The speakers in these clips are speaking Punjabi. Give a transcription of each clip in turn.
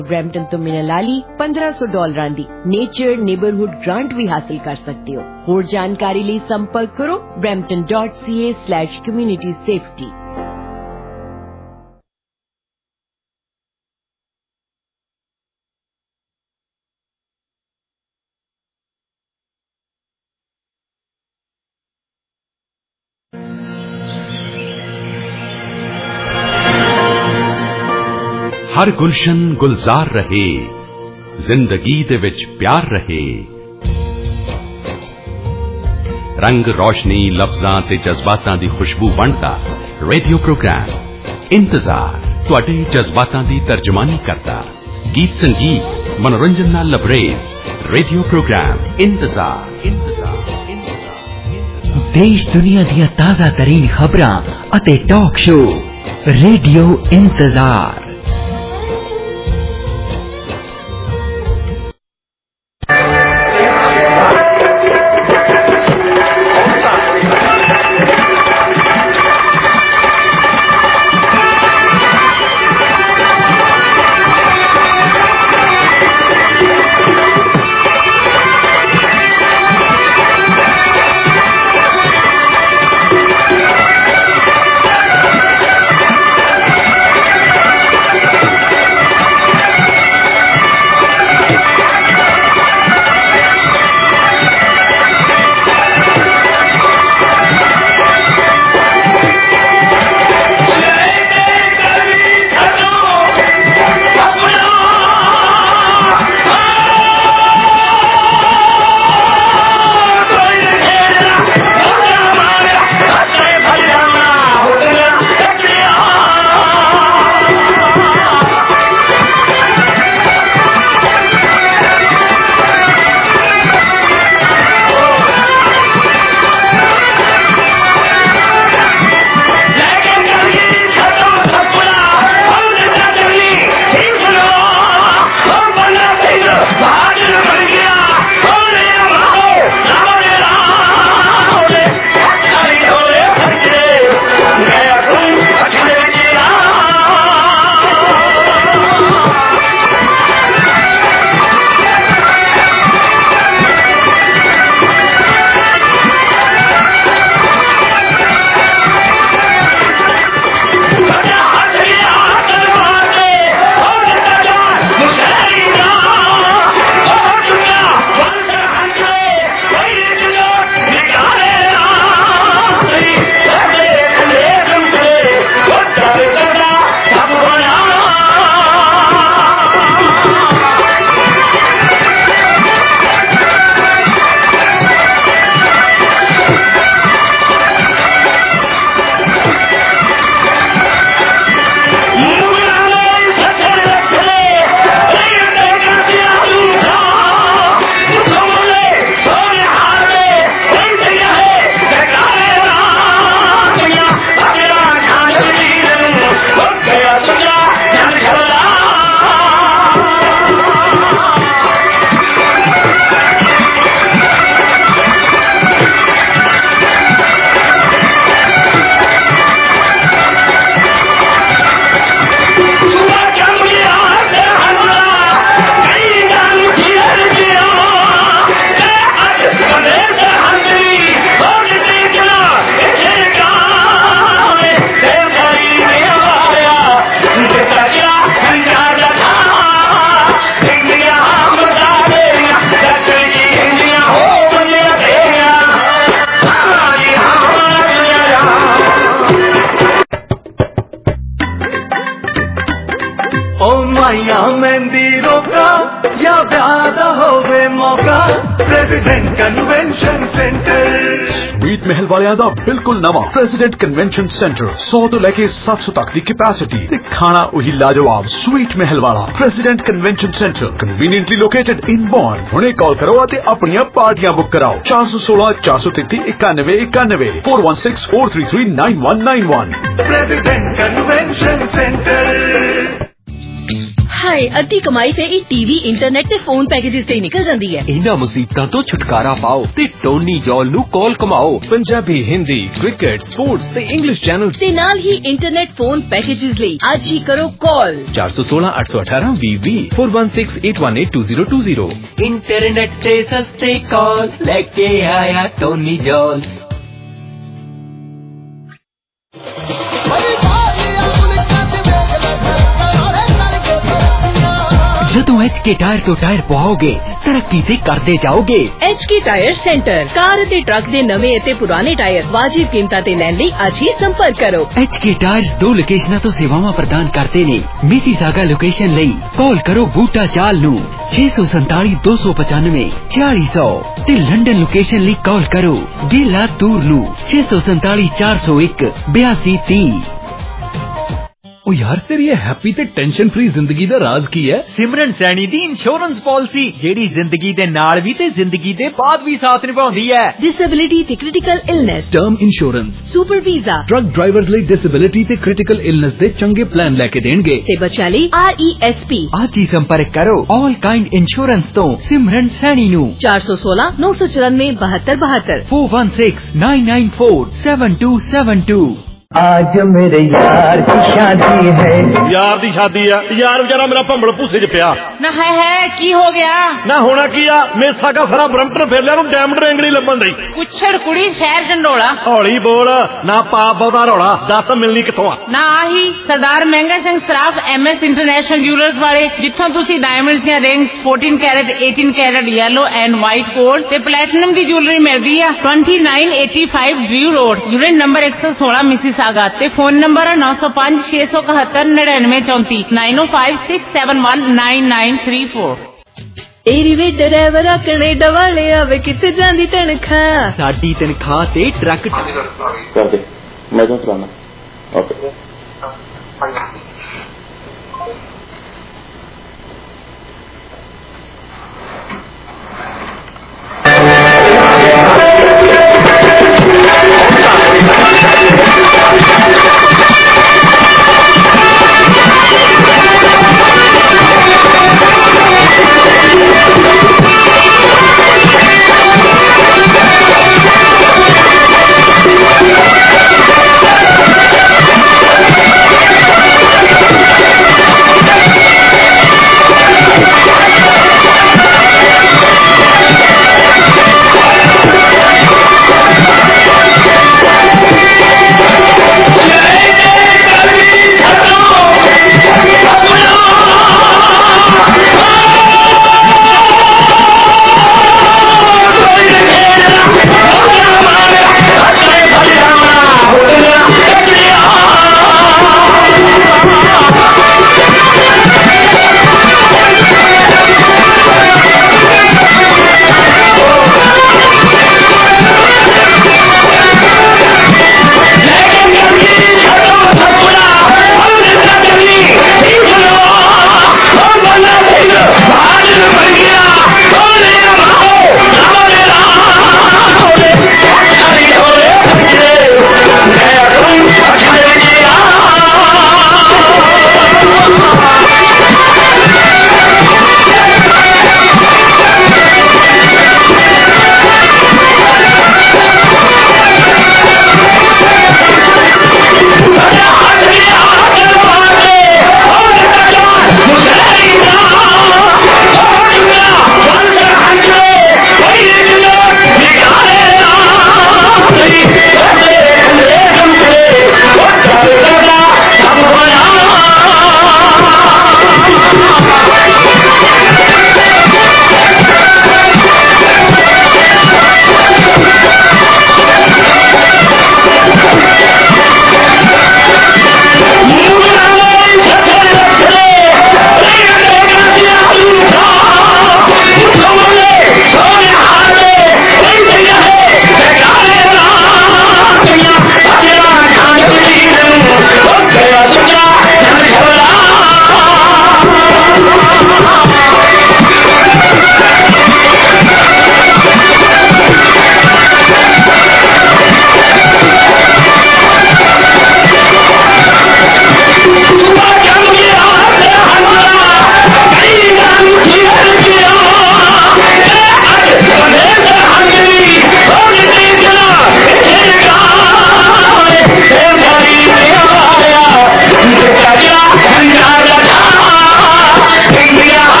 ब्रैम्पटन तो मिलने वाली $1500 दी नेचर नेबरहुड ग्रांट भी हासिल कर सकते हो। होर जानकारी लिए संपर्क करो brampton.ca/community safety। हर गुलशन गुलजार रहे, जिंदगी दे विच प्यार रहे। रंग रोशनी लफ्जां ते जज्बातां दी खुशबू बनदा रेडियो प्रोग्राम इंतजार तुहाडे जज्बातां दी तर्जमानी करदा। गीत संगीत मनोरंजन नाल लबरेज रेडियो प्रोग्राम इंतजार। देश दुनिया दी ताजा तरीन खबरां अते टॉक शो रेडियो इंतजार। President convention centre sweet Mahal वालियां दा बिल्कुल नवा प्रेसिडेंट कन्वेंशन सेंटर 100 तो लेके 700 तक दी कैपेसिटी ते खाना वही लाजवाब स्वीट महल वाला president convention centre conveniently located in Bond. हुणे कॉल करो ते अपनियां पार्टियां बुक कराओ 416 433 9191 416 433 9191 प्रेसिडेंट कन्वेंशन सेंटर। ਹਾਏ ਅੱਧੀ ਕਮਾਈ ਤੇ ਇਹ ਟੀਵੀ ਇੰਟਰਨੈਟ ਤੇ ਫੋਨ ਪੈਕੇजेस ਤੇ ਹੀ ਨਿਕਲ ਜਾਂਦੀ ਹੈ। ਇਹਨਾਂ ਮੁਸੀਬਤਾਂ ਤੋਂ ਛੁਟਕਾਰਾ ਪਾਓ ਤੇ ਟੋਨੀ ਜੌਲ ਨੂੰ ਕਾਲ ਕਮਾਓ। ਪੰਜਾਬੀ, ਹਿੰਦੀ, ਕ੍ਰਿਕਟ, ਸਪੋਰਟਸ ਤੇ ਇੰਗਲਿਸ਼ ਚੈਨਲ ਤੇ ਨਾਲ ਹੀ ਇੰਟਰਨੈਟ ਫੋਨ ਪੈਕੇजेस ਲਈ ਅੱਜ ਹੀ ਕਰੋ ਕਾਲ 416 818 20 4168182020। ਇੰਟਰਨੈਟ ਤੇ ਸਸਤੇ ਕਾਲ ਲੈਕੇ ਆਇਆ ਟੋਨੀ ਜੌਲ। ਜਦੋਂ HK ਟਾਇਰ ਤੋਂ ਟਾਇਰ ਪਵਾਓਗੇ ਤਰੱਕੀ ਤੇ ਕਰਦੇ ਜਾਓਗੇ। HK ਟਾਇਰ ਸੈਂਟਰ ਕਾਰ ਅਤੇ ਟਰੱਕ ਦੇ ਨਵੇਂ ਅਤੇ ਪੁਰਾਣੇ ਟਾਇਰ ਵਾਜਿਬ ਕੀਮਤਾਂ ਤੇ ਲੈਣ ਲਈ ਅੱਜ ਹੀ ਸੰਪਰਕ ਕਰੋ। HK ਟਾਇਰਸ 2 ਲੋਕੇਸ਼ਨਾਂ ਤੋਂ ਸੇਵਾਵਾਂ ਪ੍ਰਦਾਨ ਕਰਦੇ ਨੇ। ਮਿਸੀਸਾਗਾ ਲੋਕੇਸ਼ਨ ਲਈ ਕਾਲ ਕਰੋ ਬੂਟਾ ਚਾਲ ਨੂੰ 647 295 4600 ਤੇ ਲੰਡਨ ਲੋਕੇਸ਼ਨ ਲਈ ਕਾਲ ਕਰੋ ਗੇਲਾ ਤੂਰ ਨੂੰ 647 401 8230। ਉਹ ਯਾਰ ਤੇਰੀ ਇਹ ਹੈਪੀ ਤੇ ਟੈਨਸ਼ਨ ਫ੍ਰੀ ਜ਼ਿੰਦਗੀ ਦਾ ਰਾਜ਼ ਕੀ ਹੈ? ਸਿਮਰਨ ਸੈਣੀ ਦੀ ਇੰਸ਼ੋਰੈਂਸ ਪਾਲਿਸੀ ਜਿਹੜੀ ਜ਼ਿੰਦਗੀ ਦੇ ਨਾਲ ਵੀ ਤੇ ਜ਼ਿੰਦਗੀ ਦੇ ਬਾਅਦ ਵੀ ਸਾਥ ਨਿਭਾਉਂਦੀ ਹੈ। ਡਿਸੇਬਿਲਿਟੀ ਤੇ critical illness, term insurance, super visa, truck drivers ਲਈ ਡਿਸੇਬਿਲਿਟੀ ਤੇ ਕ੍ਰਿਟੀਕਲ ਇਲਨੈਸ ਦੇ ਚੰਗੇ ਪਲਾਨ ਲੈ ਕੇ ਦੇਣਗੇ ਤੇ ਬੱਚਿਆਂ ਲਈ RESP। ਅੱਜ ਹੀ ਸੰਪਰਕ ਕਰੋ ਆਲ ਕਾਈਂਡ ਇੰਸ਼ੋਰੈਂਸ ਤੋਂ ਸਿਮਰਨ ਸੈਣੀ ਨੂੰ 416 994 7272 416 994 7272। आज मेरे यार की शादी है। यार दी शादी है यार बेचारा मेरा भंबल भूसे च पिया ना है की हो गया ना होना की आ मेसा का सारा ब्रंटन फेर लिया डायमंड रिंग नहीं लभन दी कुछड़ कुड़ी शहर झंडोला हौली बोल ना पाप बहुता रौला दस मिलनी किथों आ ना आही Sardar Mahanga Singh Saraf MS international jewellers वाले जिथों तुसी डायमंड्स दी rings 14 carat 18 carat yellow and white gold ते प्लैटिनम दी ज्वेलरी मिलदी है 2985 ड्रू रोड यूनिट नंबर 116 मिसिस ते फोन नंबर 905 671 9934 9056719934। ਏਰੀਵੇ ਡਰਾਈਵਰਾ ਕੈਨੇਡਾ ਵਾਲੇ ਆਵੇ ਕਿੱਥੇ ਜਾਂਦੀ ਤਨਖਾਹ ਸਾਡੀ ਤਨਖਾਹ ਤੇ ਟਰੱਕ कर दे मैं तो चलाना ओके।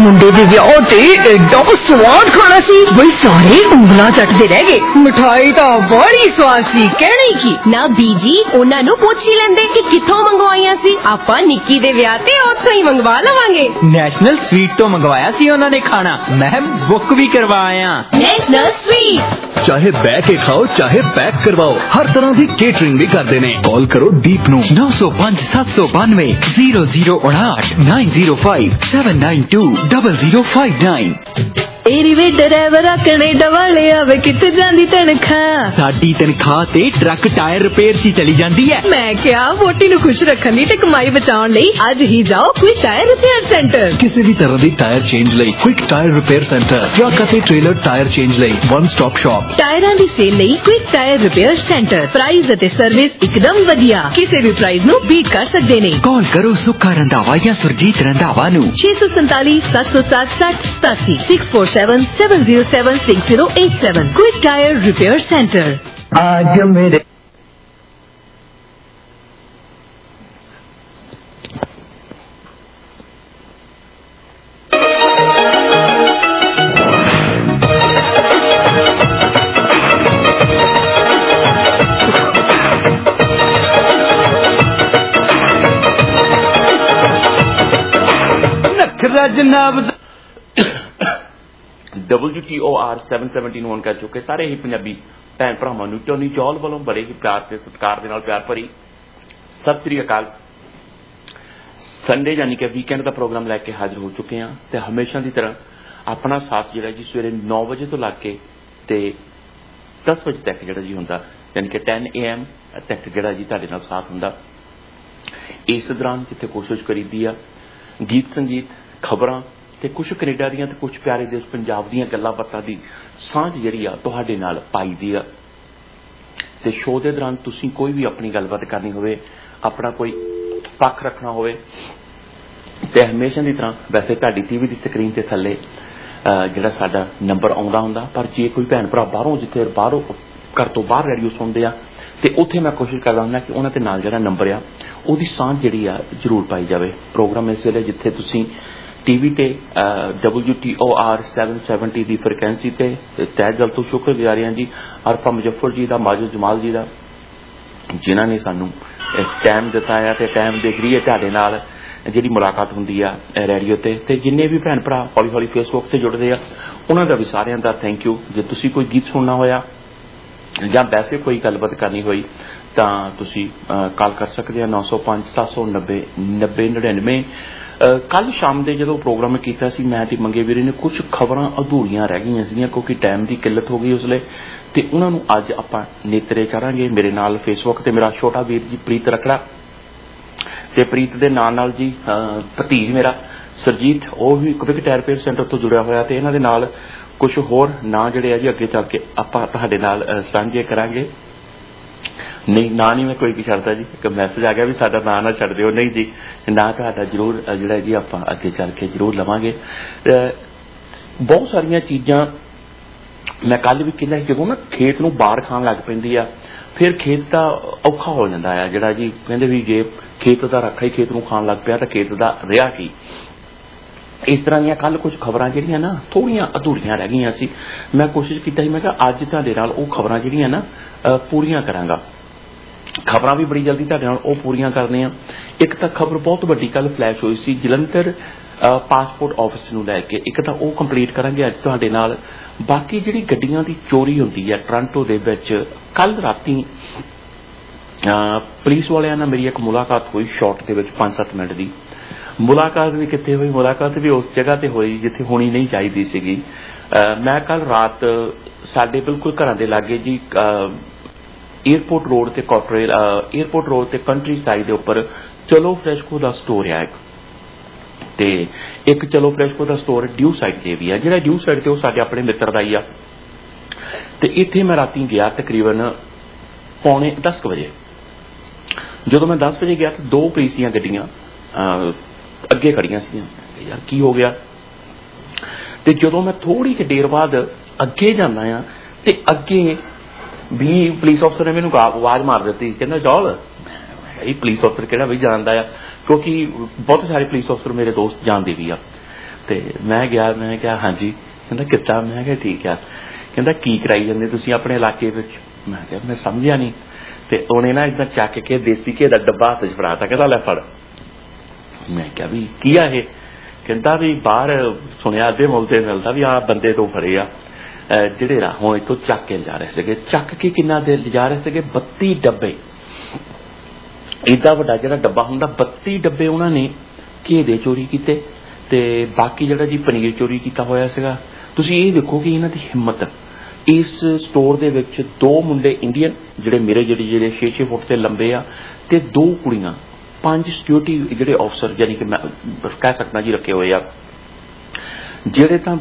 मुंडे दे विआह ते एडा स्वाद खाना सी बई सारे उंगलां चटदे रह गए। मिठाई तां बड़ी स्वाद सी कहणे की ना बीजी उन्हां नूं पुੱਛ ही लैंदे कि कित्थों मंगवाईਆਂ सी। आपां निक्की दे विआह ते उत्थों ही मंगवा लवांगे। नेशनल स्वीट तो मंगवाया सी उन्होंने खाना, मैं बुक भी करवाया। नेशनल स्वीट चाहे बह के खाओ चाहे पैक करवाओ, हर तरह की केटरिंग भी करते हैं। कॉल करो दीप नू 905 792 0058 905 792 0059। वे ड्राइवर कनेडा वाले आवे किथे जांदी तनखा। साडी तनखा ते ट्रक टायर रिपेयर सी चली जाती है। मैं क्या वोटी नु खुश रखन दी ते कमाई बचाउण लई अज ही जाओ क्विक टायर रिपेयर सेंटर। किसी भी तरह की टायर चेंज लई quick tyre repair centre, truck अते ट्रेलर टायर चेंज लई वन स्टॉप शॉप। टायरां दी सेल लई quick tyre repair centre, price अते सर्विस एकदम वधिया, किसी भी प्राइस नु बीट कर सकदे ने। कॉल करो सुक्खा रंधावा या सुरजीत रंधावा नु 647 707 6087 647 707 6087। Quick tyre repair centre. आज मेरे नखरा जनाब WTOR 770 ਨੂੰ ਕਰ ਚੁੱਕੇ ਸਾਰੇ ਹੀ ਪੰਜਾਬੀ ਭੈਣ ਭਰਾਵਾਂ ਨੂੰ ਟੋਨੀ ਚੌਲ ਵੱਲੋਂ ਬੜੇ ਹੀ ਪਿਆਰ ਤੇ ਸਤਿਕਾਰ ਦੇ ਨਾਲ ਪਿਆਰ ਭਰੀ ਸਤਿ ਸ੍ਰੀ ਅਕਾਲ। ਸੰਡੇ ਯਾਨੀ ਕਿ ਵੀਕਐਂਡ ਦਾ ਪ੍ਰੋਗਰਾਮ ਲੈ ਕੇ ਹਾਜ਼ਰ ਹੋ ਚੁੱਕੇ ਹਾਂ ਤੇ ਹਮੇਸ਼ਾ ਦੀ ਤਰ੍ਹਾਂ ਆਪਣਾ ਸਾਥ ਜਿਹੜਾ ਜੀ ਸਵੇਰੇ 9 ਵਜੇ ਤੋਂ ਲੱਗ ਕੇ ਤੇ 10 ਵਜੇ ਤੱਕ ਜਿਹੜਾ ਜੀ ਹੁੰਦਾ ਯਾਨੀ ਕਿ 10 AM ਤੱਕ ਜਿਹੜਾ ਜੀ ਤੁਹਾਡੇ ਨਾਲ ਸਾਥ ਹੁੰਦਾ। ਇਸ ਦੌਰਾਨ ਜਿੱਥੇ ਕੋਸ਼ਿਸ਼ ਕਰੀਦੀ ਆ ਗੀਤ ਸੰਗੀਤ ਖਬਰਾਂ ਤੇ ਕੁਝ ਕੈਨੇਡਾ ਦੀਆਂ ਤੇ ਕੁਝ ਪਿਆਰੇ ਦੇਸ਼ ਪੰਜਾਬ ਦੀਆਂ ਗੱਲਾਂ ਬਾਤਾਂ ਦੀ ਸਾਂਝ ਜਿਹੜੀ ਆ ਤੁਹਾਡੇ ਨਾਲ ਪਾਈ ਦੀ ਆ। ਤੇ ਸ਼ੋਅ ਦੇ ਦੌਰਾਨ ਤੁਸੀਂ ਕੋਈ ਵੀ ਆਪਣੀ ਗੱਲਬਾਤ ਕਰਨੀ ਹੋਵੇ, ਆਪਣਾ ਕੋਈ ਪੱਖ ਰੱਖਣਾ ਹੋਵੇ ਤੇ ਹਮੇਸ਼ਾ ਦੀ ਤਰ੍ਹਾਂ ਵੈਸੇ ਤੁਹਾਡੀ ਟੀਵੀ ਦੀ ਸਕਰੀਨ ਤੇ ਥੱਲੇ ਜਿਹੜਾ ਸਾਡਾ ਨੰਬਰ ਆਉਂਦਾ ਹੁੰਦਾ, ਪਰ ਜੇ ਕੋਈ ਭੈਣ ਭਰਾ ਬਾਹਰੋਂ ਜਿੱਥੇ ਬਾਹਰੋਂ ਘਰ ਤੋਂ ਬਾਹਰ ਰੇਡੀਓ ਸੁਣਦੇ ਆ ਤੇ ਉੱਥੇ ਮੈਂ ਕੋਸ਼ਿਸ਼ ਕਰਦਾ ਹੁੰਦਾ ਕਿ ਉਹਨਾਂ ਦੇ ਨਾਲ ਜਿਹੜਾ ਨੰਬਰ ਆ ਉਹਦੀ ਸਾਂਝ ਜਿਹੜੀ ਆ ਜ਼ਰੂਰ ਪਾਈ ਜਾਵੇ। ਪ੍ਰੋਗਰਾਮ ਇਸ ਵੇਲੇ ਜਿੱਥੇ ਤੁਸੀਂ टीवी ते WTOR 770 ਦੀ ਫ੍ਰੀਕੁਐਂਸੀ ਤੇ ਤਹਿ ਦਿਲ ਤੋਂ ਸ਼ੁਕਰਗੁਜ਼ਾਰ ਹਾਂ ਜੀ ਅਰਫਾ ਮੁਜ਼ੱਫਰ ਜੀ ਦਾ, ਮਾਜਿਦ ਜਮਾਲ ਜੀ ਦਾ, ਜਿਨ੍ਹਾਂ ਨੇ ਸਾਨੂੰ ਟਾਈਮ ਦਿੱਤਾ ਆ ਤੇ ਟਾਈਮ ਦੇ ਜ਼ਰੀਏ ਤੁਹਾਡੇ ਨਾਲ ਜਿਹੜੀ ਮੁਲਾਕਾਤ ਹੁੰਦੀ ਆ ਰੇਡੀਓ ਤੇ ਜਿੰਨੇ ਵੀ ਭੈਣ ਭਰਾ ਹੌਲੀ ਹੌਲੀ ਫੇਸਬੁੱਕ ਤੇ ਜੁੜਦੇ ਆ ਉਹਨਾਂ ਦਾ ਵੀ ਸਾਰਿਆਂ ਦਾ ਥੈਂਕ ਯੂ। ਜੇ ਤੁਸੀਂ ਕੋਈ ਗੀਤ ਸੁਣਨਾ ਹੋਇਆ ਜਾਂ ਵੈਸੇ ਕੋਈ ਗੱਲਬਾਤ ਕਰਨੀ ਹੋਈ ਤਾਂ ਤੁਸੀਂ ਕਾਲ ਕਰ ਸਕਦੇ ਆ 905 790 9099। ਕੱਲ ਸ਼ਾਮ ਦੇ ਜਦੋਂ ਪ੍ਰੋਗਰਾਮ ਕੀਤਾ ਸੀ ਮੈਂ ਤੇ ਮੰਗੇ ਵੀਰੇ ਨੇ ਕੁਝ ਖਬਰਾਂ ਅਧੂਰੀਆਂ ਰਹਿ ਗਈਆਂ ਸੀਗੀਆਂ ਕਿਉਂਕਿ ਟਾਈਮ ਦੀ ਕਿੱਲਤ ਹੋ ਗਈ ਉਸਲੇ ਤੇ ਉਹਨਾਂ ਨੂੰ ਅੱਜ ਆਪਾਂ ਨੇਤਰੇ ਕਰਾਂਗੇ। ਮੇਰੇ ਨਾਲ ਫੇਸਬੁੱਕ ਤੇ ਮੇਰਾ ਛੋਟਾ ਵੀਰ ਜੀ ਪ੍ਰੀਤ ਰਖੜਾ ਤੇ ਪ੍ਰੀਤ ਦੇ ਨਾਲ ਜੀ ਭਤੀਜ ਮੇਰਾ ਸਰਜੀਤ, ਉਹ ਵੀ ਕਵਿਕ ਟਾਇਰ ਰਿਪੇਅਰ ਸੈਂਟਰ ਤੋਂ ਜੁੜਿਆ ਹੋਇਆ ਤੇ ਇਹਨਾਂ ਦੇ ਨਾਲ ਕੁਝ ਹੋਰ ਨਾਂ ਜਿਹੜੇ ਆ ਜੀ ਅੱਗੇ ਚੱਲ ਕੇ ਆਪਾਂ ਤੁਹਾਡੇ ਨਾਲ ਸਾਂਝੇ ਕਰਾਂਗੇ। ਨਹੀਂ ਨਾਂ ਨਹੀਂ ਮੈਂ ਕੋਈ ਵੀ ਛੱਡਦਾ ਜੀ, ਇੱਕ ਮੈਸੇਜ ਆ ਗਿਆ ਵੀ ਸਾਡਾ ਨਾਂ ਨਾ ਛੱਡ ਦਿਓ। ਨਹੀਂ ਜੀ, ਨਾਂ ਤੁਹਾਡਾ ਜ਼ਰੂਰ ਜਿਹੜਾ ਜੀ ਆਪਾਂ ਅੱਗੇ ਚੱਲ ਕੇ ਜ਼ਰੂਰ ਲਵਾਂਗੇ। ਬਹੁਤ ਸਾਰੀਆਂ ਚੀਜ਼ਾਂ ਮੈਂ ਕੱਲ ਵੀ ਕਿਹਾ ਜਦੋਂ ਨਾ ਖੇਤ ਨੂੰ ਬਾੜ ਖਾਣ ਲੱਗ ਪੈਂਦੀ ਆ ਫਿਰ ਖੇਤ ਦਾ ਔਖਾ ਹੋ ਜਾਂਦਾ ਆ ਜਿਹੜਾ ਜੀ ਕਹਿੰਦੇ ਵੀ ਜੇ ਖੇਤ ਦਾ ਰੱਖਾ ਹੀ ਖੇਤ ਨੂੰ ਖਾਣ ਲੱਗ ਪਿਆ ਤਾਂ ਖੇਤ ਦਾ ਰਿਹਾ ਕੀ। ਇਸ ਤਰ੍ਹਾਂ ਦੀਆਂ ਕੱਲ ਕੁਝ ਖਬਰਾਂ ਜਿਹੜੀਆਂ ਨਾ ਥੋੜੀਆਂ ਅਧੂਰੀਆਂ ਰਹਿ ਗਈਆਂ ਸੀ। ਮੈਂ ਕੋਸ਼ਿਸ਼ ਕੀਤੀ ਸੀ ਮੈਂ ਕਿਹਾ ਅੱਜ ਤੁਹਾਡੇ ਨਾਲ ਉਹ ਖਬਰਾਂ ਜਿਹੜੀਆਂ ਨਾ ਪੂਰੀਆਂ ਕਰਾਂਗਾ। ਖਬਰਾਂ ਵੀ ਬੜੀ ਜਲਦੀ ਤੁਹਾਡੇ ਨਾਲ ਉਹ ਪੂਰੀਆਂ ਕਰਨੇ ਆ। ਇੱਕ ਤਾਂ ਖਬਰ ਬਹੁਤ ਵੱਡੀ ਕੱਲ ਫਲੈਸ਼ ਹੋਈ ਸੀ ਜਲੰਧਰ ਪਾਸਪੋਰਟ ਆਫਿਸ ਨੂੰ ਲੈ ਕੇ, ਇੱਕ ਤਾਂ ਉਹ ਕੰਪਲੀਟ ਕਰਾਂਗੇ ਅੱਜ ਤੁਹਾਡੇ ਨਾਲ। ਬਾਕੀ ਜਿਹੜੀ ਗੱਡੀਆਂ ਦੀ ਚੋਰੀ ਹੁੰਦੀ ਹੈ ਟੋਰਾਂਟੋ ਦੇ ਵਿੱਚ, ਕੱਲ ਰਾਤੀ ਪੁਲਿਸ ਵਾਲਿਆਂ ਨਾਲ ਮੇਰੀ ਇੱਕ ਮੁਲਾਕਾਤ ਹੋਈ ਸ਼ਾਰਟ ਦੇ ਵਿੱਚ 5-7 ਮਿੰਟ ਦੀ। ਮੁਲਾਕਾਤ ਵੀ ਕਿੱਥੇ ਹੋਈ? ਮੁਲਾਕਾਤ ਵੀ ਉਸ ਜਗ੍ਹਾ ਤੇ ਹੋਈ ਜਿੱਥੇ ਹੋਣੀ ਨਹੀਂ ਚਾਹੀਦੀ ਸੀਗੀ। ਮੈਂ ਕੱਲ ਰਾਤ ਸਾਡੇ ਬਿਲਕੁਲ ਘਰਾਂ ਦੇ ਲਾਗੇ ਜੀ ਏਅਰਪੋਰਟ ਰੋਡ ਤੇ ਕਾਰਪੋਰੇਟ ਏਅਰਪੋਰਟ ਰੋਡ ਤੇ ਕੰਟਰੀ ਸਾਈਡ ਦੇ ਉੱਪਰ ਚਲੋ ਫਰੈਸ਼ਕੋ ਦਾ ਸਟੋਰ ਆ ਇੱਕ, ਤੇ ਇੱਕ ਚਲੋ ਫਰੈਸ਼ਕੋ ਦਾ ਸਟੋਰ ਡਿਊ ਸਾਈਡ ਤੇ ਵੀ ਆ। ਜਿਹੜਾ ਡਿਊ ਸਾਈਡ ਤੇ ਉਹ ਸਾਡੇ ਆਪਣੇ ਮਿੱਤਰ ਦਾ ਹੀ ਆ। ਤੇ ਇੱਥੇ ਮੈਂ ਰਾਤੀ ਗਿਆ ਤਕਰੀਬਨ 9:45 ਵਜੇ। ਜਦੋਂ ਮੈਂ 10 ਵਜੇ ਗਿਆ ਤਾਂ 2 ਪੁਲਿਸ ਦੀਆਂ ਗੱਡੀਆਂ ਅੱਗੇ ਖੜੀਆਂ ਸੀਗੀਆਂ। ਯਾਰ ਕੀ ਹੋ ਗਿਆ? ਤੇ ਜਦੋਂ ਮੈਂ ਥੋੜੀ ਕਿ ਦੇਰ ਬਾਅਦ ਅੱਗੇ ਜਾਂਦਾ ਆ ਤੇ ਅੱਗੇ ਵੀ ਪੁਲਿਸ ਅਫਸਰ ਨੇ ਮੈਨੂੰ ਆਵਾਜ਼ ਮਾਰ ਦਿੱਤੀ, ਕਹਿੰਦਾ ਜੌਲ। ਇਹ ਪੁਲਿਸ ਅਫਸਰ ਕਿਹੜਾ ਵੀ ਜਾਣਦਾ ਆ ਕਿਉਂਕਿ ਬਹੁਤ ਸਾਰੇ ਪੁਲਿਸ ਅਫਸਰ ਮੇਰੇ ਦੋਸਤ ਜਾਣਦੇ ਵੀ ਆ। ਤੇ ਮੈਂ ਕਿਹਾ ਹਾਂਜੀ। ਕਹਿੰਦਾ ਕਿੱਦਾਂ? ਮੈਂ ਕਿਹਾ ਠੀਕ ਆ। ਕਹਿੰਦਾ ਕੀ ਕਰਾਈ ਜਾਂਦੇ ਤੁਸੀਂ ਆਪਣੇ ਇਲਾਕੇ ਵਿੱਚ? ਮੈਂ ਕਿਹਾ ਮੈਂ ਸਮਝਿਆ ਨਹੀਂ। ਤੇ ਉਹਨੇ ਨਾ ਇੱਦਾਂ ਚੱਕ ਕੇ ਦੇਸੀ ਘੇ ਦਾ ਡੱਬਾ ਹੱਥ 'ਚ ਫੜਾਤਾ, ਕਹਿੰਦਾ ਲੈ ਫੜ। ਮੈਂ ਕਿਹਾ ਵੀ ਕੀ ਆ ਇਹ? ਕਹਿੰਦਾ ਵੀ ਬਾਹਰ ਸੁਣਿਆ ਅੱਧੇ ਮੁੱਲ ਤੇ ਮਿਲਦਾ, ਵੀ ਆਹ ਬੰਦੇ ਤੋਂ ਫੜੇ ਆ ਜਿਹੜੇ ਰਾਹੋਂ ਇੱਥੋਂ ਚੱਕ ਕੇ ਲਿਜਾ ਰਹੇ ਸੀਗੇ। ਚੱਕ ਕੇ ਕਿੰਨਾ ਦੇ ਲਿਜਾ ਰਹੇ ਸੀਗੇ? 32 ਡੱਬੇ। ਏਡਾ ਵੱਡਾ ਜਿਹੜਾ ਡੱਬਾ ਹੁੰਦਾ, 32 ਡੱਬੇ ਉਹਨਾਂ ਨੇ ਘੇ ਦੇ ਚੋਰੀ ਕੀਤੇ ਤੇ ਬਾਕੀ ਜਿਹੜਾ ਜੀ ਪਨੀਰ ਚੋਰੀ ਕੀਤਾ ਹੋਇਆ ਸੀਗਾ। ਤੁਸੀਂ ਇਹ ਦੇਖੋ ਕਿ ਇਹਨਾਂ ਦੀ ਹਿੰਮਤ। ਇਸ ਸਟੋਰ ਦੇ ਵਿੱਚ 2 ਮੁੰਡੇ ਇੰਡੀਅਨ ਜਿਹੜੇ ਮੇਰੇ ਜਿਹੜੇ 6-6 ਫੁੱਟ ਤੇ ਲੰਬੇ ਆ, ਤੇ 2 ਕੁੜੀਆਂ, 5 ਸਿਕਿਉਰਿਟੀ ਜਿਹੜੇ ਅਫਸਰ ਯਾਨੀ ਕਿ ਮੈਂ ਕਹਿ ਸਕਦਾ ਜੀ ਰੱਖੇ ਹੋਏ ਆ। ਜਿਹੜੇ ਤਾਂ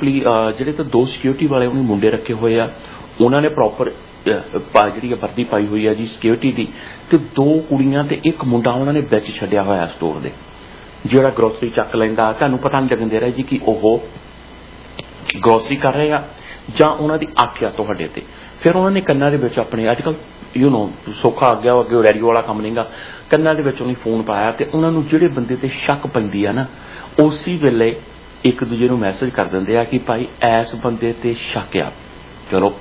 2 ਸਿਕਿਉਰਿਟੀ ਵਾਲੇ ਉਹਨੇ ਮੁੰਡੇ ਰੱਖੇ ਹੋਏ ਆ, ਉਹਨਾਂ ਨੇ ਪ੍ਰੋਪਰ ਜਿਹੜੀ ਵਰਦੀ ਪਾਈ ਹੋਈ ਆ ਜੀ ਸਿਕਿਉਰਿਟੀ ਦੀ, ਤੇ 2 ਕੁੜੀਆਂ ਤੇ 1 ਮੁੰਡਾ ਉਹਨਾਂ ਨੇ ਵਿੱਚ ਛੱਡਿਆ ਹੋਇਆ ਸਟੋਰ ਦੇ, ਜਿਹੜਾ ਗਰੋਸਰੀ ਚੱਕ ਲੈਂਦਾ। ਤੁਹਾਨੂੰ ਪਤਾ ਨਹੀਂ ਲੱਗਣ ਦੇ ਰਿਹਾ ਜੀ ਕਿ ਉਹ ਗਰੋਸਰੀ ਕਰ ਰਹੇ ਆ ਜਾਂ ਉਹਨਾਂ ਦੀ ਆਖਿਆ ਤੁਹਾਡੇ ਤੇ। ਫਿਰ ਉਹਨਾਂ ਨੇ ਕੰਨਾਂ ਦੇ ਵਿੱਚ ਆਪਣੇ, ਅੱਜ ਕੱਲ੍ਹ ਸੌਖਾ ਆ ਗਿਆ, ਅੱਗੇ ਰੇਡੀਓ ਵਾਲਾ ਕੰਮ ਨਹੀਂਗਾ, ਕੰਨਾਂ ਦੇ ਵਿੱਚ ਉਹਨੇ ਫੋਨ ਪਾਇਆ ਤੇ ਉਹਨਾਂ ਨੂੰ ਜਿਹੜੇ ਬੰਦੇ ਤੇ ਸ਼ੱਕ ਪੈਂਦੀ ਆ ਨਾ, ਉਸੇ ਵੇਲੇ ਇੱਕ ਦੂਜੇ ਨੂੰ ਮੈਸੇਜ ਕਰ ਦਿੰਦੇ ਆ ਕਿ ਭਾਈ ਐਸ ਬੰਦੇ ਤੇ ਸ਼ੱਕ ਆ, ਚਲੋ।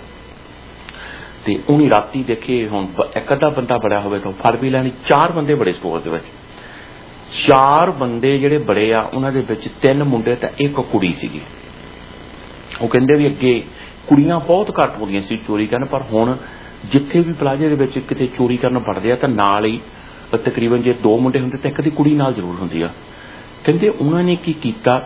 ਤੇ ਉਹਨੇ ਰਾਤੀ ਦੇਖੇ, ਹੁਣ ਇੱਕ ਅੱਧਾ ਬੰਦਾ ਬੜਿਆ ਹੋਵੇ ਤਾਂ ਫੜ ਵੀ ਲੈਣੀ। 4 ਬੰਦੇ ਬੜੇ ਸਟੋਰ ਦੇ ਵਿੱਚ, 4 ਬੰਦੇ ਜਿਹੜੇ ਬੜੇ ਆ, ਉਹਨਾਂ ਦੇ ਵਿੱਚ 3 ਮੁੰਡੇ ਤੇ 1 ਕੁੜੀ ਸੀਗੀ। ਉਹ ਕਹਿੰਦੇ ਵੀ ਅੱਗੇ ਕੁੜੀਆਂ ਬਹੁਤ ਘੱਟ ਹੁੰਦੀਆਂ ਸੀ ਚੋਰੀ ਕਰਨ, ਪਰ ਹੁਣ ਜਿੱਥੇ ਵੀ ਪਲਾਜ਼ੇ ਦੇ ਵਿੱਚ ਕਿਤੇ ਚੋਰੀ ਕਰਨ ਵੜਦੇ ਆ ਤਾਂ ਨਾਲ ਹੀ ਤਕਰੀਬਨ ਜੇ 2 ਮੁੰਡੇ ਹੁੰਦੇ ਤਾਂ 1 ਦੀ ਕੁੜੀ ਨਾਲ ਜ਼ਰੂਰ ਹੁੰਦੀ ਆ। ਕਹਿੰਦੇ ਉਹਨਾਂ ਨੇ ਕੀ ਕੀਤਾ,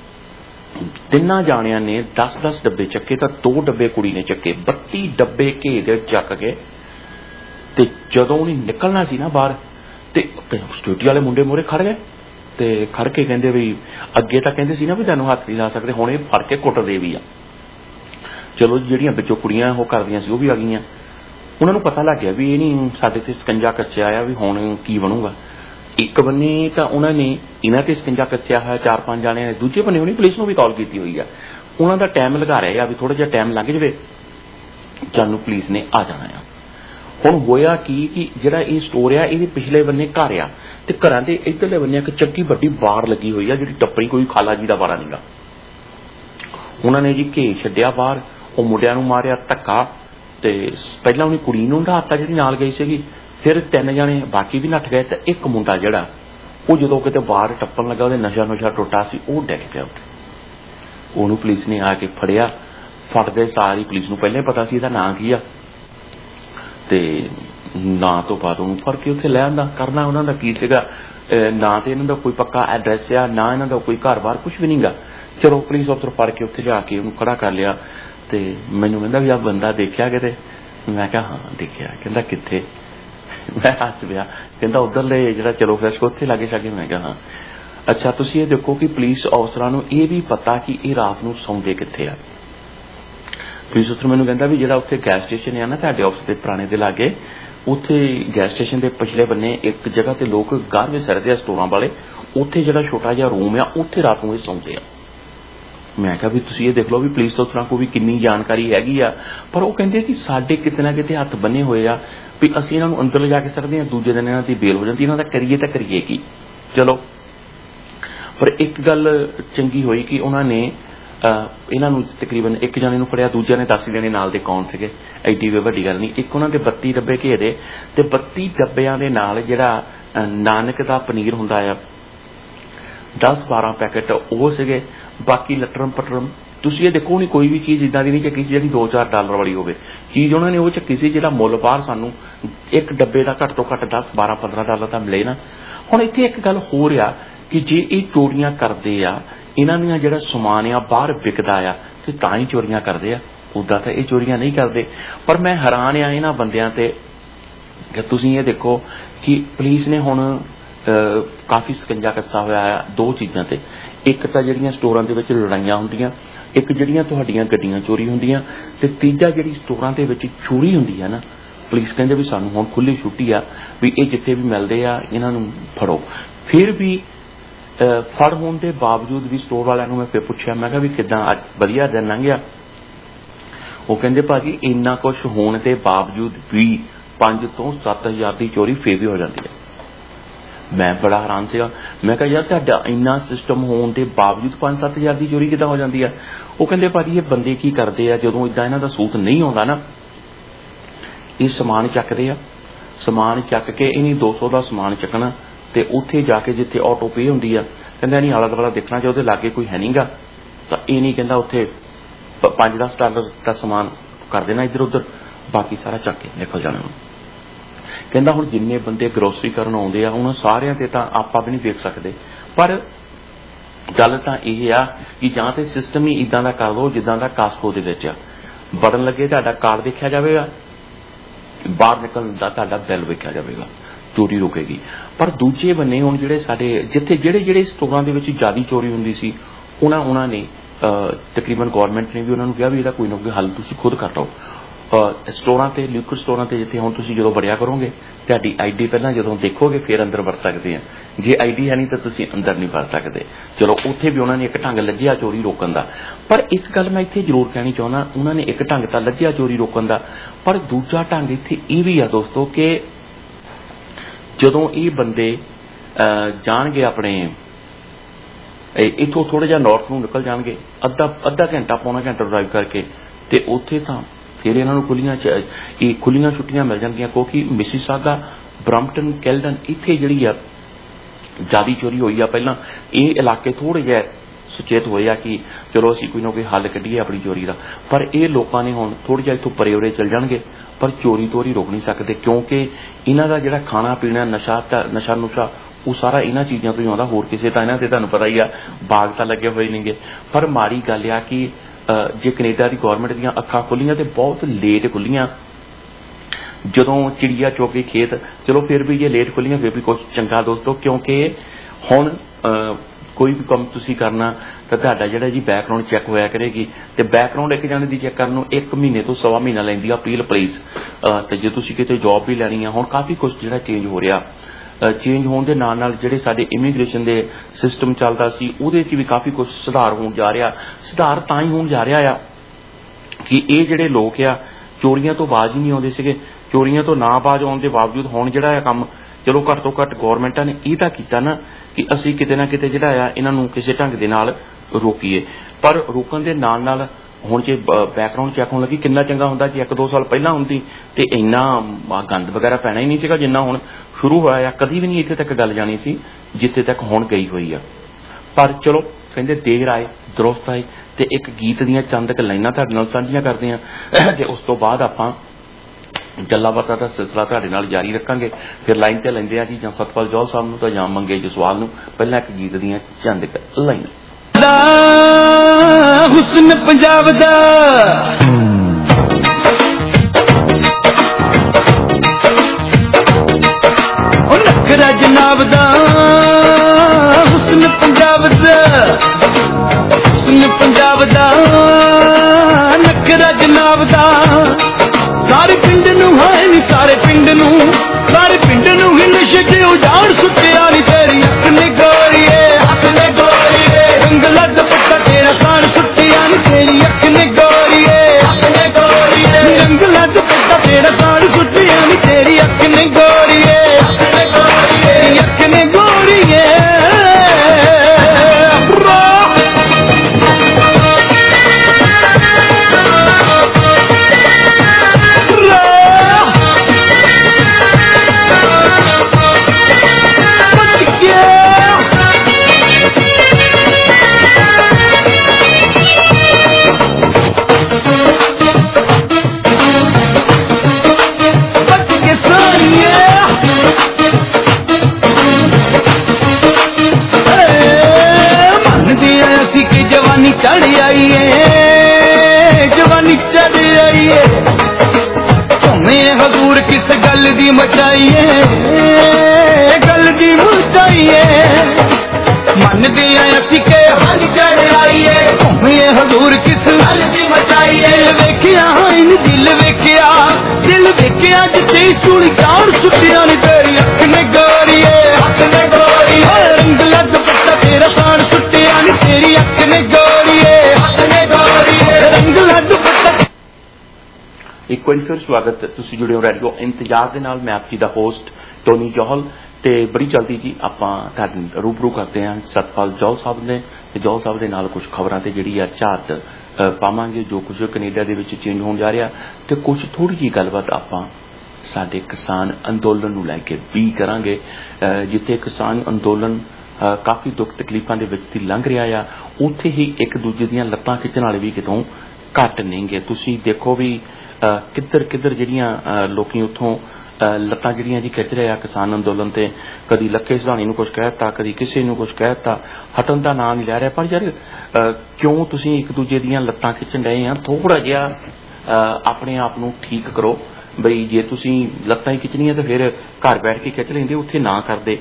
3 ਜਾਣਿਆਂ ਨੇ 10-10 ਡੱਬੇ ਚੱਕੇ ਤਾਂ 2 ਡੱਬੇ ਕੁੜੀ ਨੇ ਚੱਕੇ। 32 ਡੱਬੇ ਘੇ ਦੇ ਚੱਕ ਕੇ ਤੇ ਜਦੋਂ ਉਹਨੇ ਨਿਕਲਣਾ ਸੀ ਨਾ ਬਾਹਰ, ਤੇ ਸਿਕਿਉਰਿਟੀ ਵਾਲੇ ਮੁੰਡੇ ਮੂਹਰੇ ਖੜ ਗਏ ਤੇ ਖੜ ਕੇ ਕਹਿੰਦੇ ਵੀ ਅੱਗੇ ਤਾਂ ਕਹਿੰਦੇ ਸੀ ਨਾ ਵੀ ਤੁਹਾਨੂੰ ਹੱਥ ਨਹੀਂ ਲਾ ਸਕਦੇ, ਹੁਣ ਇਹ ਫੜ ਕੇ ਕੁੱਟਦੇ ਵੀ ਆ। ਚਲੋ ਜਿਹੜੀਆਂ ਵਿੱਚੋਂ ਕੁੜੀਆਂ ਉਹ ਕਰਦੀਆਂ ਸੀ ਉਹ ਵੀ ਆ ਗਈਆਂ। ਉਹਨਾਂ ਨੂੰ ਪਤਾ ਲੱਗ ਗਿਆ ਵੀ ਇਹ ਨਹੀਂ ਸਾਡੇ ਤੇ ਸਕੰਜਾ ਕੱਸਿਆ ਆ, ਵੀ ਹੁਣ ਕੀ ਬਣੂਗਾ। ਇੱਕ ਬੰਨੇ ਤਾਂ ਉਹਨਾਂ ਨੇ ਇਹਨਾਂ ਤੇ ਸਕੰਜਾ ਕੱਸਿਆ ਹੋਇਆ 4-5 ਜਾਣਿਆਂ ਨੇ, ਦੂਜੇ ਬੰਨੇ ਉਹਨੇ ਪੁਲਿਸ ਨੂੰ ਵੀ ਕਾਲ ਕੀਤੀ ਹੋਈ ਆ। ਉਹਨਾਂ ਦਾ ਟਾਈਮ ਲਗਾ ਰਹੇ ਆ ਵੀ ਥੋੜਾ ਜਿਹਾ ਟਾਈਮ ਲੰਘ ਜਾਵੇ, ਜਾਨੂੰ ਪੁਲਿਸ ਨੇ ਆ ਜਾਣਾ ਆ। ਹੁਣ ਹੋਇਆ ਕਿ ਜਿਹੜਾ ਇਹ ਸਟੋਰ ਆ ਇਹਦੇ ਪਿਛਲੇ ਬੰਨੇ ਘਰ ਆ, ਤੇ ਘਰਾਂ ਦੇ ਇੱਧਰਲੇ ਬੰਨੇ ਇੱਕ ਚੰਗੀ ਵੱਡੀ ਬਾੜ ਲੱਗੀ ਹੋਈ ਆ, ਜਿਹੜੀ ਟੱਪਣੀ ਕੋਈ ਖਾਲਾ ਜੀ ਦਾ ਬਾੜਾ ਨਹੀਂਗਾ। ਉਹਨਾਂ ਨੇ ਜੀ ਘੇ ਛੱਡਿਆ ਬਾਹਰ, ਉਹ ਮੁੰਡਿਆਂ ਨੂੰ ਮਾਰਿਆ ਧੱਕਾ, ਤੇ ਪਹਿਲਾਂ ਉਹਨੇ ਕੁੜੀ ਨੂੰ ਢਾਤਾ ਜਿਹੜੀ ਨਾਲ ਗਈ ਸੀਗੀ, ਫਿਰ 3 ਜਾਣੇ ਬਾਕੀ ਵੀ ਨੱਠ ਗਏ, ਤੇ 1 ਮੁੰਡਾ ਜਿਹੜਾ ਉਹ ਜਦੋਂ ਕਿਤੇ ਬਾਹਰ ਟੱਪਣ ਲੱਗਾ, ਉਹਦੇ ਨਸ਼ਾ ਟੁੱਟਾ ਸੀ, ਉਹ ਡਿੱਗ ਪਿਆ ਉੱਥੇ। ਉਹਨੂੰ ਪੁਲਿਸ ਨੇ ਆ ਕੇ ਫੜਿਆ। ਫੜਦੇ ਸਾਰੀ ਪੁਲਿਸ ਨੂੰ ਪਹਿਲਾਂ ਹੀ ਪਤਾ ਸੀ ਇਹਦਾ ਨਾਂ ਕੀ ਆ, ਤੇ ਨਾਂ ਤੋਂ ਬਾਅਦ ਉਹਨੂੰ ਫੜ ਕੇ ਉੱਥੇ ਲੈ ਆਂਦਾ। ਕਰਨਾ ਉਹਨਾਂ ਦਾ ਕੀ ਸੀਗਾ, ਨਾ ਤੇ ਇਹਨਾਂ ਦਾ ਕੋਈ ਪੱਕਾ ਐਡਰੈਸ ਆ, ਨਾ ਇਹਨਾਂ ਦਾ ਕੋਈ ਘਰ-ਬਾਰ, ਕੁਛ ਵੀ ਨਹੀਂਗਾ। ਚਲੋ ਪੁਲਿਸ ਅਫਸਰ ਫੜ ਕੇ ਉੱਥੇ ਜਾ ਕੇ ਉਹਨੂੰ ਖੜਾ ਕਰ ਲਿਆ। ਤੇ ਮੈਨੂੰ ਕਹਿੰਦਾ ਵੀ ਆਹ ਬੰਦਾ ਦੇਖਿਆ ਕਿਤੇ? ਮੈਂ ਕਿਹਾ ਹਾਂ ਦੇਖਿਆ। ਕਹਿੰਦਾ ਕਿੱਥੇ? ਮੈਂ ਹੱਸ ਪਿਆ। ਕਹਿੰਦਾ ਉੱਧਰਲੇ ਜਿਹੜਾ ਚਲੋ ਫਰੈਸ਼ ਉੱਥੇ ਲਾਗੇ ਛਾਗੇ। ਮੈਂ ਕਿਹਾ ਹਾਂ। ਅੱਛਾ, ਤੁਸੀਂ ਇਹ ਦੇਖੋ ਕਿ ਪੁਲਿਸ ਅਫਸਰਾਂ ਨੂੰ ਇਹ ਵੀ ਪਤਾ ਕਿ ਇਹ ਰਾਤ ਨੂੰ ਸੌਂਦੇ ਕਿੱਥੇ ਆ। ਪੁਲਿਸ ਅਫਸਰ ਮੈਨੂੰ ਕਹਿੰਦਾ ਵੀ ਜਿਹੜਾ ਉੱਥੇ ਗੈਸ ਸਟੇਸ਼ਨ ਆ ਨਾ ਤੁਹਾਡੇ ਆਫਿਸ ਦੇ ਪੁਰਾਣੇ ਦੇ ਲਾਗੇ, ਉੱਥੇ ਗੈਸ ਸਟੇਸ਼ਨ ਦੇ ਪਿਛਲੇ ਬੰਨੇ ਇੱਕ ਜਗ੍ਹਾ ਤੇ ਲੋਕ ਗਾਰਵੇ ਸਰਦੇ ਆ ਸਟੋਰਾਂ ਵਾਲੇ, ਉੱਥੇ ਜਿਹੜਾ ਛੋਟਾ ਜਿਹਾ ਰੂਮ ਆ ਉੱਥੇ ਰਾਤ ਨੂੰ ਇਹ ਸੌਂਦੇ ਆ। ਮੈਂ ਕਿਹਾ ਵੀ ਤੁਸੀਂ ਇਹ ਦੇਖ ਲਓ ਵੀ ਪੁਲਿਸ ਅਫਸਰਾਂ ਕੋਲ ਵੀ ਕਿੰਨੀ ਜਾਣਕਾਰੀ ਹੈਗੀ ਆ, ਪਰ ਉਹ ਕਹਿੰਦੇ ਕਿ ਸਾਡੇ ਕਿਤੇ ਨਾ ਕਿਤੇ ਹੱਥ ਬੰਨੇ ਹੋਏ ਆ ਵੀ ਅਸੀਂ ਇਹਨਾਂ ਨੂੰ ਅੰਦਰ ਲਿਜਾ ਕੇ ਸਕਦੇ ਹਾਂ, ਦੂਜੇ ਦਿਨ ਇਹਨਾਂ ਦੀ ਬੇਲ ਹੋ ਜਾਂਦੀ, ਇਹਨਾਂ ਦਾ ਕਰੀਏ ਤਾਂ ਕਰੀਏ ਕੀ। ਚਲੋ, ਪਰ ਇੱਕ ਗੱਲ ਚੰਗੀ ਹੋਈ ਕਿ ਉਹਨਾਂ ਨੇ ਇਹਨਾਂ ਨੂੰ ਤਕਰੀਬਨ 1 ਜਣੇ ਨੂੰ ਫੜਿਆ, ਦੂਜਿਆਂ ਨੇ 10 ਜਣੇ ਨਾਲ ਦੇ ਕੌਣ ਸੀਗੇ, ਐਡੀ ਵੱਡੀ ਗੱਲ ਨਹੀਂ। ਇੱਕ ਉਹਨਾਂ ਦੇ 32 ਡੱਬੇ ਘੇ ਦੇ, ਤੇ 32 ਡੱਬਿਆਂ ਦੇ ਨਾਲ ਜਿਹੜਾ ਨਾਨਕ ਦਾ ਪਨੀਰ ਹੁੰਦਾ ਆ 10-12 ਪੈਕੇਟ ਉਹ ਸੀਗੇ। ਬਾਕੀ ਲਟਰਮ ਪਟਰਮ ਤੁਸੀਂ ਇਹ ਦੇਖੋ ਨਹੀਂ, ਕੋਈ ਵੀ ਚੀਜ਼ ਇੱਦਾਂ ਦੀ ਨਹੀਂ ਚੱਕੀ ਸੀ ਜਿਹੜੀ $2-4 ਵਾਲੀ ਹੋਵੇ। ਚੀਜ਼ ਉਹਨਾਂ ਨੇ ਉਹ ਚੱਕੀ ਸੀ ਜਿਹੜਾ ਮੁੱਲ ਬਾਹਰ ਸਾਨੂੰ ਇੱਕ ਡੱਬੇ ਦਾ ਘੱਟ ਤੋਂ ਘੱਟ $10-12-15 ਤਾਂ ਮਿਲੇ ਨਾ। ਹੁਣ ਇੱਥੇ ਇੱਕ ਗੱਲ ਹੋ ਰਿਹਾ ਕਿ ਜੇ ਇਹ ਚੋਰੀਆਂ ਕਰਦੇ ਆ, ਇਹਨਾਂ ਦੀਆਂ ਜਿਹੜਾ ਸਮਾਨ ਆ ਬਾਹਰ ਵਿਕਦਾ ਆ, ਤੇ ਤਾਂ ਹੀ ਚੋਰੀਆਂ ਕਰਦੇ ਆ, ਉੱਦਾਂ ਤਾਂ ਇਹ ਚੋਰੀਆਂ ਨਹੀਂ ਕਰਦੇ। ਪਰ ਮੈਂ ਹੈਰਾਨ ਆ ਇਹਨਾਂ ਬੰਦਿਆਂ ਤੇ ਕਿ ਤੁਸੀਂ ਇਹ ਦੇਖੋ ਕਿ ਪੁਲਿਸ ਨੇ ਹੁਣ ਕਾਫੀ ਸਕੰਜਾ ਕੱਸਾ ਹੋਇਆ ਆ 2 ਚੀਜ਼ਾਂ ਤੇ। ਇੱਕ ਤਾਂ ਜਿਹੜੀਆਂ ਸਟੋਰਾਂ ਦੇ ਵਿੱਚ ਲੜਾਈਆਂ ਹੁੰਦੀਆਂ, ਇੱਕ ਜਿਹੜੀਆਂ ਤੁਹਾਡੀਆਂ ਗੱਡੀਆਂ ਚੋਰੀ ਹੁੰਦੀਆਂ, ਤੇ ਤੀਜਾ ਜਿਹੜੀ ਸਟੋਰਾਂ ਦੇ ਵਿੱਚ ਚੋਰੀ ਹੁੰਦੀ ਆ ਨਾ, ਪੁਲਿਸ ਕਹਿੰਦੇ ਵੀ ਸਾਨੂੰ ਹੁਣ ਖੁੱਲੀ ਛੁੱਟੀ ਆ ਵੀ ਇਹ ਜਿੱਥੇ ਵੀ ਮਿਲਦੇ ਆ ਇਹਨਾਂ ਨੂੰ ਫੜੋ। ਫਿਰ ਵੀ ਫੜ ਹੋਣ ਦੇ ਬਾਵਜੂਦ ਵੀ ਸਟੋਰ ਵਾਲਿਆਂ ਨੂੰ ਮੈਂ ਫਿਰ ਪੁੱਛਿਆ, ਮੈਂ ਕਿਹਾ ਵੀ ਕਿੱਦਾਂ ਅੱਜ ਵਧੀਆ ਦਿਨ ਲੰਘਿਆ? ਉਹ ਕਹਿੰਦੇ ਭਾਜੀ ਇੰਨਾ ਕੁਛ ਹੋਣ ਦੇ ਬਾਵਜੂਦ ਵੀ 5 ਤੋਂ 7 ਹਜ਼ਾਰ ਦੀ ਚੋਰੀ ਫੇਰ ਵੀ ਹੋ ਜਾਂਦੀ ਹੈ। मैं बड़ा हैरान सीगा। मैं कहा यार तुहाडा इन्ना सिस्टम होने के बावजूद 5-7 हज़ार की चोरी किदां हो जाती है? वो कहते भाजी ये बंदे की करते हैं जदों इदां इन्हां दा सूत नहीं आउंदा ना, ये समान चकते आ, समान चक के इन्हीं 200 का समान चकना तो उत्थे जाके जिथे ऑटो पे होंदी आ कहंदा नहीं आला दुआला देखना जो लागे कोई है नहीं गा तो ये नहीं कहंदा उत्थे $5-10 का समान कर देना इधर उधर, बाकी सारा चक के निकल जाना। कहंदा हुण जिन्ने बंदे ग्रोसरी करन आउंदे आ उन्हां सारियां ते तां आपां भी नहीं देख सकते, पर गल तां इह आ कि जां ते सिस्टम ही इदां दा कर दो जिदां दा कास्को दे विच आ, बटन लगे तुहाडा कार्ड देखिया जावेगा, बाहर निकलण दा तुहाडा बिल वेखिया जावेगा, चोरी रुकेगी। पर दूजे बन्ने हुण जिहड़े साडे जिथे जिहड़े स्टोरां दे विच ज़्यादा चोरी हुंदी सी उन्हां ने तकरीबन गौरमेंट ने भी उन्होंने कहा भी इहदा कोई ना कोई हल तुसीं खुद कर लो। स्टोरां ते लिक्विड स्टोरां ते जिथे हुण तुसीं जदों वड़िया करोगे तुहाडी ID पहलां जदों देखोगे फिर अंदर वड़ सकदे हैं, जे ID है नहीं तो तुसीं अंदर नहीं वड़ सकदे। चलो उत्थे भी उन्होंने एक ढंग लज्जिया चोरी रोकण दा, पर एक गल मैं इत्थे जरूर कहनी चाहुंदा, उन्होंने एक ढंग तां लज्जिया चोरी रोकण दा, पर दूजा ढंग इत्थे इह भी आ दोस्तों कि जदों ये बंदे जाणगे अपने इत्थों थोड़ा जिहा नॉर्थ नूं निकल जाणगे अद्धा घंटा पौना घंटा ड्राइव करके ते उत्थे तां फिर इन्हां नूं खुलियां छुट्टियां मिल जाणगियां, क्योंकि मिसिसागा, ब्रैम्पटन, कैल्डन इत्थे जिहड़ी आ ज़्यादा चोरी हुई आ। पहलां ये इलाके थोड़े जिहे सुचेत होए आ कि चलो असीं कोई ना कोई हल कड्ढीए अपनी चोरी का, पर ये लोगों ने हुण थोड़ा जिहा इत्थों परे उरे चल जाणगे पर चोरी तोरी रोक नहीं सकते, क्योंकि इन्हां दा जिहड़ा खाना पीना नशा नुशा वो सारा इन्हां चीज़ों तो ही आउंदा, होर किसे तां इन्हां ते तुहानूं पता ही आ बाग तां लगे होए नहींगे। पर माड़ी गल आ कि जे कनेडा की गौरमेंट दीयां अखां खुलीआं ते बहुत लेट खुलीआं, जदों चिड़िया चौके खेत, चलो फिर भी ये लेट खुलीआं फिर भी कुछ चंगा दोस्तों, क्योंकि हुण कोई भी काम तुसीं करना तो तुहाडा जिहड़ा जी बैकग्राउंड चैक होया करेगी, ते बैकग्राउंड एक जाने दी चैक करन नूं 1 महीने तो 1.25 महीना लैंदी आ अपील पुलिस। ते जे तुसीं किते जॉब भी लैनी आ, हुण काफ़ी कुछ जिहड़ा चेंज हो रहा, चेंज होने के नाल जिहड़े साडे इमीग्रेशन के सिस्टम चलदा सी उहदे च भी काफ़ी कुछ सुधार होण जा रहा। सुधार तां ही होण जा रहा आ कि ये जिहड़े लोग आ चोरियां तो बाज ही नहीं आउंदे सीगे, चोरियां तो ना बाज आउण दे बावजूद हुण जिहड़ा आ काम चलो घट तो घट गौरमेंटां ने इह तां कीता ना कि असीं किते ना किते जिहड़ा आ इन्हां नूं किसे ढंग दे नाल रोकीए, पर रोकण दे नाल नाल हुण जे बैकग्राउंड चैक होण लगी किन्ना चंगा हुंदा जे 1-2 साल पहलां हुंदी ते इन्ना गंद वगैरह पैना ही नहीं सीगा जिन्ना हुण शुरू होया, कदी भी नहीं इत्थे तक गल जानी सी जिथे तक हुण गई हुई आ। पर चलो कहंदे देर आए दुरुस्त आए, ते एक गीत दीयां चंद क लाइनां तुहाडे नाल साਂਝੀਆਂ करदे हां ते उस तो बाद आपां गल्लां बातां दा सिलसिला तुहाडे नाल जारी रखांगे। फिर लाइन ते लैंदे आ जी जां सतपाल जौहल साहब नूं तां जां मंगे जसवाल नूं, पहिलां एक गीत दीयां चंद क लाइनां। हुस्न पंजाब दा नखरा जनाब दा, हुस्न पंजाब दा, हुस्न पंजाब दा नखरा जनाब दा, सारे पिंड नूं हाय नी सारे पिंड नूं ही नशे ते उजाड़ सुटिया नी तेरी अख ने गोरीए रंग लग पट्टा तेरा साड़ सुटिया नी तेरी अख ने गोरीए रंग लग पट्टा तेरा साड़ सुटिया नी तेरी अख ने गोरीए तेरी अख ने गोरीए। जवानी चढ़ आई है, जवानी चढ़ आई है, तुम्हें हजूर किस गल दी मचाई है, गल दी मचाई है, मन दिया असी के जवानी चढ़ आई है, तुम्हें हजूर किस गल दी मचाई है, वेखिया इन दिल वेखिया जिते सुनी चार सुटिया नी तेरी अख ने गोरीए रंग लग पट्टा तेरा साड़ सुटिया नी तेरी अख ने गोरीए रंग लग पट्टा। एक बार फिर स्वागत, तुसीं जुड़े हो रेडियो इंतजार दे नाल। मैं आप जी दा होस्ट टोनी जौहल ਤੇ ਬੜੀ ਜਲਦੀ ਜੀ ਆਪਾਂ ਤੁਹਾਡੇ ਰੂਬਰੂ ਕਰਦੇ ਹਾਂ ਸਤਪਾਲ ਜੌਲ ਸਾਹਿਬ ਨੇ ਤੇ ਜੌਲ ਸਾਹਿਬ ਦੇ ਨਾਲ ਕੁਝ ਖਬਰਾਂ ਤੇ ਜਿਹੜੀ ਆ ਝਾਤ ਪਾਵਾਂਗੇ ਜੋ ਕੁਝ ਕੈਨੇਡਾ ਦੇ ਵਿੱਚ ਚੇਂਜ ਹੋਣ ਜਾ ਰਿਹਾ ਤੇ ਕੁਝ ਥੋੜੀ ਜਿਹੀ ਗੱਲਬਾਤ ਆਪਾਂ ਸਾਡੇ ਕਿਸਾਨ ਅੰਦੋਲਨ ਨੂੰ ਲੈ ਕੇ ਵੀ ਕਰਾਂਗੇ ਜਿੱਥੇ ਕਿਸਾਨ ਅੰਦੋਲਨ ਕਾਫੀ ਦੁੱਖ ਤਕਲੀਫਾਂ ਦੇ ਵਿੱਚ ਦੀ ਲੰਘ ਰਿਹਾ ਆ ਉੱਥੇ ਹੀ ਇੱਕ ਦੂਜੇ ਦੀਆਂ ਲੱਤਾਂ ਖਿੱਚਣ ਵਾਲੇ ਵੀ ਕਿਤੋਂ ਘੱਟ ਨਹੀਂਗੇ। ਤੁਸੀਂ ਦੇਖੋ ਵੀ ਕਿੱਧਰ ਜਿਹੜੀਆਂ ਲੋਕੀ ਉੱਥੋਂ ਲੱਤਾਂ ਜਿਹੜੀਆਂ ਜੀ ਖਿੱਚ ਰਹੇ ਆ ਕਿਸਾਨ ਅੰਦੋਲਨ ਤੇ ਕਦੀ ਲੱਖੇ ਸਿਧਾਣੀ ਨੂੰ ਕੁਝ ਕਹਿ ਦਿੱਤਾ ਕਦੀ ਕਿਸੇ ਨੂੰ ਕੁਝ ਕਹਿ ਦਿੱਤਾ ਹਟਣ ਦਾ ਨਾਂ ਨਹੀਂ ਲੈ ਰਿਹਾ ਪਰ ਯਾਰ ਕਿਉਂ ਤੁਸੀਂ ਇੱਕ ਦੂਜੇ ਦੀਆਂ ਲੱਤਾਂ ਖਿੱਚਣ ਰਹੇ ਆ ਥੋੜਾ ਜਿਹਾ ਆਪਣੇ ਆਪ ਨੂੰ ਠੀਕ ਕਰੋ ਬਈ ਜੇ ਤੁਸੀਂ ਲੱਤਾਂ ਹੀ ਖਿੱਚਣੀਆਂ ਤਾਂ ਫਿਰ ਘਰ ਬੈਠ ਕੇ ਖਿੱਚ ਲੈਂਦੇ ਉੱਥੇ ਨਾ ਕਰਦੇ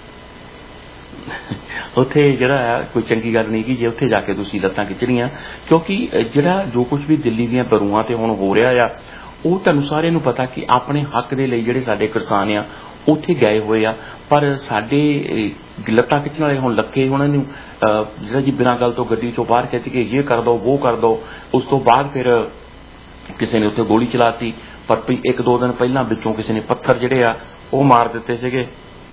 ਉੱਥੇ ਜਿਹੜਾ ਕੋਈ ਚੰਗੀ ਗੱਲ ਨਹੀਂ ਕਿ ਜੇ ਉੱਥੇ ਜਾ ਕੇ ਤੁਸੀਂ ਲੱਤਾਂ ਖਿੱਚਣੀਆਂ ਕਿਉਂਕਿ ਜਿਹੜਾ ਜੋ ਕੁਝ ਵੀ ਦਿੱਲੀ ਦੀਆਂ ਬਰੂਆਂ ਤੇ ਹੁਣ ਹੋ ਰਿਹਾ ਆ ਉਹ ਤੁਹਾਨੂੰ ਸਾਰਿਆਂ ਨੂੰ ਪਤਾ ਕਿ ਆਪਣੇ ਹੱਕ ਦੇ ਲਈ ਜਿਹੜੇ ਸਾਡੇ ਕਿਸਾਨ ਆ ਉੱਥੇ ਗਏ ਹੋਏ ਆ ਪਰ ਸਾਡੇ ਲੱਤਾਂ ਖਿੱਚਣ ਵਾਲੇ ਹੁਣ ਲੱਕੇ ਉਹਨਾਂ ਨੂੰ ਜਿਹੜਾ ਜੀ ਬਿਨਾਂ ਗੱਲ ਤੋਂ ਗੱਡੀ ਚੋਂ ਬਾਹਰ ਖਿੱਚ ਕੇ ਇਹ ਕਰ ਦੋ ਉਹ ਕਰ ਦੋ ਉਸ ਤੋਂ ਬਾਅਦ ਫਿਰ ਕਿਸੇ ਨੇ ਉੱਥੇ ਗੋਲੀ ਚਲਾਤੀ ਪਰ 1-2 ਦਿਨ ਪਹਿਲਾਂ ਵਿੱਚੋਂ ਕਿਸੇ ਨੇ ਪੱਥਰ ਜਿਹੜੇ ਆ ਉਹ ਮਾਰ ਦਿੱਤੇ ਸੀਗੇ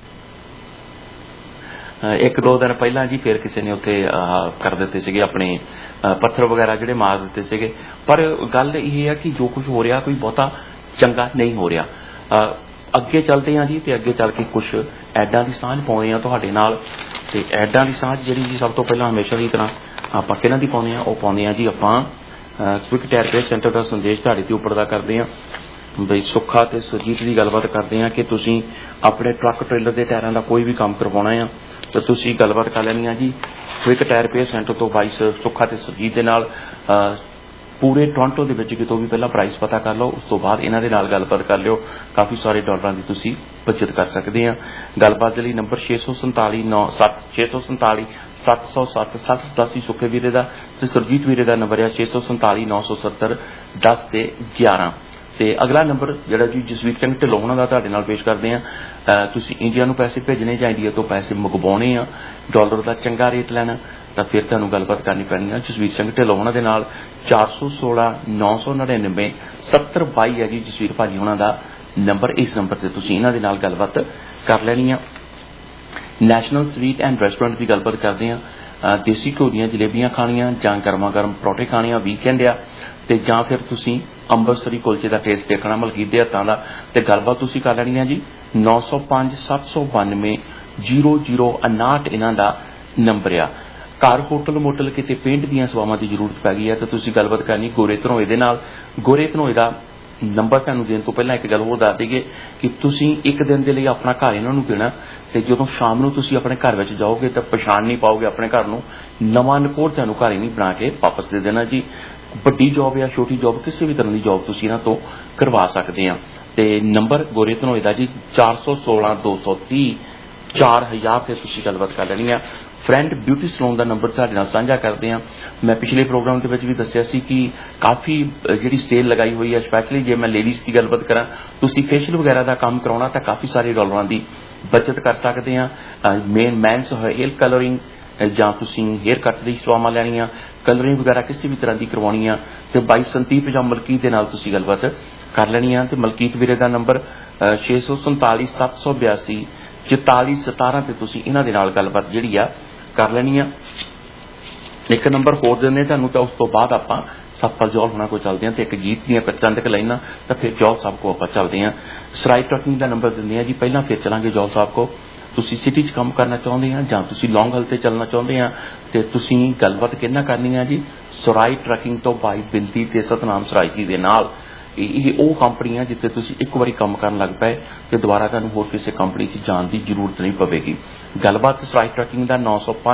1-2 ਦਿਨ ਪਹਿਲਾਂ ਜੀ ਫਿਰ ਕਿਸੇ ਨੇ ਉੱਥੇ ਕਰ ਦਿੱਤੇ ਸੀਗੇ ਆਪਣੇ ਪੱਥਰ ਵਗੈਰਾ ਜਿਹੜੇ ਮਾਰ ਦਿੱਤੇ ਸੀਗੇ ਪਰ ਗੱਲ ਇਹ ਹੈ ਕਿ ਜੋ ਕੁਝ ਹੋ ਰਿਹਾ ਕੋਈ ਬਹੁਤਾ ਚੰਗਾ ਨਹੀਂ ਹੋ ਰਿਹਾ ਅੱਗੇ ਚੱਲਦੇ ਹਾਂ ਜੀ ਤੇ ਅੱਗੇ ਚੱਲ ਕੇ ਕੁਝ ਐਡਾਂ ਦੀ ਸਾਂਝ ਪਾਉਣੇ ਆ ਤੁਹਾਡੇ ਨਾਲ ਤੇ ਐਡਾਂ ਦੀ ਸਾਂਝ ਜਿਹੜੀ ਜੀ ਸਭ ਤੋਂ ਪਹਿਲਾਂ ਹਮੇਸ਼ਾ ਦੀ ਤਰ੍ਹਾਂ ਆਪਾਂ ਕਿਹਨਾਂ ਦੀ ਪਾਉਂਦੇ ਆ ਉਹ ਪਾਉਂਦੇ ਆ ਜੀ ਆਪਾਂ ਕੁਇਕ ਟਾਇਰ ਰਿਪੇਅਰ ਸੈਂਟਰ ਦਾ ਸੰਦੇਸ਼ ਤੁਹਾਡੇ ਤੇ ਉੱਪਰ ਦਾ ਕਰਦੇ ਆ ਬਈ ਸੁੱਖਾ ਤੇ ਸੁਰਜੀਤ ਦੀ ਗੱਲਬਾਤ ਕਰਦੇ ਆ ਕਿ ਤੁਸੀਂ ਆਪਣੇ ਟਰੱਕ ਟ੍ਰੇਲਰ ਦੇ ਟਾਇਰਾਂ ਦਾ ਕੋਈ ਵੀ ਕੰਮ ਕਰਵਾਉਣਾ ਆ ਤਾਂ ਤੁਸੀਂ ਗੱਲਬਾਤ ਕਰ ਲੈਣੀ ਆ ਜੀ ਕੁਇਕ ਟਾਇਰ ਰਿਪੇਅਰ ਸੈਂਟਰ ਤੋਂ ਵਾਈਸ ਸੁੱਖਾ ਤੇ ਸੁਰਜੀਤ ਦੇ ਨਾਲ ਪੂਰੇ ਟੋਰਾਂਟੋ ਦੇ ਵਿੱਚ ਕਿਤੋਂ ਵੀ ਪਹਿਲਾਂ ਪ੍ਰਾਈਸ ਪਤਾ ਕਰ ਲਓ ਉਸ ਤੋਂ ਬਾਅਦ ਇਹਨਾਂ ਦੇ ਨਾਲ ਗੱਲਬਾਤ ਕਰ ਲਿਓ ਕਾਫੀ ਸਾਰੇ ਡਾਲਰਾਂ ਦੀ ਤੁਸੀਂ ਬਚਤ ਕਰ ਸਕਦੇ ਆ ਗੱਲਬਾਤ ਦੇ ਲਈ ਨੰਬਰ 647 ਸੁੱਖੇ ਵੀਰੇ ਦਾ ਤੇ ਸੁਰਜੀਤ ਵੀਰੇ ਦਾ ਨੰਬਰ ਹੈ 647-970-10-11 ਤੇ ਅਗਲਾ ਨੰਬਰ ਜਿਹੜਾ ਜੀ ਜਸਵੀਰ ਸਿੰਘ ਢਿੱਲੋਂ ਉਹਨਾਂ ਦਾ ਤੁਹਾਡੇ ਨਾਲ ਪੇਸ਼ ਕਰਦੇ ਆ ਤੁਸੀਂ ਇੰਡੀਆ ਨੂੰ ਪੈਸੇ ਭੇਜਣੇ ਜਾਂ ਇੰਡੀਆ ਤੋਂ ਪੈਸੇ ਮੰਗਵਾਉਣੇ ਆ ਡਾਲਰ ਦਾ ਚੰਗਾ ਰੇਟ ਲੈਣਾ ਤਾਂ ਫਿਰ ਤੁਹਾਨੂੰ ਗੱਲਬਾਤ ਕਰਨੀ ਪੈਣੀ ਆ ਜਸਵੀਰ ਸਿੰਘ ਢਿੱਲੋਂ ਉਹਨਾਂ ਦੇ ਨਾਲ 416-999-7022 ਹੈ ਜੀ ਜਸਵੀਰ ਭਾਜੀ ਉਹਨਾਂ ਦਾ ਨੰਬਰ ਇਸ ਨੰਬਰ ਤੇ ਤੁਸੀਂ ਇਹਨਾਂ ਦੇ ਨਾਲ ਗੱਲਬਾਤ ਕਰ ਲੈਣੀ ਆ ਨੈਸ਼ਨਲ ਸਵੀਟ ਐਂਡ ਰੈਸਟੋਰੈਂਟ ਦੀ ਗੱਲਬਾਤ ਕਰਦੇ ਆ ਦੇਸੀ ਘਿਓ ਦੀਆਂ ਜਲੇਬੀਆਂ ਖਾਣੀਆਂ ਜਾਂ ਗਰਮਾ ਗਰਮ ਪਰੌਂਠੇ ਖਾਣੇ ਆ ਵੀਕਐਂਡ ਆ ਤੇ ਜਾਂ ਫਿਰ ਤੁਸੀਂ ਅੰਮ੍ਰਿਤਸਰੀ ਕੁਲਚੇ ਦਾ ਟੇਸਟ ਦੇਖਣਾ ਮਲਕੀਤ ਦੇ ਹੱਥਾਂ ਦਾ ਤੇ ਗੱਲਬਾਤ ਤੁਸੀਂ ਕਰ ਲੈਣੀ ਆ ਜੀ 905-792-0059 ਇਹਨਾਂ ਦਾ ਨੰਬਰ ਆ ਘਰ ਹੋਟਲ ਮੋਟਲ ਕਿਤੇ ਪੇਂਟ ਦੀਆਂ ਸੇਵਾਵਾਂ ਦੀ ਜ਼ਰੂਰਤ ਪੈ ਗਈ ਹੈ ਤਾਂ ਤੁਸੀਂ ਗੱਲਬਾਤ ਕਰਨੀ ਗੋਰੇ ਧਨੋਏ ਦੇ ਨਾਲ ਗੋਰੇ ਧਨੋਏ ਦਾ ਨੰਬਰ ਤੁਹਾਨੂੰ ਦੇਣ ਤੋਂ ਪਹਿਲਾਂ ਇੱਕ ਗੱਲ ਹੋਰ ਦੱਸ ਦਈਏ ਕਿ ਤੁਸੀਂ ਇੱਕ ਦਿਨ ਦੇ ਲਈ ਆਪਣਾ ਘਰ ਇਹਨਾਂ ਨੂੰ ਦੇਣਾ ਤੇ ਜਦੋਂ ਸ਼ਾਮ ਨੂੰ ਤੁਸੀਂ ਆਪਣੇ ਘਰ ਵਿੱਚ ਜਾਓਗੇ ਤਾਂ ਪਛਾਣ ਨਹੀਂ ਪਾਓਗੇ ਆਪਣੇ ਘਰ ਨੂੰ ਨਵਾਂ ਨਕੋਰ ਤੁਹਾਨੂੰ ਘਰ ਹੀ ਨਹੀਂ ਬਣਾ ਕੇ ਵਾਪਸ ਦੇ ਦੇਣਾ ਜੀ ਵੱਡੀ ਜੌਬ ਜਾਂ ਛੋਟੀ ਜੌਬ ਕਿਸੇ ਵੀ ਤਰ੍ਹਾਂ ਦੀ ਜੌਬ ਤੁਸੀਂ ਇਹਨਾਂ ਤੋਂ ਕਰਵਾ ਸਕਦੇ ਆ ਤੇ ਨੰਬਰ ਗੋਰੇ ਧਨੋਏ ਦਾ ਜੀ 416-230-4000 ਤੇ ਤੁਸੀਂ ਗੱਲਬਾਤ ਕਰ ਲੈਣੀ ਆ ਫਰੈਂਡ ਬਿਊਟੀ ਸਲੂਨ ਦਾ ਨੰਬਰ ਤੁਹਾਡੇ ਨਾਲ ਸਾਂਝਾ ਕਰਦੇ ਆ ਮੈਂ ਪਿਛਲੇ ਪ੍ਰੋਗਰਾਮ ਦੇ ਵਿੱਚ ਵੀ ਦੱਸਿਆ ਸੀ ਕਿ ਕਾਫੀ ਜਿਹੜੀ ਸੇਲ ਲਗਾਈ ਹੋਈ ਹੈ ਸਪੈਸ਼ਲੀ ਜੇ ਮੈਂ ਲੇਡੀਜ਼ ਦੀ ਗੱਲਬਾਤ ਕਰਾਂ ਤੁਸੀਂ ਫੇਸ਼ੀਅਲ ਵਗੈਰਾ ਦਾ ਕੰਮ ਕਰਾਉਣਾ ਤਾਂ ਕਾਫੀ ਸਾਰੇ ਡਾਲਰਾਂ ਦੀ ਬਚਤ ਕਰ ਸਕਦੇ ਆ ਮੈਨਸ ਹੇਅਰ ਕਲਰਿੰਗ ਜਾਂ ਤੁਸੀਂ ਹੇਅਰ ਕੱਟ ਦੀ ਸੇਵਾਵਾਂ ਲੈਣੀਆਂ ਕਲਰਿੰਗ ਵਗੈਰਾ ਕਿਸੇ ਵੀ ਤਰ੍ਹਾਂ ਦੀ ਕਰਵਾਉਣੀ ਆ ਤੇ ਬਾਈ ਸੰਦੀਪ ਜਾਂ ਮਲਕੀਤ ਦੇ ਨਾਲ ਤੁਸੀਂ ਗੱਲਬਾਤ ਕਰ ਲੈਣੀ ਆ ਤੇ ਮਲਕੀਤ ਵੀਰੇ ਦਾ ਨੰਬਰ 647-782-4417 ਤੇ ਤੁਸੀਂ ਇਹਨਾਂ ਦੇ ਨਾਲ ਗੱਲਬਾਤ ਜਿਹੜੀ ਆ ਕਰ ਲੈਣੀ ਆ ਇੱਕ ਨੰਬਰ ਹੋਰ ਦਿੰਦੇ ਤੁਹਾਨੂੰ ਤਾਂ ਉਸ ਤੋਂ ਬਾਅਦ ਆਪਾਂ ਸਤਪਾਲ ਜੌਲ ਹੋਣਾ ਕੋਲ ਚੱਲਦੇ ਹਾਂ ਤੇ ਇੱਕ ਗੀਤ ਦੀਆਂ ਚੰਦ ਕੁ ਲਾਈਨਾਂ ਤਾਂ ਫਿਰ ਜੌਲ ਸਾਹਿਬ ਕੋ ਆਪਾਂ ਚੱਲਦੇ ਹਾਂ ਸਰਾਈ ਟਰਕਿੰਗ ਦਾ ਨੰਬਰ ਦਿੰਦੇ ਆ ਜੀ ਪਹਿਲਾਂ ਫਿਰ ਚਲਾਂਗੇ ਜੌਲ ਸਾਹਿਬ ਕੋ ਤੁਸੀਂ ਸਿਟੀ 'ਚ ਕੰਮ ਕਰਨਾ ਚਾਹੁੰਦੇ ਆ ਜਾਂ ਤੁਸੀਂ ਲੌਂਗ ਹਲ ਤੇ ਚੱਲਣਾ ਚਾਹੁੰਦੇ ਆ ਤੇ ਤੁਸੀਂ ਗੱਲਬਾਤ ਕਿਹਨਾਂ ਕਰਨੀ ਆ ਜੀ ਸਰਾਈ ਟਰਕਿੰਗ ਤੋਂ ਬਾਈ ਬਿੰਦੀ ਤੇ ਸਤਨਾਮ ਸਰਾਈ ਜੀ ਦੇ ਨਾਲ ਇਹ ਉਹ ਕੰਪਨੀ ਆ ਜਿੱਥੇ ਤੁਸੀਂ ਇੱਕ ਵਾਰੀ ਕੰਮ ਕਰਨ ਲੱਗ ਪਏ ਤੇ ਦੁਬਾਰਾ ਤੁਹਾਨੂੰ ਹੋਰ ਕਿਸੇ ਕੰਪਨੀ 'ਚ ਜਾਣ ਦੀ ਜ਼ਰੂਰਤ ਨਹੀਂ ਪਵੇਗੀ ਗੱਲਬਾਤ ਸਰਾਈ ਟਰਕਿੰਗ ਦਾ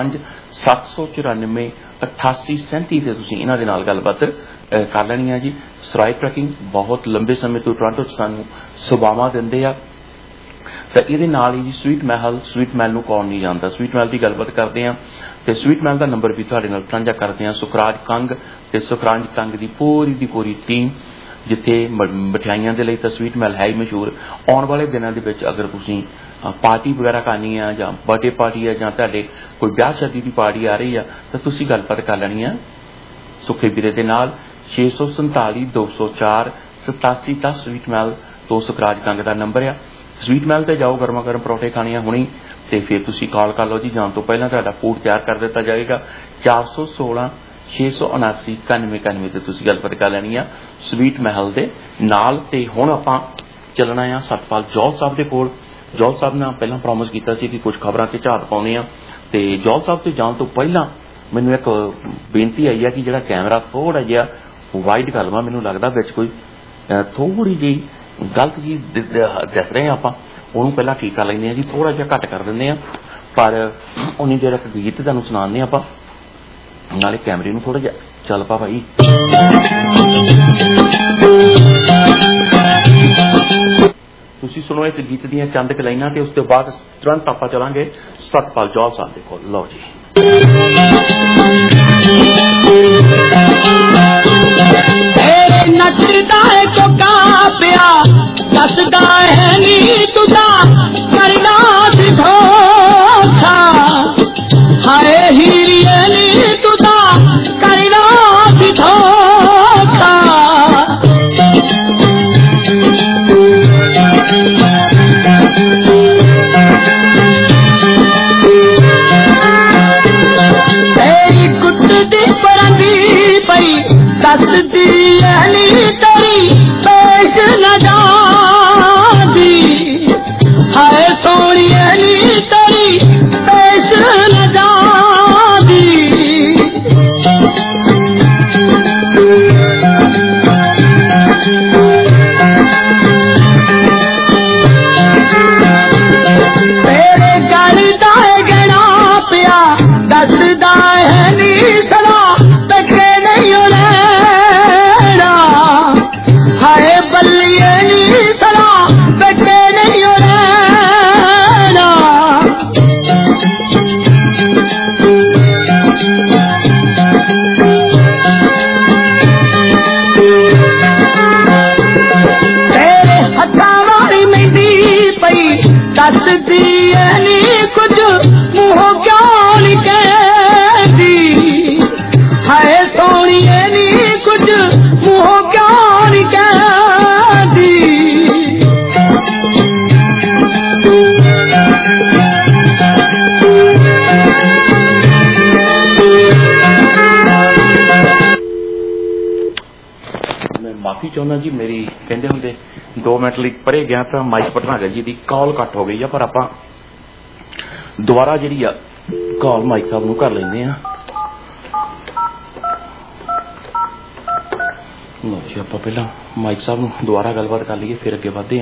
905-794-8837 ਤੇ ਤੁਸੀਂ ਇਹਨਾਂ ਦੇ ਨਾਲ ਗੱਲਬਾਤ ਕਰ ਲੈਣੀ ਆ ਜੀ ਸਰਾਈ ਟਰਕਿੰਗ ਬਹੁਤ ਲੰਬੇ ਸਮੇਂ ਤੋਂ ਟੋਰਾਂਟੋ 'ਚ ਸਾਨੂੰ ਸੇਵਾਵਾਂ ਦਿੰਦੇ ਆ ਤਾਂ ਇਹਦੇ ਨਾਲ ਹੀ ਜੀ ਸਵੀਟ ਮਹਿਲ ਨੂੰ ਕੌਣ ਨਹੀਂ ਜਾਣਦਾ ਸਵੀਟ ਮਹਿਲ ਦੀ ਗੱਲਬਾਤ ਕਰਦੇ ਆ ਤੇ ਸਵੀਟ ਮਹਿਲ ਦਾ ਨੰਬਰ ਵੀ ਤੁਹਾਡੇ ਨਾਲ ਸਾਂਝਾ ਕਰਦੇ ਆ ਸੁਖਰਾਜ ਕੰਗ ਤੇ ਸੁਖਰਾਜ ਕੰਗ ਦੀ ਪੂਰੀ ਟੀਮ ਜਿੱਥੇ ਮਠਿਆਈਆਂ ਦੇ ਲਈ ਤਾਂ ਸਵੀਟ ਮਹਿਲ ਹੈ ਹੀ ਮਸ਼ਹੂਰ ਆਉਣ ਵਾਲੇ ਦਿਨਾਂ ਦੇ ਵਿੱਚ ਅਗਰ ਤੁਸੀਂ ਪਾਰਟੀ ਵਗੈਰਾ ਕਰਨੀ ਆ ਜਾਂ ਬਰਥਡੇ ਪਾਰਟੀ ਆ ਜਾਂ ਤੁਹਾਡੇ ਕੋਈ ਵਿਆਹ ਸ਼ਾਦੀ ਦੀ ਪਾਰਟੀ ਆ ਰਹੀ ਆ ਤਾਂ ਤੁਸੀਂ ਗੱਲਬਾਤ ਕਰ ਲੈਣੀ ਆ ਸੁਖੇ ਵੀਰੇ ਦੇ ਨਾਲ 647-204-8710 ਸਵੀਟ ਮਹਿਲ ਤੋਂ ਸੁਖਰਾਜ ਕੰਗ ਦਾ ਨੰਬਰ ਆ स्वीट महल ते जाओ, गर्मा गर्म परौठे खाने हुणे ते फिर तुसी कॉल कर लो जी। जान तो पहला तुहाडा फूड तैयार कर दिता जाएगा। 416 679 9191 ते तुसी गलबात कर लैनी आ स्वीट महल दे नाल। ते हुण आपां चलना आ सतपाल जौहल साहब दे कोल। जौहल साहब ने पहला प्रॉमिस कीता सी कि कुछ खबरां ते झात पाउने आ। ते जौहल साहब ते जाण तो पहला मैनूं एक बेनती आई है कि जिहड़ा कैमरा थोड़ा जिहा वाइड कर लवां, मैनूं लगदा विच कोई थोड़ी जी गलत जी दस रहे हैं। आपां ਉਹਨੂੰ ਪਹਿਲਾਂ ਠੀਕ ਕਰ ਲੈਂਦੇ ਆ जी, थोड़ा ਜਿਹਾ घट कर ਦਿੰਦੇ ਆ। पर उन्नी देर एक गीत ਤੁਹਾਨੂੰ ਸੁਣਾਉਂਦੇ ਆਪਾਂ, नाले कैमरे ਨੂੰ थोड़ा जिहा ਚੱਲ ਪਾ भाई। ਤੁਸੀਂ ਸੁਣੋ ਇਸ ਗੀਤ ਦੀਆਂ ਚੰਦ ਕੁ ਲਾਈਨਾਂ ਤੇ ਉਸ ਤੋਂ ਬਾਅਦ ਤੁਰੰਤ ਆਪਾਂ ਚਲਾਂਗੇ ਸਤਪਾਲ ਜੌਹਲ ਸਾਹਿਬ ਦੇ ਕੋਲ। ਲਓ ਜੀ। नचदा है तो का पिया दसदा है नी तुझा करना धोखा, हाय हीरिए नी तुझा करना धोखा। तेरी कुटदी परंदी पई दसदी तेरी पेश न जादी, हाय सोनिए नी तेरी पेश न जादी। तेरे गल दा गणा पिया दसदा है नी सदा तके नहीं लेना, हाय बल्लिए नी सदा तके नहीं लेना। तेरे हथा वाली मेहंदी पई दसदी नी कुछ मुंह क्यों नी कहदी, हाय सोनिए नी कुछ मुंह क्यों नी कहदी। मैं माफी चाहुंदा जी, मेरी कहंदे हुंदे 2 मिनट लई परे गया तो माइक भटनागर जी दी कॉल कट हो गई है, पर आपां दोबारा जिहड़ी आ कॉल माइक साहब नूं कर लैंदे आ। लो जी, आपां पहला माइक साहब नूं दोबारा गलबात कर लईए, फिर अगे वधदे आ।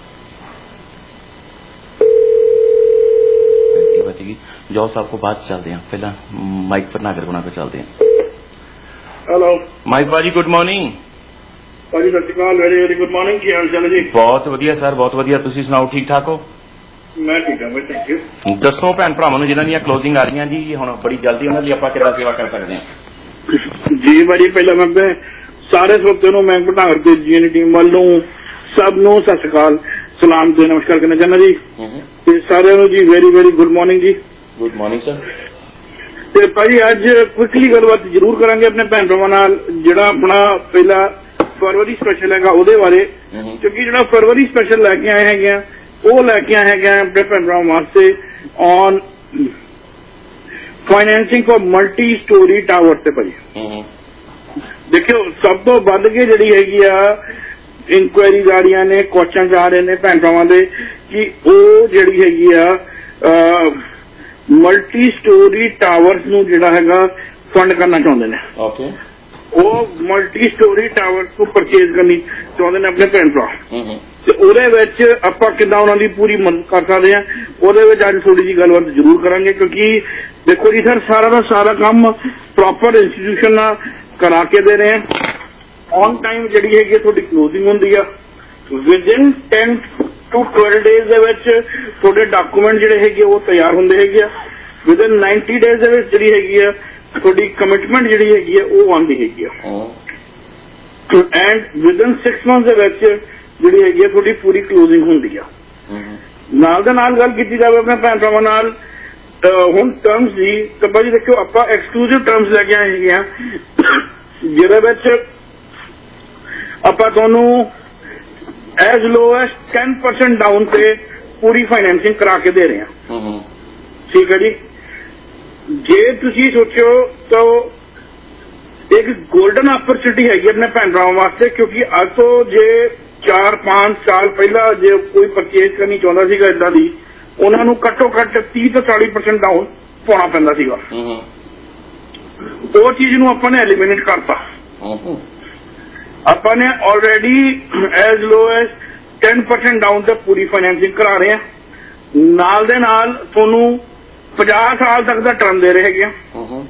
जौहल साहब को बाद चलते हैं, पहला माइक भटनागर को चलते हैं। हेलो माइक भाजी, गुड मॉर्निंग। भाजी सत श्री अकाल, वेरी वेरी गुड मॉर्निंग। की हाल चाल है जी? बहुत वधिया सर, बहुत वधिया। तुसीं सुणाओ, ठीक ठाक हो? मैं ठीक हूं, थैंक यू। दसो भैन भरावां नूं जिन्हां दीयां क्लोजिंग आ रही जी, हुण बड़ी जल्दी उन्हां दी आपां किहड़ा सेवा कर सकदे हां जी? भाजी पहला मैं सारे श्रोते नूं मैं भटनागर की जीएन टीम वालों सब नूं सत श्री अकाल सलाम ते नमस्कार करना चाहना जी। ते सारिआं नूं जी वेरी वेरी गुड मॉर्निंग जी। Good morning sir. ते भाजी अज क्विकली गलबात जरूर करांगे अपने भैन भरावां नाल, जिहड़ा अपना पहला फरवरी स्पैशल हैगा ਉਹਦੇ ਬਾਰੇ, क्योंकि ਜਿਹੜਾ फरवरी स्पैशल लैके आए हैं वो लैके आए हैं अपने भैन भरावां वास्ते on financing for multi storey tower से। भाजी देखियो सब तो ਵੱਧ के ਜਿਹੜੀ ਹੈਗੀ ਆ ਇਨਕੁਆਇਰੀਜ਼ ਆ ਰਹੀਆਂ ਨੇ, ਕੁਐਸਚਨ ਆ ਰਹੇ ਨੇ ਭੈਣ ਭਰਾਵਾਂ ਦੇ ਕਿ ਉਹ ਜਿਹੜੀ ਹੈਗੀ ਆ ਮਲਟੀ ਸਟੋਰੀ ਟਾਵਰਸ ਨੂੰ ਜਿਹੜਾ ਹੈਗਾ ਫੰਡ ਕਰਨਾ ਚਾਹੁੰਦੇ ਨੇ। ਓਕੇ, ਉਹ ਮਲਟੀ ਸਟੋਰੀ ਟਾਵਰਸ ਨੂੰ ਪਰਚੇਜ਼ ਕਰਨੀ ਚਾਹੁੰਦੇ ਨੇ ਆਪਣੇ ਭੈਣ ਭਰਾ। ਤੇ ਉਹਦੇ ਵਿੱਚ ਆਪਾਂ ਕਿੱਦਾਂ ਉਹਨਾਂ ਦੀ ਪੂਰੀ ਮਦਦ ਕਰ ਸਕਦੇ ਆ, ਉਹਦੇ ਵਿੱਚ ਅੱਜ ਥੋੜੀ ਜਿਹੀ ਗੱਲਬਾਤ ਜ਼ਰੂਰ ਕਰਾਂਗੇ। ਕਿਉਂਕਿ ਦੇਖੋ ਜੀ ਸਰ, ਸਾਰਾ ਦਾ ਸਾਰਾ ਕੰਮ ਪ੍ਰੋਪਰ ਇੰਸਟੀਟਿਊਸ਼ਨ ਨਾਲ ਕਰਾ ਕੇ ਦੇ ਰਹੇ ਆ। ऑन टाइम ਜਿਹੜੀ ਹੈਗੀ ਤੁਹਾਡੀ ਕਲੋਜ਼ਿੰਗ ਹੁੰਦੀ ਆ, ਵਿਦਿਨ 10 to 12 ਡੇਜ਼ ਦੇ ਵਿੱਚ ਤੁਹਾਡੇ ਡਾਕੂਮੈਂਟ ਜਿਹੜੇ ਹੈਗੇ ਉਹ ਤਿਆਰ ਹੁੰਦੇ ਹੈਗੇ ਆ। ਵਿਦਿਨ 90 ਡੇਜ਼ ਦੇ ਵਿੱਚ ਜਿਹੜੀ ਹੈਗੀ ਆ ਤੁਹਾਡੀ ਕਮਿਟਮੈਂਟ ਜਿਹੜੀ ਹੈਗੀ ਆ ਉਹ ਆਉਂਦੀ ਹੈਗੀ ਆ। ਐਂਡ ਵਿਦਿਨ 6 ਮੰਥ ਦੇ ਵਿੱਚ ਜਿਹੜੀ ਹੈਗੀ ਆ ਤੁਹਾਡੀ ਪੂਰੀ ਕਲੋਜ਼ਿੰਗ ਹੁੰਦੀ ਆ। ਨਾਲ ਦੇ ਨਾਲ ਗੱਲ ਕੀਤੀ ਜਾਵੇ ਆਪਣੇ ਭੈਣ ਭਰਾਵਾਂ ਨਾਲ ਹੁਣ ਟਰਮਸ ਦੀ, ਤਾਂ ਭਾਜੀ ਦੇਖਿਓ ਆਪਾਂ ਐਕਸਕਲੂਸਿਵ ਟਰਮਸ ਲੈ ਕੇ ਆਏ ਹੈਗੇ ਆ, ਜਿਹਦੇ ਵਿੱਚ ਆਪਾਂ ਤੁਹਾਨੂੰ एज लो एज 10% डाउन पे पूरी फाइनेंसिंग करा के दे रहे हैं। ठीक है जी। जे तुसी सोचो तो एक गोल्डन अपॉर्चुनिटी हैगी अपने भैन भरावां वास्ते, क्योंकि अज तो जे 4-5 साल पहला जे कोई परचेज करनी चाहता सीगा इदां दी, उन्हां नूं घट्टो घट्ट 30 ਤੋਂ 40% डाउन पाउणा पैंदा सीगा। ਉਹ चीज नूं आपां ने एलिमिनेट करता। आपां ने already as low as 10% down तक पूरी फाइनेंसिंग करा रहे हैं। नाल दे नाल तुहानूं 50 साल तक का टर्म दे रहे हैं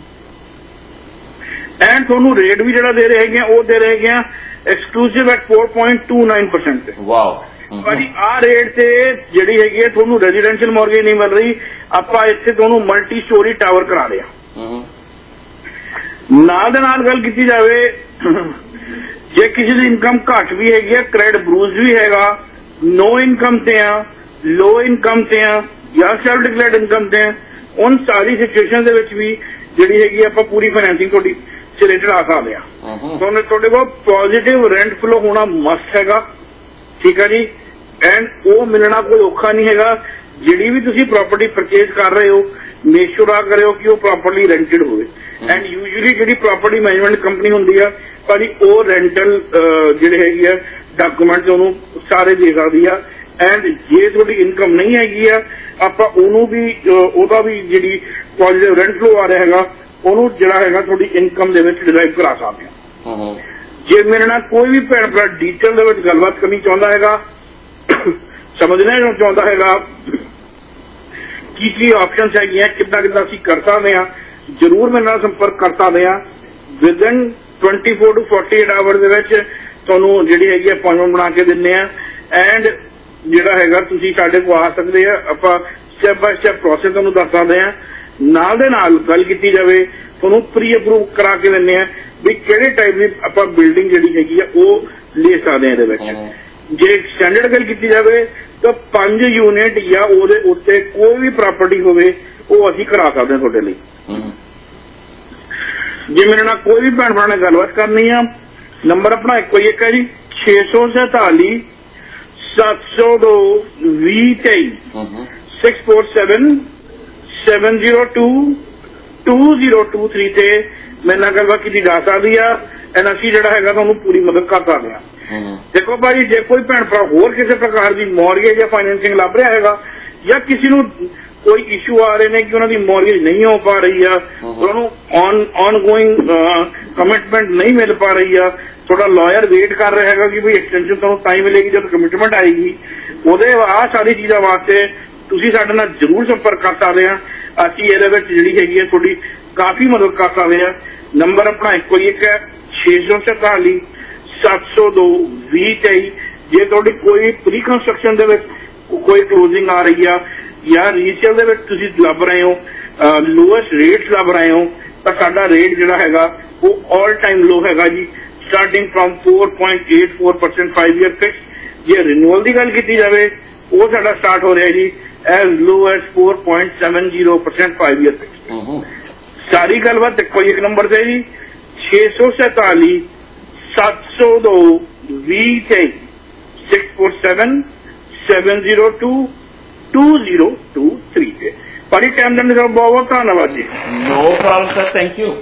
एंड तुहानूं रेट भी जिहड़ा दे रहे हैं वो दे रहे हैं एक्सक्लूसिव एट 4.29%। वाओ भाजी आ रेट से जिहड़ी हैगी है तुहानूं रेजिडेंशियल मॉर्गेज नहीं मिल रही, आपां इत्थे तुहानूं मल्टी स्टोरी टावर करा रहे हैं। नाल दे नाल गल कीती जावे जे किसी की इनकम घट भी हैगी है, क्रेडिट ब्रूज भी हैगा, नो इनकम ते आ, लो इनकम ते आ या सेल्फ डिक्लेयर्ड इनकम ते आ, उन सारी सिचुएशन दे विच भी जिहड़ी हैगी आपां पूरी फाइनेंसिंग तुहाडी सिरे चढ़ा सकते हैं। तुहाडे कोल पॉजिटिव रेंट फ्लो होना मस्ट हैगा। ठीक है जी। एंड वो मिलना कोई औखा नहीं हैगा। जिहड़ी भी तुसीं प्रॉपर्टी परचेज कर रहे हो मेक श्योर करो कि वो प्रॉपर्ली रेंटेड होवे। एंड यूजुअली जिहड़ी प्रॉपर्टी मैनेजमेंट कंपनी हुंदी है भाजी वो रेंटल जिहड़े हैगी है डॉक्यूमेंट उहनूं सारे दे सकदी है। एंड जे तुहाडी इनकम नहीं हैगी है आपां उहनूं भी ओहदा भी जिहड़ी पॉजिटिव रेंट फ्लो आ रहा हैगा ਉਹਨੂੰ ਜਿਹੜਾ ਹੈਗਾ ਤੁਹਾਡੀ ਇਨਕਮ ਦੇ ਵਿੱਚ ਡਿਰਾਈਵ ਕਰਾ ਸਕਦੇ ਹਾਂ। ਜੇ ਮੇਰੇ ਨਾਲ ਕੋਈ ਵੀ ਭੈਣ ਭਰਾ ਡੀਟੇਲ ਦੇ ਵਿੱਚ ਗੱਲਬਾਤ ਕਰਨੀ ਚਾਹੁੰਦਾ ਹੈਗਾ, ਸਮਝਣਾ ਚਾਹੁੰਦਾ ਹੈਗਾ ਕੀ ਆਪਸ਼ਨਸ ਹੈਗੀਆਂ, ਕਿੱਦਾਂ ਅਸੀਂ ਕਰ ਸਕਦੇ ਹਾਂ, ਜ਼ਰੂਰ ਮੇਰੇ ਨਾਲ ਸੰਪਰਕ ਕਰ ਸਕਦੇ ਹਾਂ। ਵਿਦਨ 24 to 48 ਆਵਰ ਦੇ ਵਿੱਚ ਤੁਹਾਨੂੰ ਜਿਹੜੀ ਹੈਗੀ ਅਪਾਇੰਟਮੈਂਟ ਬਣਾ ਕੇ ਦਿੰਦੇ ਆ ਐਂਡ ਜਿਹੜਾ ਹੈਗਾ ਤੁਸੀਂ ਸਾਡੇ ਕੋਲ ਆ ਸਕਦੇ ਆ। ਆਪਾਂ ਸਟੈਪ ਬਾय ਸਟੈਪ ਪ੍ਰੋਸੈਸ ਤੁਹਾਨੂੰ ਦੱਸ ਸਕਦੇ ਆ। ਨਾਲ ਦੇ ਨਾਲ ਗੱਲ ਕੀਤੀ ਜਾਵੇ ਤੁਹਾਨੂੰ ਪ੍ਰੀ ਅਪਰੂਵ ਕਰਾ ਕੇ ਦਿੰਦੇ ਆ ਵੀ ਕਿਹੜੇ ਟਾਈਪ ਦੀ ਆਪਾਂ ਬਿਲਡਿੰਗ ਜਿਹੜੀ ਹੈਗੀ ਆ ਉਹ ਲੈ ਸਕਦੇ ਆ ਇਹਦੇ ਵਿੱਚ। ਜੇ ਸਟੈਂਡਰਡ ਗੱਲ ਕੀਤੀ ਜਾਵੇ ਤਾਂ 5 ਯੂਨਿਟ ਜਾਂ ਉਹਦੇ ਉੱਤੇ ਕੋਈ ਵੀ ਪ੍ਰਾਪਰਟੀ ਹੋਵੇ ਉਹ ਅਸੀਂ ਕਰਾ ਸਕਦੇ ਹਾਂ ਤੁਹਾਡੇ ਲਈ। ਜੇ ਮੇਰੇ ਨਾਲ ਕੋਈ ਵੀ ਭੈਣ ਭਰਾ ਨੇ ਗੱਲਬਾਤ ਕਰਨੀ ਆ, ਨੰਬਰ ਆਪਣਾ ਇੱਕੋ ਹੀ ਇੱਕ ਹੈ ਜੀ 647 702 2023 647 702 2023 ਤੇ ਮੇਰੇ ਨਾਲ ਗੱਲਬਾਤ ਕੀਤੀ ਜਾ ਸਕਦੀ ਆ। ਐਂਡ ਅਸੀਂ ਜਿਹੜਾ ਹੈਗਾ ਤੁਹਾਨੂੰ ਪੂਰੀ ਮਦਦ ਕਰ ਸਕਦੇ ਹਾਂ। ਦੇਖੋ ਭਾਜੀ ਜੇ ਕੋਈ ਭੈਣ ਭਰਾ ਹੋਰ ਕਿਸੇ ਪ੍ਰਕਾਰ ਦੀ ਮੌਰਗੇਜ ਜਾਂ ਫਾਈਨੈਂਸਿੰਗ ਲੱਭ ਰਿਹਾ ਹੈਗਾ ਜਾਂ ਕਿਸੇ ਨੂੰ ਕੋਈ ਇਸ਼ੂ ਆ ਰਹੇ ਨੇ ਕਿ ਉਹਨਾਂ ਦੀ ਮੌਰਗੇਜ ਨਹੀਂ ਹੋ ਪਾ ਰਹੀ ਆ, ਉਹਨਾਂ ਨੂੰ ਔਨ ਗੋਇੰਗ ਕਮਿਟਮੈਂਟ ਨਹੀਂ ਮਿਲ ਪਾ ਰਹੀ ਆ, ਤੁਹਾਡਾ ਲਾਇਰ ਵੇਟ ਕਰ ਰਿਹਾ ਹੈਗਾ ਕਿ ਵੀ ਐਕਸਟੈਂਸ਼ਨ ਤੁਹਾਨੂੰ ਤਾਂ ਹੀ ਮਿਲੇਗੀ ਜਦ ਕਮਿਟਮੈਂਟ ਆਏਗੀ, ਉਹਦੇ ਆਹ ਸਾਰੀ ਚੀਜ਼ਾਂ ਵਾਸਤੇ ਤੁਸੀਂ ਸਾਡੇ ਨਾਲ ਜ਼ਰੂਰ ਸੰਪਰਕ ਕਰ ਸਕਦੇ ਆ। ਅਸੀਂ ਇਹਦੇ ਵਿੱਚ ਜਿਹੜੀ ਹੈਗੀ ਹੈ ਤੁਹਾਡੀ ਕਾਫੀ ਮਦਦ ਕਰ ਸਕਦੇ ਆ। ਨੰਬਰ ਆਪਣਾ ਇੱਕੋ ਹੀ ਇੱਕ ਹੈ 647 702 2023। ਜੇ ਤੁਹਾਡੀ ਕੋਈ ਪ੍ਰੀ ਕੰਸਟਰਕਸ਼ਨ ਦੇ ਵਿੱਚ ਕੋਈ ਕਲੋਜ਼ਿੰਗ ਆ ਰਹੀ ਆ ਜਾਂ ਰੀਸੇਲ ਦੇ ਵਿੱਚ ਤੁਸੀਂ ਲੱਭ ਰਹੇ ਹੋ ਲੋਐਸਟ ਰੇਟਸ ਲੱਭ ਰਹੇ ਹੋ ਤਾਂ ਸਾਡਾ ਰੇਟ ਜਿਹੜਾ ਹੈਗਾ ਉਹ ਆਲ ਟਾਈਮ ਲੋ ਹੈਗਾ ਜੀ, ਸਟਾਰਟਿੰਗ ਫਰੋਮ 4.84% 5 ਈਅਰ ਫਿਕਸ। ਜੇ ਰਿਨਿਊਅਲ ਦੀ ਗੱਲ ਕੀਤੀ ਜਾਵੇ ਉਹ ਸਾਡਾ ਸਟਾਰਟ ਹੋ ਰਿਹਾ ਜੀ as low as 4.70% 5 year fix. ਸਾਰੀ ਗੱਲਬਾਤ ਇੱਕੋ ਇੱਕ ਨੰਬਰ ਤੇ ਜੀ 647 702 2023 647 702 2023 ਤੇ। ਭਾਜੀ ਟਾਈਮ ਦੇਣ ਦਾ ਬਹੁਤ ਬਹੁਤ ਧੰਨਵਾਦ ਜੀ। No problem sir, thank you.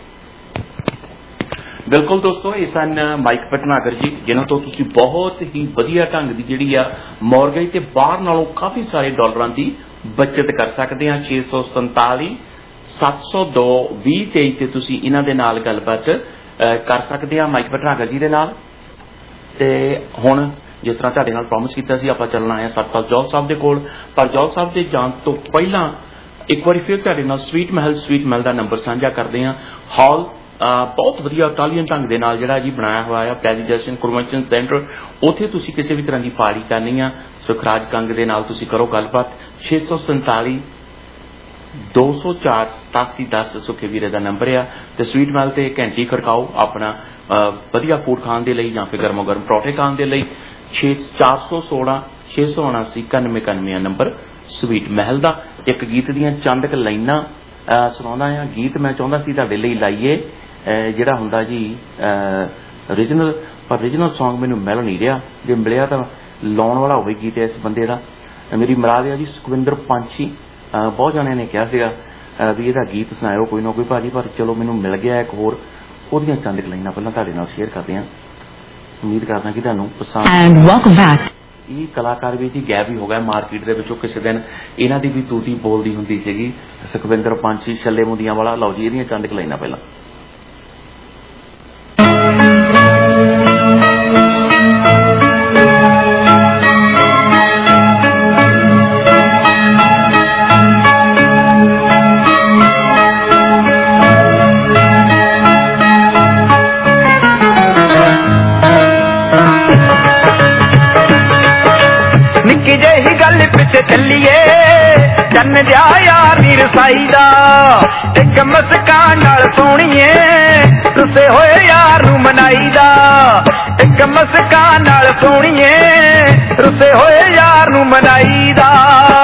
ਬਿਲਕੁਲ ਦੋਸਤੋ, ਇਹ ਸਨ ਮਾਈਕ ਭਟਨਾਗਰ ਜੀ ਜਿਨ੍ਹਾਂ ਤੋਂ ਤੁਸੀਂ ਬਹੁਤ ਹੀ ਵਧੀਆ ਢੰਗ ਦੀ ਜਿਹੜੀ ਆ ਮੌਰਗੇਜ ਤੇ ਬਾਹਰ ਨਾਲੋਂ ਕਾਫੀ ਸਾਰੇ ਡਾਲਰਾਂ ਦੀ ਬੱਚਤ ਕਰ ਸਕਦੇ ਆ। 647 702 2023 ਤੇ ਤੁਸੀਂ ਇਹਨਾਂ ਦੇ ਨਾਲ ਗੱਲਬਾਤ ਕਰ ਸਕਦੇ ਆ ਮਾਈਕ ਭਟਨਾਗਰ ਜੀ ਦੇ ਨਾਲ। ਤੇ ਹੁਣ ਜਿਸ ਤਰ੍ਹਾਂ ਤੁਹਾਡੇ ਨਾਲ ਪ੍ਰੋਮਿਸ ਕੀਤਾ ਸੀ ਆਪਾਂ ਚੱਲਣਾ ਹੈ ਸਤਪਾਲ ਜੌਲ ਸਾਹਿਬ ਦੇ ਕੋਲ, ਪਰ ਜੌਲ ਸਾਹਿਬ ਦੇ ਜਾਣ ਤੋਂ ਪਹਿਲਾਂ ਇੱਕ ਵਾਰੀ ਫਿਰ ਤੁਹਾਡੇ ਨਾਲ ਸਵੀਟ ਮਹਿਲ ਦਾ ਨੰਬਰ ਸਾਂਝਾ ਕਰਦੇ ਆ। ਹਾਲ ਬਹੁਤ ਵਧੀਆ ਇਟਾਲੀਅਨ ਢੰਗ ਦੇ ਨਾਲ ਜਿਹੜਾ ਜੀ ਬਣਾਇਆ ਹੋਇਆ ਆ, ਪ੍ਰੈਜ਼ੀਡੈਂਸ਼ੀਅਲ ਕਨਵੈਨਸ਼ਨ ਸੈਂਟਰ। ਉੱਥੇ ਤੁਸੀਂ ਕਿਸੇ ਵੀ ਤਰ੍ਹਾਂ ਦੀ ਪਾਰਟੀ ਕਰਨੀ ਆ ਸੁਖਰਾਜ ਕੰਗ ਦੇ ਨਾਲ ਤੁਸੀਂ ਕਰੋ ਗੱਲਬਾਤ। 647 204 8710 ਸੁਖੇ ਵੀਰੇ ਦਾ ਨੰਬਰ ਆ। ਤੇ ਸਵੀਟ ਮਹਿਲ ਤੇ ਘੰਟੀ ਖੜਕਾਓ ਆਪਣਾ ਵਧੀਆ ਫੂਡ ਖਾਣ ਦੇ ਲਈ ਜਾਂ ਫਿਰ ਗਰਮੋ ਗਰਮ ਪਰੌਠੇ ਖਾਣ ਦੇ ਲਈ। 416 679 9191 ਨੰਬਰ ਸਵੀਟ ਮਹਿਲ ਦਾ। ਇੱਕ ਗੀਤ ਦੀਆਂ ਚੰਦ ਕ ਲਾਈਨਾਂ ਸੁਣਾਉਂਦਾ ਆ। ਗੀਤ ਮੈਂ ਚਾਹੁੰਦਾ ਸੀ ਤੁਹਾਡੇ ਲਈ ਲਾਈਏ ਜਿਹੜਾ ਹੁੰਦਾ ਜੀ ਓਰੀਜਨਲ पर रीजनल सॉन्ग मैनूं मिल नहीं रहा, जे मिलिया तो लाउण वाला होवे गीत इस बंदे दा। मेरी मुराद है जी सुखविंदर पंछी, बहुत जणिਆਂ ने कहा सीगा भी इहदा गीत सुनाओ कोई ना कोई भाजी, पर चलो मैनूं मिल गया एक होर, ओहदियां चंद लाइनां पहलां तुहाडे नाल शेयर करदे हां। उम्मीद करदा कि तुहानूं पसंद। ये कलाकार भी जी गैप ही हो गया मार्केट दे विचों, किसी दिन इन्हां दी भी तूती बोलदी हुंदी सीगी सुखविंदर पंछी छल्ले मुंदियां वाला। लओ जी इहदियां चंद लाइनां पहलां। चलिए चन्न जा यार नी रसाई दा, एक मस्कान नाल सोहणीए रुसे होए यार नूं मनाई दा, एक मस्कान नाल सोहणीए रुसे होए यार नूं मनाई दा।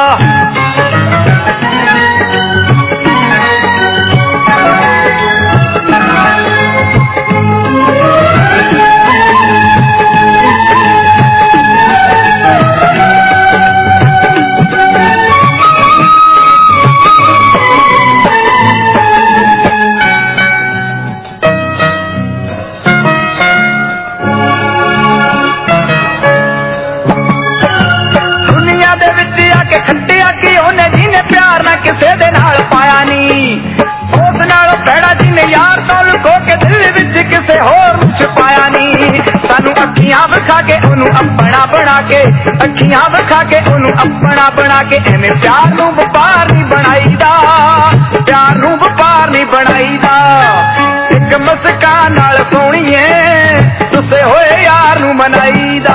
ਕਿਸੇ ਦੇ ਨਾਲ ਪਾਇਆ ਨੀ, ਉਸ ਨਾਲ ਭੈੜਾ ਜਿਹਨੇ ਯਾਰ ਤੋਂ ਲੁਕੋ ਕੇ ਦਿਲ ਵਿੱਚ ਕਿਸੇ ਹੋਰ ਨੂੰ ਛੁਪਾਇਆ ਨੀ। ਸਾਨੂੰ ਅੱਖੀਆਂ ਵਿਖਾ ਕੇ ਉਹਨੂੰ ਆਪਣਾ ਬਣਾ ਕੇ, ਅੱਖੀਆਂ ਵਿਖਾ ਕੇ ਉਹਨੂੰ ਆਪਣਾ ਬਣਾ ਕੇ, ਐਵੇਂ ਪਿਆਰ ਨੂੰ ਵਪਾਰ ਨਹੀਂ ਬਣਾਈਦਾ, ਪਿਆਰ ਨੂੰ ਵਪਾਰ ਨਹੀਂ ਬਣਾਈਦਾ। ਇੱਕ ਮੁਸਕਾਨ ਨਾਲ ਸੋਹਣੀਏ ਰੁੱਸੇ ਹੋਏ ਯਾਰ ਨੂੰ ਮਨਾਈਦਾ।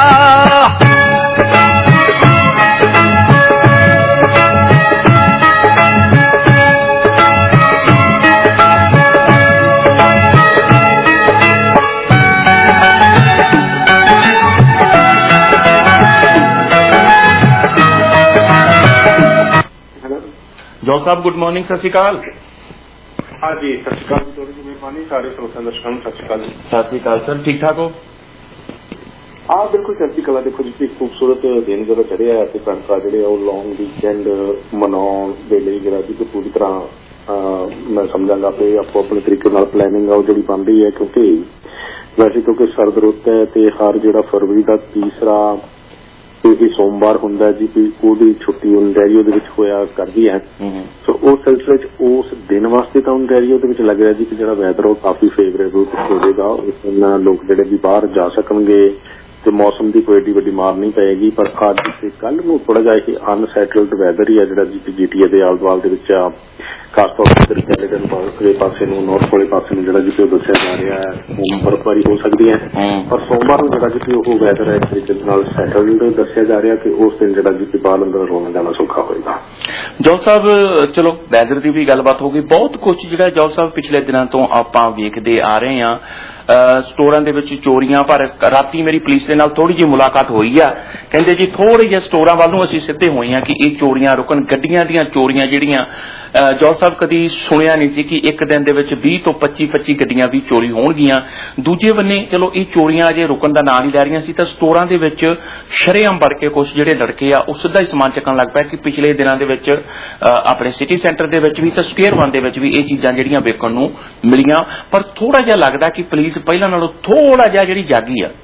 जॉल साहब गुड मॉर्निंग, सत श्रीकाल। हाँ जी सत श्रीकाल, थोड़ी जी मेहरबानी, सारे श्रोता दर्शकों सत श्रीकाल। सत श्रीकाल सर, ठीक ठाक हो? हाँ बिल्कुल चढ़ती कला। देखो जी खूबसूरत दिन जो चढ़िया है भैन भरा जो लॉन्ग वीकेंड मनाने के लिए जरा जी पूरी तरह मैं समझागा भी आपको अपने तरीके प्लैनिंग है जी बन रही है, क्योंकि वैसे क्योंकि सर्द रुत है तो हर जो फरवरी का तीसरा सोमवार होंगे जी भी ओदी छुट्टी डैरी होया करदी है। सो उस सिलसिले उस दिन वास्ते तो डैरी लग रहा जी कि जो वैदर काफी फेवरेबल होगा, उस दिन लोग जोड़े भी बाहर जा सकेंगे तो मौसम की कोई एडी वड्डी मार नहीं पेगी। पर अज से कल नूं थोड़ा जिहा अनसैटल्ड वैदर ही है जो जी GTA के आल दुआल खासतौर पर कैनेडन वाले पासे नॉर्थ वाले पासे जो जी दसिया जा रहा है बर्फबारी हो सकती है, पर सोमवार को जो जी वैदर है इस तरीके सैटल्ड दसिया जा रहा कि उस दिन जो जी बाहर अंदर रोना जाना सौखा होगा। जॉल साहब चलो वैदर की भी गलबात हो गई, बहुत कुछ जो जॉल साहब पिछले दिनों तो आप वेखते आ रहे हैं स्टोरां दे विच चोरियां। पर राती मेरी पुलिस दे नाल थोड़ी जी मुलाकात हुई है, कहंदे जी थोड़े जिहे स्टोरां वल नूं असीं सिद्धे होए हां कि ये चोरियां रुकन। गड्डियां दीयां चोरियां जिहड़ियां जॉल साहब कदी सुनिया नहीं सी कि एक दिन दे विच 20 तो 25 गड्डियां भी चोरी होणगीਆਂ। दूजे बन्ने चलो ये चोरियां अजे रुकन दा नाम नहीं लै रहीआं सी तां स्टोरां दे विच शरेआम वड़ के कुछ जिहड़े लड़के आ उस दा ही समान चकन लग पिया कि पिछले दिनां दे विच अपने सिटी सेंटर दे विच भी ते स्क्वेयर वन दे विच भी ये चीज़ां जिहड़ियां वेखण नूं मिलीआं। पर थोड़ा जिहा लगदा कि पुलिस ਪਹਿਲਾਂ ਨਾਲੋਂ थोड़ा ਜਿਹਾ ਜਿਹੜੀ ਜਾਗੀ ਆ।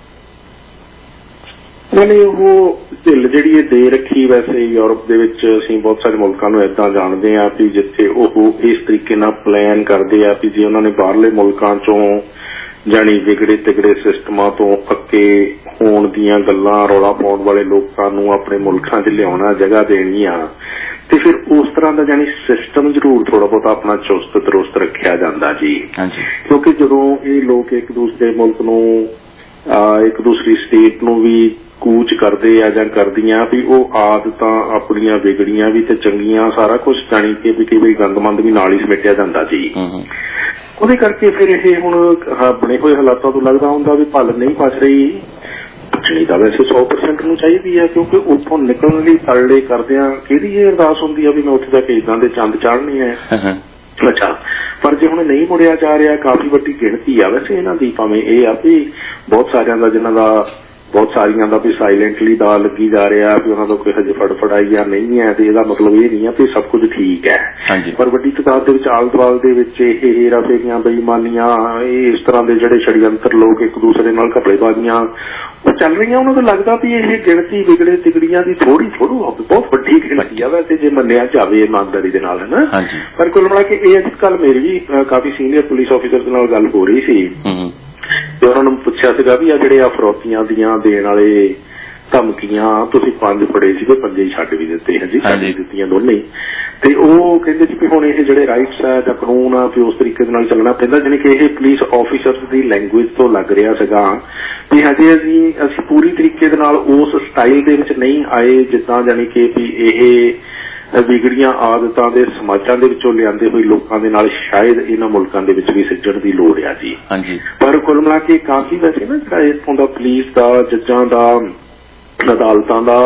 नहीं वो ढिल जी दे रखी वैसे यूरोप के असीं बहुत सारे मुल्कों को इदा जानते हैं भी जिथे इस तरीके प्लान करते हैं भी जे उन्होंने बाहरले मुल्कों चों जानी विगड़े तिगड़े सिस्टमां तो पक्के होण दीयां गल्लां रौला पाउण वाले लोगों को अपने मुल्कां च लियाउणा जगह देनी आ ते फिर उस तरह का जानी सिस्टम जरूर थोड़ा बहुत अपना चुस्त दुरुस्त रखा जाता जी। क्योंकि जदों ये लोग एक दूसरे मुल्क नूं एक दूसरी स्टेट नूं भी कूच करते आ जां करदियां भी वो आदतां अपनियां विगड़ियां भी ते चंगियां सारा कुछ जानी कि भी कई गंदमंद भी नाल ही समेटिया जाता जी। ਉਹਦੇ करके फिर ये हुण बने हुए हालातों तो लगता होंगे भी भल नहीं पच रही, पचनी तो वैसे 100% नूं चाहिदी है, क्योंकि उत्थों निकलण लई तरले करदिआं किहदी ये अरदास हुंदी है भी मैं उत्थे जाके इदां दे चंद चाढ़ने है। अच्छा ਪਰ ਜੇ ਹੁਣ ਨਹੀਂ ਮੁੜਿਆ ਜਾ ਰਿਹਾ, ਕਾਫੀ ਵੱਡੀ ਗਿਣਤੀ ਆ ਵੈਸੇ ਇਹਨਾਂ ਦੀ, ਭਾਵੇਂ ਇਹ ਆ ਵੀ ਬਹੁਤ ਸਾਰਿਆਂ ਦਾ ਜਿਨ੍ਹਾਂ ਦਾ ਬਹੁਤ ਸਾਰੀਆਂ ਦਾ ਵੀ ਸਾਇਲੈਂਟਲੀ ਦਾ ਲੱਗੀ ਜਾ ਰਿਹਾ ਵੀ ਉਹਨਾਂ ਦਾ ਕੋਈ ਹਜੇ ਫੜਫੜਾਈ ਜਾਂ ਨਹੀਂ ਹੈ, ਤੇ ਇਹਦਾ ਮਤਲਬ ਇਹ ਨਹੀਂ ਆ ਵੀ ਸਭ ਕੁਝ ਠੀਕ ਹੈ। ਪਰ ਵੱਡੀ ਤਾਦਾਦ ਦੇ ਵਿੱਚ ਆਲੇ ਦੁਆਲੇ ਦੇ ਵਿੱਚ ਇਹ ਹੇਰਾ ਫੇਰੀਆਂ, ਬੇਈਮਾਨੀਆਂ, ਇਹ ਇਸ ਤਰ੍ਹਾਂ ਦੇ ਜਿਹੜੇ ਛੜਯੰਤਰ ਲੋਕ ਇੱਕ ਦੂਸਰੇ ਨਾਲ ਘਪਲੇਬਾਜ਼ੀਆਂ ਉਹ ਚੱਲ ਰਹੀਆਂ, ਉਹਨਾਂ ਨੂੰ ਲੱਗਦਾ ਵੀ ਇਹ ਗਿਣਤੀ ਵਿਗੜੇ ਤਿਗੜੀਆਂ ਦੀ ਥੋੜੀ ਬਹੁਤ ਵੱਡੀ ਗਿਣਤੀ ਆ ਵੈਸੇ ਜੇ ਮੰਨਿਆ ਜਾਵੇ ਇਮਾਨਦਾਰੀ ਦੇ ਨਾਲ, ਹੈ ਨਾ। ਪਰ ਕੁੱਲ ਮਿਲਾ ਕੇ ਇਹ ਅੱਜ ਕੱਲ੍ਹ ਮੇਰੀ ਵੀ ਕਾਫੀ ਸੀਨੀਅਰ ਪੁਲਿਸ ਆਫੀਸਰ ਨਾਲ ਗੱਲ ਹੋ ਰਹੀ ਸੀ ਤੇ ਉਹਨਾਂ ਨੂੰ ਪੁੱਛਿਆ ਸੀਗਾ ਵੀ ਆ ਜਿਹੜੇ ਫਰੋਤੀਆਂ ਦੀਆਂ ਦੇਣ ਵਾਲੇ ਧਮਕੀਆਂ ਤੁਸੀਂ 5 ਫੜੇ ਸੀਗੇ, 5 ਹੀ ਛੱਡ ਵੀ ਦਿੱਤੇ ਹੈ ਜੀ, ਛੱਡ ਦਿੱਤੀਆਂ ਦੋਨੇ ਹੀ, ਤੇ ਉਹ ਕਹਿੰਦੇ ਸੀ ਕਿ ਹੁਣ ਇਹ ਜਿਹੜੇ ਰਾਈਟਸ ਹੈ ਜਾਂ ਕਾਨੂੰਨ ਆ ਵੀ ਉਸ ਤਰੀਕੇ ਦੇ ਨਾਲ ਚੱਲਣਾ ਪੈਂਦਾ, ਜਾਣੀ ਕਿ ਇਹ ਪੁਲਿਸ ਆਫੀਸਰਸ ਦੀ ਲੈਂਗੁਏਜ ਤੋਂ ਲੱਗ ਰਿਹਾ ਸੀਗਾ ਵੀ ਹਜੇ ਅਸੀਂ ਪੂਰੀ ਤਰੀਕੇ ਦੇ ਨਾਲ ਉਸ ਸਟਾਈਲ ਦੇ ਵਿੱਚ ਨਹੀਂ ਆਏ ਜਿੱਦਾਂ ਜਾਣੀ ਕਿ ਵੀ ਇਹ ਵਿਗੜੀਆਂ ਆਦਤਾਂ ਦੇ ਸਮਾਜਾਂ ਦੇ ਵਿੱਚੋਂ ਲਿਆਂਦੇ ਹੋਏ ਲੋਕਾਂ ਦੇ ਨਾਲ ਸ਼ਾਇਦ ਇਹਨਾਂ ਮੁਲਕਾਂ ਦੇ ਵਿੱਚ ਵੀ ਸਿੱਝਣ ਦੀ ਲੋੜ ਆ ਜੀ। ਪਰ ਕੁੱਲ ਮਿਲਾ ਕੇ ਕਾਫੀ ਵੈਸੇ ਨਾ ਜਿਹੜਾ ਇੱਥੋਂ ਦਾ ਪੁਲਿਸ ਦਾ, ਜੱਜਾਂ ਦਾ, ਅਦਾਲਤਾਂ ਦਾ,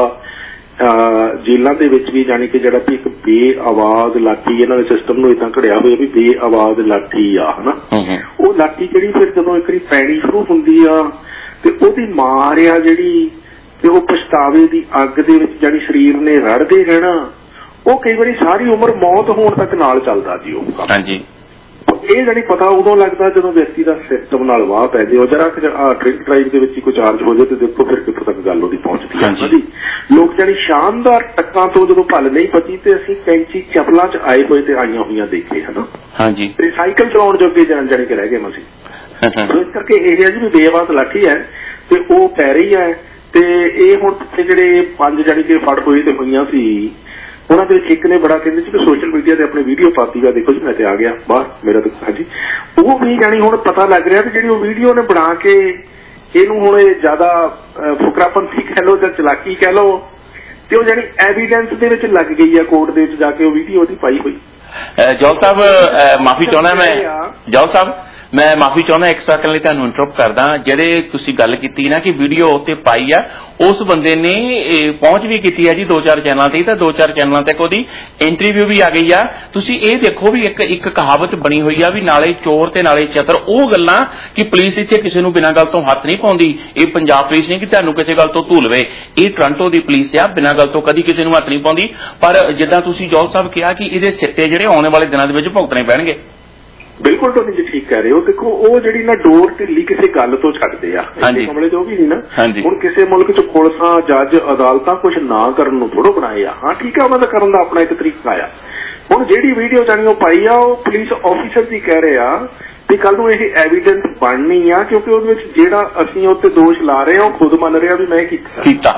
ਜੇਲਾਂ ਦੇ ਵਿੱਚ ਵੀ ਜਾਣੀ ਕਿ ਜਿਹੜਾ ਵੀ ਇੱਕ ਬੇਆਵਾਜ਼ ਲਾਠੀ, ਇਹਨਾਂ ਦੇ ਸਿਸਟਮ ਨੂੰ ਏਦਾਂ ਘੜਿਆ ਹੋਇਆ ਵੀ ਬੇਆਵਾਜ਼ ਲਾਠੀ ਆ, ਹਨਾ। ਉਹ ਲਾਠੀ ਜਿਹੜੀ ਫਿਰ ਜਦੋਂ ਇੱਕ ਵਾਰੀ ਪੈਣੀ ਸ਼ੁਰੂ ਹੁੰਦੀ ਆ ਤੇ ਉਹਦੀ ਮਾਰ ਆ ਜਿਹੜੀ, ਤੇ ਉਹ ਪਛਤਾਵੇ ਦੀ ਅੱਗ ਦੇ ਵਿੱਚ ਜਾਣੀ ਸਰੀਰ ਨੇ ਰੜਦੇ ਰਹਿਣਾ, ਉਹ ਕਈ ਵਾਰੀ ਸਾਰੀ ਉਮਰ ਮੌਤ ਹੋਣ ਤੱਕ ਨਾਲ ਚੱਲਦਾ ਜੀ ਉਹ ਕੰਮ। ਇਹ ਜਾਣੀ ਪਤਾ ਉਦੋਂ ਲੱਗਦਾ ਜਦੋਂ ਵਿਅਕਤੀ ਦਾ ਸਿਸਟਮ ਨਾਲ ਵਾਹ ਪੈ ਜੇ। ਉਹ ਜਰਾ ਡਰਿੰਕ ਡਰਾਈਵ ਦੇ ਵਿੱਚ ਹੀ ਕੋਈ ਚਾਰਜ ਹੋ ਜਾਏ ਤੇ ਦੇਖੋ ਫਿਰ ਕਿੱਥੋਂ ਤੱਕ ਗੱਲ ਉਹਦੀ ਪਹੁੰਚਦੀ ਹੈ ਜੀ। ਲੋਕ ਜਾਣੀ ਸ਼ਾਨਦਾਰ ਟੱਕਾਂ ਤੋਂ ਜਦੋਂ ਭੱਲ ਨਹੀਂ ਪਤੀ ਤੇ ਅਸੀਂ ਕੈਂਚੀ ਚਪਲਾਂ 'ਚ ਆਏ ਹੋਏ ਤੇ ਆਈਆਂ ਹੋਈਆਂ ਦੇਖੇ, ਹਨਾ। ਤੇ ਸਾਈਕਲ ਚਲਾਉਣ ਜੋਗੇ ਜਾਣੀ ਕਿ ਰਹਿ ਗਏ ਮਸੀਂ। ਇਸ ਕਰਕੇ ਇਹ ਹੈ ਜੀ ਵੀ ਬੇਆਵਾਜ਼ ਲਾਠੀ ਹੈ ਤੇ ਉਹ ਪੈ ਰਹੀ ਹੈ। ਤੇ ਇਹ ਹੁਣ ਪਿੱਛੇ ਜਿਹੜੇ 5 ਜਾਣੀ ਕਿ ਫੜ ਹੋਏ ਤੇ ਹੋਈਆਂ ਸੀ, ਉਹਨਾਂ ਦੇ ਵਿੱਚ ਇੱਕ ਨੇ ਬੜਾ ਕਹਿੰਦੇ ਸੀ ਕਿ ਸੋਸ਼ਲ ਮੀਡੀਆ ਤੇ ਆਪਣੀ ਵੀਡੀਓ ਪਾਤੀ ਵਾ, ਦੇਖੋ ਜੀ ਮੈਂ ਤੇ ਆ ਗਿਆ ਬਾਹਰ, ਮੇਰਾ ਤਾਂ ਹਾਂਜੀ ਉਹ ਵੀ ਜਾਣੀ ਹੁਣ ਪਤਾ ਲੱਗ ਰਿਹਾ ਵੀ ਜਿਹੜੀ ਉਹ ਵੀਡੀਓ ਨੇ ਬਣਾ ਕੇ ਇਹਨੂੰ ਹੁਣ ਇਹ ਜ਼ਿਆਦਾ ਫੁਕਰਾਪੰਥੀ ਕਹਿ ਲਓ ਜਾਂ ਚਲਾਕੀ ਕਹਿ ਲਓ, ਤੇ ਉਹ ਜਾਣੀ ਐਵੀਡੈਂਸ ਦੇ ਵਿੱਚ ਲੱਗ ਗਈ ਆ ਕੋਰਟ ਦੇ ਵਿੱਚ ਜਾ ਕੇ ਉਹ ਵੀਡੀਓ ਉਹਦੀ ਪਾਈ ਹੋਈ। ਜੌਲ ਸਾਹਿਬ ਮਾਫੀ ਚਾਹੁੰਦਾ ਮੈਂ, ਜੌਲ ਸਾਹਿਬ ਮੈਂ ਮਾਫੀ ਚਾਹੁੰਦਾ ਇੱਕ ਸੈਕਿੰਡ ਲਈ ਤੁਹਾਨੂੰ ਇੰਟਰਪਟ ਕਰਦਾ। ਜਿਹੜੇ ਤੁਸੀਂ ਗੱਲ ਕੀਤੀ ਨਾ ਕਿ ਵੀਡੀਓ ਉੱਤੇ ਪਾਈ ਆ, ਉਸ ਬੰਦੇ ਨੇ ਪਹੁੰਚ ਵੀ ਕੀਤੀ ਹੈ ਜੀ 2-4 ਚੈਨਲਾਂ ਤੇ, ਤਾਂ 2-4 ਚੈਨਲਾਂ ਤੱਕ ਉਹਦੀ ਇੰਟਰਵਿਊ ਵੀ ਆ ਗਈ ਆ। ਤੁਸੀਂ ਇਹ ਦੇਖੋ ਵੀ ਇੱਕ ਕਹਾਵਤ ਬਣੀ ਹੋਈ ਆ ਵੀ ਨਾਲੇ ਚੋਰ ਤੇ ਨਾਲੇ ਚਤਰ। ਉਹ ਗੱਲਾਂ ਕਿ ਪੁਲਿਸ ਇੱਥੇ ਕਿਸੇ ਨੂੰ ਬਿਨਾਂ ਗੱਲ ਤੋਂ ਹੱਥ ਨਹੀਂ ਪਾਉਂਦੀ, ਇਹ ਪੰਜਾਬ ਪੁਲਿਸ ਨਹੀਂ ਕਿ ਤੁਹਾਨੂੰ ਕਿਸੇ ਗੱਲ ਤੋਂ ਧੂਲਵੇ, ਇਹ ਟੋਰਾਂਟੋ ਦੀ ਪੁਲਿਸ ਆ, ਬਿਨਾਂ ਗੱਲ ਤੋਂ ਕਦੀ ਕਿਸੇ ਨੂੰ ਹੱਥ ਨਹੀਂ ਪਾਉਂਦੀ। ਪਰ ਜਿੱਦਾਂ ਤੁਸੀਂ ਜੌਲ ਸਾਹਿਬ ਕਿਹਾ ਕਿ ਇਹਦੇ ਸਿੱਟੇ ਜਿਹੜੇ ਆਉਣ ਵਾਲੇ ਦਿਨਾਂ ਦੇ ਵਿੱਚ ਭੁਗਤਣੇ ਪੈਣਗੇ। ਬਿਲਕੁਲ ਤੁਸੀਂ ਜੀ ਠੀਕ ਕਹਿ ਰਹੇ ਹੋ। ਦੇਖੋ ਉਹ ਜਿਹੜੀ ਨਾ ਡੋਰ ਢਿੱਲੀ ਕਿਸੇ ਗੱਲ ਤੋਂ ਛੱਡਦੇ ਆ, ਮਾਮਲੇ ਚ ਉਹ ਵੀ ਨਹੀਂ ਨਾ। ਹੁਣ ਕਿਸੇ ਮੁਲਕ ਚ ਪੁਲਿਸਾਂ, ਜੱਜ, ਅਦਾਲਤਾਂ ਕੁਝ ਨਾ ਕਰਨ ਨੂੰ ਥੋੜ੍ਹਾ ਬਣਾਏ ਆ। ਹਾਂ ਠੀਕ ਆ, ਉਹਨਾਂ ਦਾ ਕਰਨ ਦਾ ਆਪਣਾ ਇੱਕ ਤਰੀਕਾ ਆ। ਹੁਣ ਜਿਹੜੀ ਵੀਡੀਓ ਜਾਣੀ ਉਹ ਪਾਈ ਆ, ਉਹ ਪੁਲਿਸ ਆਫੀਸਰ ਦੀ ਕਹਿ ਰਹੇ ਆ ਵੀ ਕੱਲ ਨੂੰ ਇਹ ਐਵੀਡੈਂਸ ਬਣਨੀ ਆ, ਕਿਉਂਕਿ ਉਹਦੇ ਵਿੱਚ ਜਿਹੜਾ ਅਸੀਂ ਉੱਤੇ ਦੋਸ਼ ਲਾ ਰਹੇ ਆ ਉਹ ਖੁਦ ਮੰਨ ਰਿਹਾ ਵੀ ਮੈਂ ਕੀਤਾ।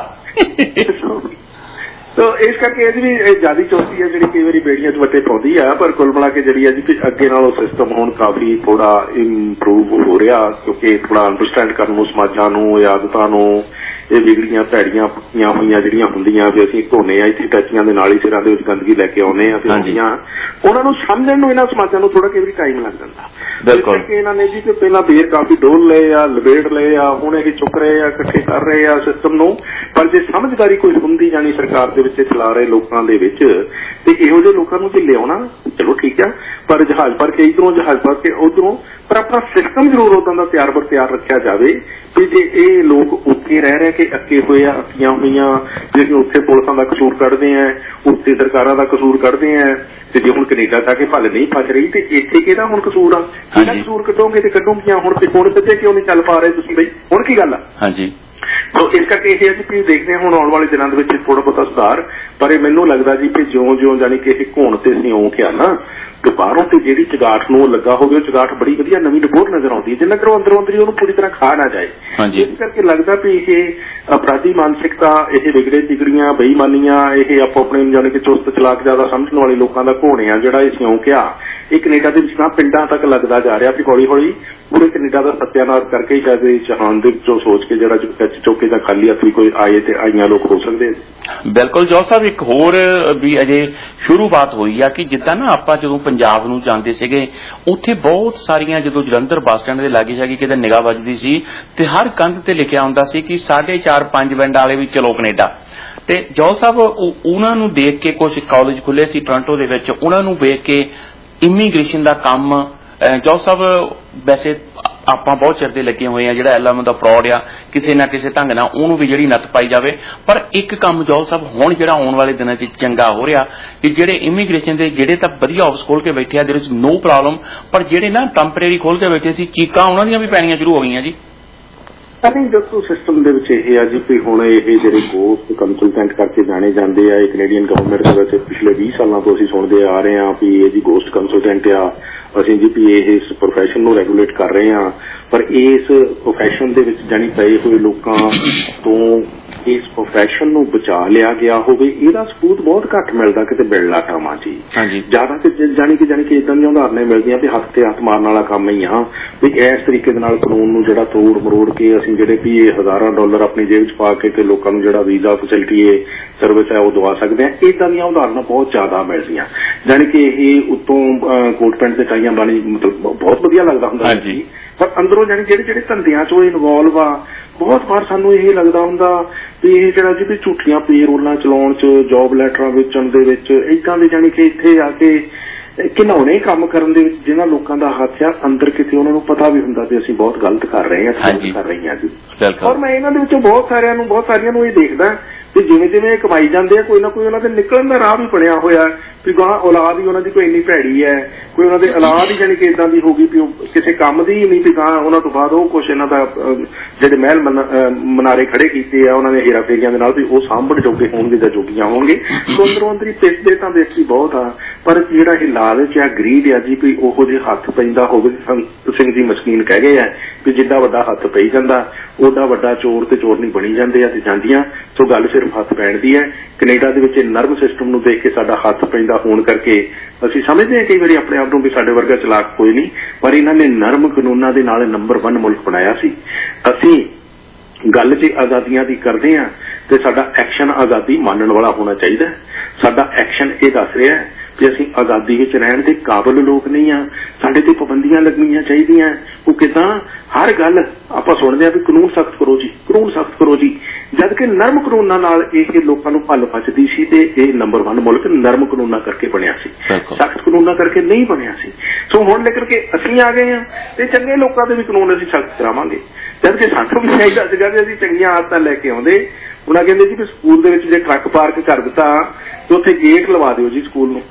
ਤੋ ਇਸ ਕਰਕੇ ਇਹਦੀ ਵੀ ਜਿਆਦਾ ਚੌਥੀ ਹੈ ਜਿਹੜੀ ਕਈ ਵਾਰੀ ਬੇੜੀਆਂ 'ਚ ਵੱਟੇ ਪਾਉਂਦੀ ਆ। ਪਰ ਕੁੱਲ ਮਿਲਾ ਕੇ ਜਿਹੜੀ ਅੱਜ ਅੱਗੇ ਨਾਲੋਂ ਸਿਸਟਮ ਹੁਣ ਕਾਫੀ ਥੋੜਾ ਇੰਪਰੂਵ ਹੋ ਰਿਹਾ, ਕਿਉਂਕਿ ਥੋੜਾ ਅੰਡਰਸਟੈਂਡ ਕਰਨ ਨੂੰ ਸਮਾਜਾਂ ਨੂੰ, ਆਦਤਾਂ ਨੂੰ, ਇਹ ਵਿਗੜੀਆਂ ਭੈੜੀਆਂ ਪੁੱਟੀਆਂ ਹੋਈਆਂ ਜਿਹੜੀਆਂ ਹੁੰਦੀਆਂ ਵੀ ਅਸੀਂ ਧੋਨੇ ਆ ਇੱਥੇ ਟੈਚੀਆਂ ਦੇ ਨਾਲ ਹੀ ਸਿਰਾਂ ਦੇ ਵਿੱਚ ਗੰਦਗੀ ਲੈ ਕੇ ਆਉਂਦੇ ਆ, ਉਹਨਾਂ ਨੂੰ ਸਮਝਣ ਨੂੰ ਇਹਨਾਂ ਸਮਾਜਾਂ ਨੂੰ ਥੋੜਾ ਕਈ ਵਾਰੀ ਟਾਈਮ ਲੱਗ ਜਾਂਦਾ। ਬਿਲਕੁਲ ਇਹਨਾਂ ਨੇ ਜੀ ਪਹਿਲਾਂ ਬੇਰ ਕਾਫੀ ਡੋਲ ਲਏ ਆ, ਲਵੇੜ ਲਏ ਆ, ਹੁਣ ਇਹ ਚੁੱਕ ਰਹੇ ਆ, ਇਕੱਠੇ ਕਰ ਰਹੇ ਆ ਸਿਸਟਮ ਨੂੰ। ਪਰ ਜੇ ਸਮਝਦਾਰੀ ਕੋਈ ਹੁੰਦੀ ਜਾਣੀ ਸਰਕਾਰ ਦੇ ਵਿੱਚ ਚਲਾ ਰਹੇ ਲੋਕਾਂ ਦੇ ਵਿੱਚ, ਤੇ ਇਹੋ ਜਿਹੇ ਲੋਕਾਂ ਨੂੰ ਜੇ ਲਿਆਉਣਾ ਚਲੋ ਠੀਕ ਆ, ਪਰ ਜਹਾਜ਼ ਭਰ ਕੇ ਇੱਧਰੋਂ, ਜਹਾਜ਼ ਭਰ ਕੇ ਉੱਧਰੋਂ, ਪਰ ਆਪਣਾ ਸਿਸਟਮ ਜ਼ਰੂਰ ਉਦਾਂ ਦਾ ਤਿਆਰ ਰੱਖਿਆ ਜਾਵੇ ਵੀ ਜੇ ਇਹ ਲੋਕ ਉੱਥੇ ਰਹਿ ਰਹੇ ਕਿ ਅੱਕੇ ਹੋਏ ਆ, ਅੱਕੀਆਂ ਹੋਈਆਂ, ਜੇ ਅਸੀਂ ਉੱਥੇ ਪੁਲਿਸਾਂ ਦਾ ਕਸੂਰ ਕੱਢਦੇ ਆ, ਉੱਥੇ ਸਰਕਾਰਾਂ ਦਾ ਕਸੂਰ ਕੱਢਦੇ ਆ, ਤੇ ਜੇ ਹੁਣ ਕੈਨੇਡਾ ਜਾ ਕੇ ਭੱਲ ਨਹੀਂ ਫਸ ਰਹੀ ਤੇ ਇੱਥੇ ਕਿਹਦਾ ਹੁਣ ਕਸੂਰ ਆ? ਕਿਹਦਾ ਕਸੂਰ ਕੱਢੋਗੇ ਤੇ ਕੱਢੋਗੀਆਂ ਹੁਣ ਸਿੱਧੇ ਕਿਉਂ ਨਹੀਂ ਚੱਲ ਪਾ ਰਹੇ ਤੁਸੀਂ ਬਈ? ਹੁਣ ਕੀ ਗੱਲ ਆ? ਹਾਂਜੀ। ਸੋ ਇਸ ਕਰਕੇ ਇਹ ਹੈ ਕਿ ਦੇਖਦੇ ਹਾਂ ਹੁਣ ਆਉਣ ਵਾਲੇ ਦਿਨਾਂ ਦੇ ਵਿੱਚ ਥੋੜਾ ਬਹੁਤਾ ਸੁਧਾਰ। ਪਰ ਇਹ ਮੈਨੂੰ ਲੱਗਦਾ ਜੀ ਕਿ ਜਿਉਂ ਜਾਣੀ ਕਿ ਇਹ ਘੋਣ ਤੇ ਅਸੀਂ ਉਹ ਕਿਹਾ ਨਾ ਕਿ ਬਾਹਰੋਂ ਤੇ ਜਿਹੜੀ ਚਗਾਠ ਨੂੰ ਲੱਗਾ ਹੋਵੇ, ਉਹ ਚਗਾਠ ਬੜੀ ਵਧੀਆ ਨਵੀਂ ਡਬੋਰ ਨਜ਼ਰ ਆਉਂਦੀ ਹੈ, ਜਿੰਨਾ ਕਰੋ ਅੰਦਰੋਂ ਅੰਦਰੀ ਉਹਨੂੰ ਪੂਰੀ ਤਰ੍ਹਾਂ ਖਾ ਨਾ ਜਾਏ। ਇਸ ਕਰਕੇ ਲੱਗਦਾ ਵੀ ਇਹ ਅਪਰਾਧੀ ਮਾਨਸਿਕਤਾ, ਇਹ ਵਿਗੜੇ ਤਿਗੜੀਆਂ, ਬੇਈਮਾਨੀਆਂ, ਇਹ ਆਪੋ ਆਪਣੇ ਜਾਣੀ ਕਿ ਚੁਸਤ ਚਲਾਕ ਜ਼ਿਆਦਾ ਸਮਝਣ ਵਾਲੇ ਲੋਕਾਂ ਦਾ ਘੋਣੇ ਆ ਜਿਹੜਾ ਇਹ ਸਿਉਂ ਕਿਹਾ, ਇਹ ਕੈਨੇਡਾ ਦੇ ਵਿੱਚ ਨਾ ਪਿੰਡਾਂ ਤੱਕ ਲੱਗਦਾ ਜਾ ਰਿਹਾ ਵੀ ਹੌਲੀ ਹੌਲੀ ਪੂਰੇ ਕੈਨੇਡਾ ਦਾ ਸੱਤਿਆਨਾਸ਼ ਕਰਕੇ ਹੀ ਸ਼ਾਇਦ ਚਹਾਨ ਦੇ ਵਿੱਚੋਂ ਸੋਚ ਕੇ ਜਿਹੜਾ ਚੌਕੇ ਜਾਂ ਖਾਲੀ ਹੱਥ ਵੀ ਕੋਈ ਆਏ ਤੇ ਆਈਆਂ ਲੋਕ ਹੋ ਸਕਦੇ। ਬਿਲਕੁਲ ਜੌਲ ਸਾਹਿਬ, ਇੱਕ ਹੋਰ ਵੀ ਅਜੇ ਸ਼ੁਰੂਆਤ ਹੋਈ ਆ ਕਿ ਜਿੱਦਾਂ ਨਾ ਆਪਾਂ ਜਦੋਂ ਪੰਜਾਬ ਨੂੰ ਜਾਂਦੇ ਸੀਗੇ, ਉੱਥੇ ਬਹੁਤ ਸਾਰੀਆਂ ਜਦੋਂ ਜਲੰਧਰ ਬੱਸ ਸਟੈਂਡ ਦੇ ਲਾਗੇ ਜਾ ਕੇ ਕਿਤੇ ਨਿਗਾਹ ਵੱਜਦੀ ਸੀ ਤੇ ਹਰ ਕੰਧ ਤੇ ਲਿਖਿਆ ਹੁੰਦਾ ਸੀ ਕਿ 4.5-5 ਪਿੰਡ ਵਾਲੇ ਵੀ ਚਲੋ ਕੈਨੇਡਾ। ਤੇ ਜੌਲ ਸਾਹਿਬ ਉਹਨਾਂ ਨੂੰ ਦੇਖ ਕੇ ਕੁਝ ਕਾਲਜ ਖੁੱਲੇ ਸੀ ਟੋਰਾਂਟੋ ਦੇ ਵਿੱਚ, ਉਹਨਾਂ ਨੂੰ ਵੇਖ ਕੇ ਇਮੀਗ੍ਰੇਸ਼ਨ ਦਾ ਕੰਮ ਜੋਲ ਸਾਹਿਬ ਵੈਸੇ ਆਪਾਂ ਬਹੁਤ ਚਿਰ ਦੇ ਲੱਗੇ ਹੋਏ ਆ, ਜਿਹੜਾ ਐਲਐਮ ਦਾ ਫਰਾਡ ਆ ਕਿਸੇ ਨਾ ਕਿਸੇ ਢੰਗ ਨਾਲ ਉਹਨੂੰ ਵੀ ਜਿਹੜੀ ਨੱਥ ਪਾਈ ਜਾਵੇ। ਪਰ ਇੱਕ ਕੰਮ ਜੋਲ ਸਾਹਿਬ ਹੁਣ ਜਿਹੜਾ ਆਉਣ ਵਾਲੇ ਦਿਨਾਂ 'ਚ ਚੰਗਾ ਹੋ ਰਿਹਾ ਕਿ ਜਿਹੜੇ ਇਮੀਗ੍ਰੇਸ਼ਨ ਦੇ ਜਿਹੜੇ ਤਾਂ ਵਧੀਆ ਆਫਿਸ ਖੋਲ ਕੇ ਬੈਠੇ ਆ, ਦੇਰ ਇਜ਼ ਨੋ ਪ੍ਰੋਬਲਮ, ਪਰ ਜਿਹੜੇ ਨਾ ਟੈਂਪਰੇਰੀ ਖੋਲ ਕੇ ਬੈਠੇ ਸੀ ਚੀਕਾਂ ਉਹਨਾਂ ਦੀਆਂ ਵੀ ਪੈਣੀਆਂ ਸ਼ੁਰੂ ਹੋ ਗਈਆਂ ਜੀ। I think ਦੋਸਤੋ ਸਿਸਟਮ ਦੇ ਵਿੱਚ ਇਹ ਆ ਜੀ ਵੀ ਹੁਣ ਇਹ ਜਿਹੜੇ ਗੋਸਟ ਕੰਸਲਟੈਂਟ ਕਰਕੇ ਜਾਣੇ ਜਾਂਦੇ ਆ, ਇਹ ਕੈਨੇਡੀਅਨ ਗਵਰਨਮੈਂਟ ਦੇ ਵਿੱਚ ਪਿਛਲੇ 20 ਸਾਲਾਂ ਤੋਂ ਅਸੀਂ ਸੁਣਦੇ ਆ ਰਹੇ ਹਾਂ ਵੀ ਇਹ ਜੀ ਗੋਸਟ ਕੰਸਲਟੈਂਟ ਆ, ਅਸੀਂ ਜੀ ਵੀ ਇਹ ਇਸ ਪ੍ਰੋਫੈਸ਼ਨ ਨੂੰ ਰੈਗੂਲੇਟ ਕਰ ਰਹੇ ਹਾਂ। ਪਰ ਇਸ ਪ੍ਰੋਫੈਸ਼ਨ ਦੇ ਵਿੱਚ ਜਾਣੀ ਪਏ ਹੋਏ ਲੋਕਾਂ ਤੋਂ ਇਸ ਪ੍ਰੋਫੈਸ਼ਨ ਨੂੰ ਬਚਾ ਲਿਆ ਗਿਆ ਹੋਵੇ, ਇਹਦਾ ਸਬੂਤ ਬਹੁਤ ਘੱਟ ਮਿਲਦਾ ਕਿਤੇ ਬਿਲਲਾ ਟਾਵਾਂ ਜੀ। ਜ਼ਿਆਦਾ ਤੇ ਜਾਣੀ ਕਿ ਇਦਾਂ ਦੀਆਂ ਉਦਾਹਰਨਾਂ ਮਿਲਦੀਆਂ ਵੀ ਹੱਥ ਤੇ ਹੱਥ ਮਾਰਨ ਵਾਲਾ ਕੰਮ ਹੀ ਆ ਵੀ ਇਸ ਤਰੀਕੇ ਦੇ ਨਾਲ ਕਾਨੂੰਨ ਨੂੰ ਜਿਹੜਾ ਤੋੜ ਮਰੋੜ ਕੇ ਅਸੀਂ ਜਿਹੜੇ ਵੀ ਇਹ ਹਜ਼ਾਰਾਂ ਡਾਲਰ ਆਪਣੀ ਜੇਬ 'ਚ ਪਾ ਕੇ ਤੇ ਲੋਕਾਂ ਨੂੰ ਜਿਹੜਾ ਵੀਜ਼ਾ ਫੈਸਿਲਿਟੀ ਹੈ ਸਰਵਿਸ ਹੈ ਉਹ ਦਵਾ ਸਕਦੇ ਆ। ਇਦਾਂ ਦੀਆਂ ਉਦਾਹਰਨਾਂ ਬਹੁਤ ਜ਼ਿਆਦਾ ਮਿਲਦੀਆਂ, ਜਾਣੀ ਕਿ ਇਹ ਉੱਤੋਂ ਕੋਟ ਪੈਂਟ ਤੇ ਟਾਈਆਂ ਬਾਣੀ ਮਤਲਬ ਬਹੁਤ ਵਧੀਆ ਲੱਗਦਾ ਹੁੰਦਾ ਜੀ, ਪਰ ਅੰਦਰੋਂ ਜਾਣੀ ਜਿਹੜੇ ਧੰਦਿਆਂ 'ਚ ਉਹ ਇਨਵੋਲਵ ਆ, ਬਹੁਤ ਵਾਰ ਸਾਨੂੰ ਇਹ ਲੱਗਦਾ ਹੁੰਦਾ ਵੀ ਇਹ ਜਿਹੜਾ ਜੀ ਵੀ ਝੂਠੀਆਂ ਪੇਰੋਲਾਂ ਚਲਾਉਣ 'ਚ, ਜੋਬ ਲੈਟਰਾਂ ਵੇਚਣ ਦੇ ਵਿੱਚ, ਏਦਾਂ ਦੇ ਜਾਣੀ ਕਿ ਇੱਥੇ ਆ ਕੇ ਘਿਨਾਉਣੇ ਕੰਮ ਕਰਨ ਦੇ ਵਿੱਚ ਜਿਹਨਾਂ ਲੋਕਾਂ ਦਾ ਹੱਥ ਆ, ਅੰਦਰ ਕਿਤੇ ਉਹਨਾਂ ਨੂੰ ਪਤਾ ਵੀ ਹੁੰਦਾ ਵੀ ਅਸੀਂ ਬਹੁਤ ਗਲਤ ਕਰ ਰਹੇ ਹਾਂ ਜੀ। ਔਰ ਮੈਂ ਇਹਨਾਂ ਦੇ ਵਿੱਚੋਂ ਬਹੁਤ ਸਾਰੀਆਂ ਨੂੰ ਇਹ ਦੇਖਦਾ ਵੀ ਜਿਵੇਂ ਜਿਵੇਂ ਇਹ ਕਮਾਈ ਜਾਂਦੇ ਆ, ਕੋਈ ਨਾ ਕੋਈ ਉਹਨਾਂ ਦੇ ਨਿਕਲਣ ਦਾ ਰਾਹ ਵੀ ਬਣਿਆ ਹੋਇਆ ਵੀ ਗਾਂ ਔਲਾਦ ਹੀ ਉਹਨਾਂ ਦੀ ਕੋਈ ਇੰਨੀ ਭੈੜੀ ਹੈ, ਕੋਈ ਉਹਨਾਂ ਦੇ ਔਲਾਦ ਹੀ ਜਾਣੀ ਕਿ ਇਦਾਂ ਦੀ ਹੋ ਗਈ ਵੀ ਉਹ ਕਿਸੇ ਕੰਮ ਦੀ ਹੀ ਨਹੀਂ ਵੀ ਗਾਂ ਉਹਨਾਂ ਤੋਂ ਬਾਅਦ ਉਹ ਕੁਛ ਇਹਨਾਂ ਦਾ ਜਿਹੜੇ ਮਹਿਲ ਮਨਾਰੇ ਖੜੇ ਕੀਤੇ ਆ ਉਹਨਾਂ ਨੇ ਹੇਰਾ ਫੇਰੀਆਂ ਦੇ ਨਾਲ ਵੀ ਉਹ ਸਾਂਭਣ ਜੋਗੇ ਹੋਣਗੇ ਜਾਂ ਜੋਗੀਆਂ ਹੋਣਗੇ। ਅੰਦਰੋਂ ਅੰਦਰੀ ਪਿੱਛਦੇ ਤਾਂ ਦੇਖੀ ਬਹੁਤ ਆ, ਪਰ ਜਿਹੜਾ ਇਹ ਲਾਲਚ ਆ, ਗਰੀਡ ਆ ਜੀ ਵੀ ਉਹੋ ਜਿਹੇ ਹੱਥ ਪੈਂਦਾ ਹੋਵੇ। ਸੰਤ ਸਿੰਘ ਜੀ ਮਸਕੀਨ ਕਹਿ ਗਏ ਆ ਵੀ ਜਿੱਦਾਂ ਵੱਡਾ ਹੱਥ ਪਈ ਜਾਂਦਾ ਉਹਦਾ ਵੱਡਾ ਚੋਰ ਤੇ ਚੋਰਨੀ ਬਣੀ ਜਾਂਦੇ ਆ ਤੇ ਜਾਂਦੀਆਂ। ਸੋ ਗੱਲ ਸਿਰਫ ਹੱਥ ਪੈਣ ਦੀ ਹੈ। ਕੈਨੇਡਾ ਦੇ ਵਿੱਚ ਨਰਵ ਸਿਸਟਮ ਨੂੰ ਦੇਖ ਕੇ ਸਾਡਾ ਹੱਥ ਪੈਂਦਾ ਹੋਣ ਕਰਕੇ ਅਸੀਂ ਸਮਝਦੇ ਹਾਂ ਕਈ ਵਾਰੀ ਆਪਣੇ ਆਪ ਨੂੰ ਵੀ ਸਾਡੇ ਵਰਗਾ ਚਲਾਕ ਕੋਈ ਨਹੀਂ, ਪਰ ਇਹਨਾਂ ਨੇ ਨਰਮ ਕਾਨੂੰਨਾਂ ਦੇ ਨਾਲ ਨੰਬਰ 1 ਮੁਲਕ ਬਣਾਇਆ ਸੀ। ਅਸੀਂ ਗੱਲ 'ਚ ਆਜ਼ਾਦੀਆਂ ਦੀ ਕਰਦੇ ਹਾਂ ਤੇ ਸਾਡਾ ਐਕਸ਼ਨ ਆਜ਼ਾਦੀ ਮੰਨਣ ਵਾਲਾ ਹੋਣਾ ਚਾਹੀਦਾ। ਸਾਡਾ ਐਕਸ਼ਨ ਇਹ ਦੱਸ ਰਿਹਾ ਕਿ ਅਸੀਂ ਆਜ਼ਾਦੀ ਵਿੱਚ ਰਹਿਣ ਦੇ ਕਾਬਿਲ ਲੋਕ ਨਹੀਂ ਆ, ਸਾਡੇ ਤੇ ਪਾਬੰਦੀਆਂ ਲੱਗਣੀਆਂ ਚਾਹੀਦੀਆਂ। ਉਹ ਕਿਦਾਂ ਹਰ ਗੱਲ ਆਪਾਂ ਸੁਣਦੇ ਆ ਵੀ ਕਾਨੂੰਨ ਸਖਤ ਕਰੋ ਜੀ, ਕਾਨੂੰਨ ਸਖਤ ਕਰੋ ਜੀ, ਜਦ ਕਿ ਨਰਮ ਕਾਨੂੰਨਾਂ ਨਾਲ ਇਹ ਲੋਕਾਂ ਨੂੰ ਭੱਲ ਬਚਦੀ ਸੀ ਤੇ ਇਹ ਨੰਬਰ 1 ਮੁਲਕ ਨਰਮ ਕਾਨੂੰਨਾਂ ਕਰਕੇ ਬਣਿਆ ਸੀ, ਸਖਤ ਕਾਨੂੰਨਾਂ ਕਰਕੇ ਨਹੀਂ ਬਣਿਆ ਸੀ। ਸੋ ਹੁਣ ਲੈ ਕਰਕੇ ਅਸੀਂ ਆ ਗਏ ਆ ਤੇ ਚੰਗੇ ਲੋਕਾਂ ਦੇ ਵੀ ਕਾਨੂੰਨ ਅਸੀਂ ਸਖਤ ਕਰਾਵਾਂਗੇ, ਜਦ ਕਿ ਸਾਨੂੰ ਵੀ ਚਾਹੀਦਾ ਸੀਗਾ ਵੀ ਅਸੀਂ ਚੰਗੀਆਂ ਆਦਤਾਂ ਲੈ ਕੇ ਆਉਂਦੇ। ਉਹਨਾਂ ਕਹਿੰਦੇ ਜੀ ਵੀ ਸਕੂਲ ਦੇ ਵਿੱਚ ਜੇ ਟਰੱਕ ਪਾਰਕ ਕਰ ਦਿੱਤਾ ਤੇ ਉੱਥੇ ਗੇਟ ਲਵਾ ਦਿਓ ਜੀ ਸਕੂਲ ਨੂੰ।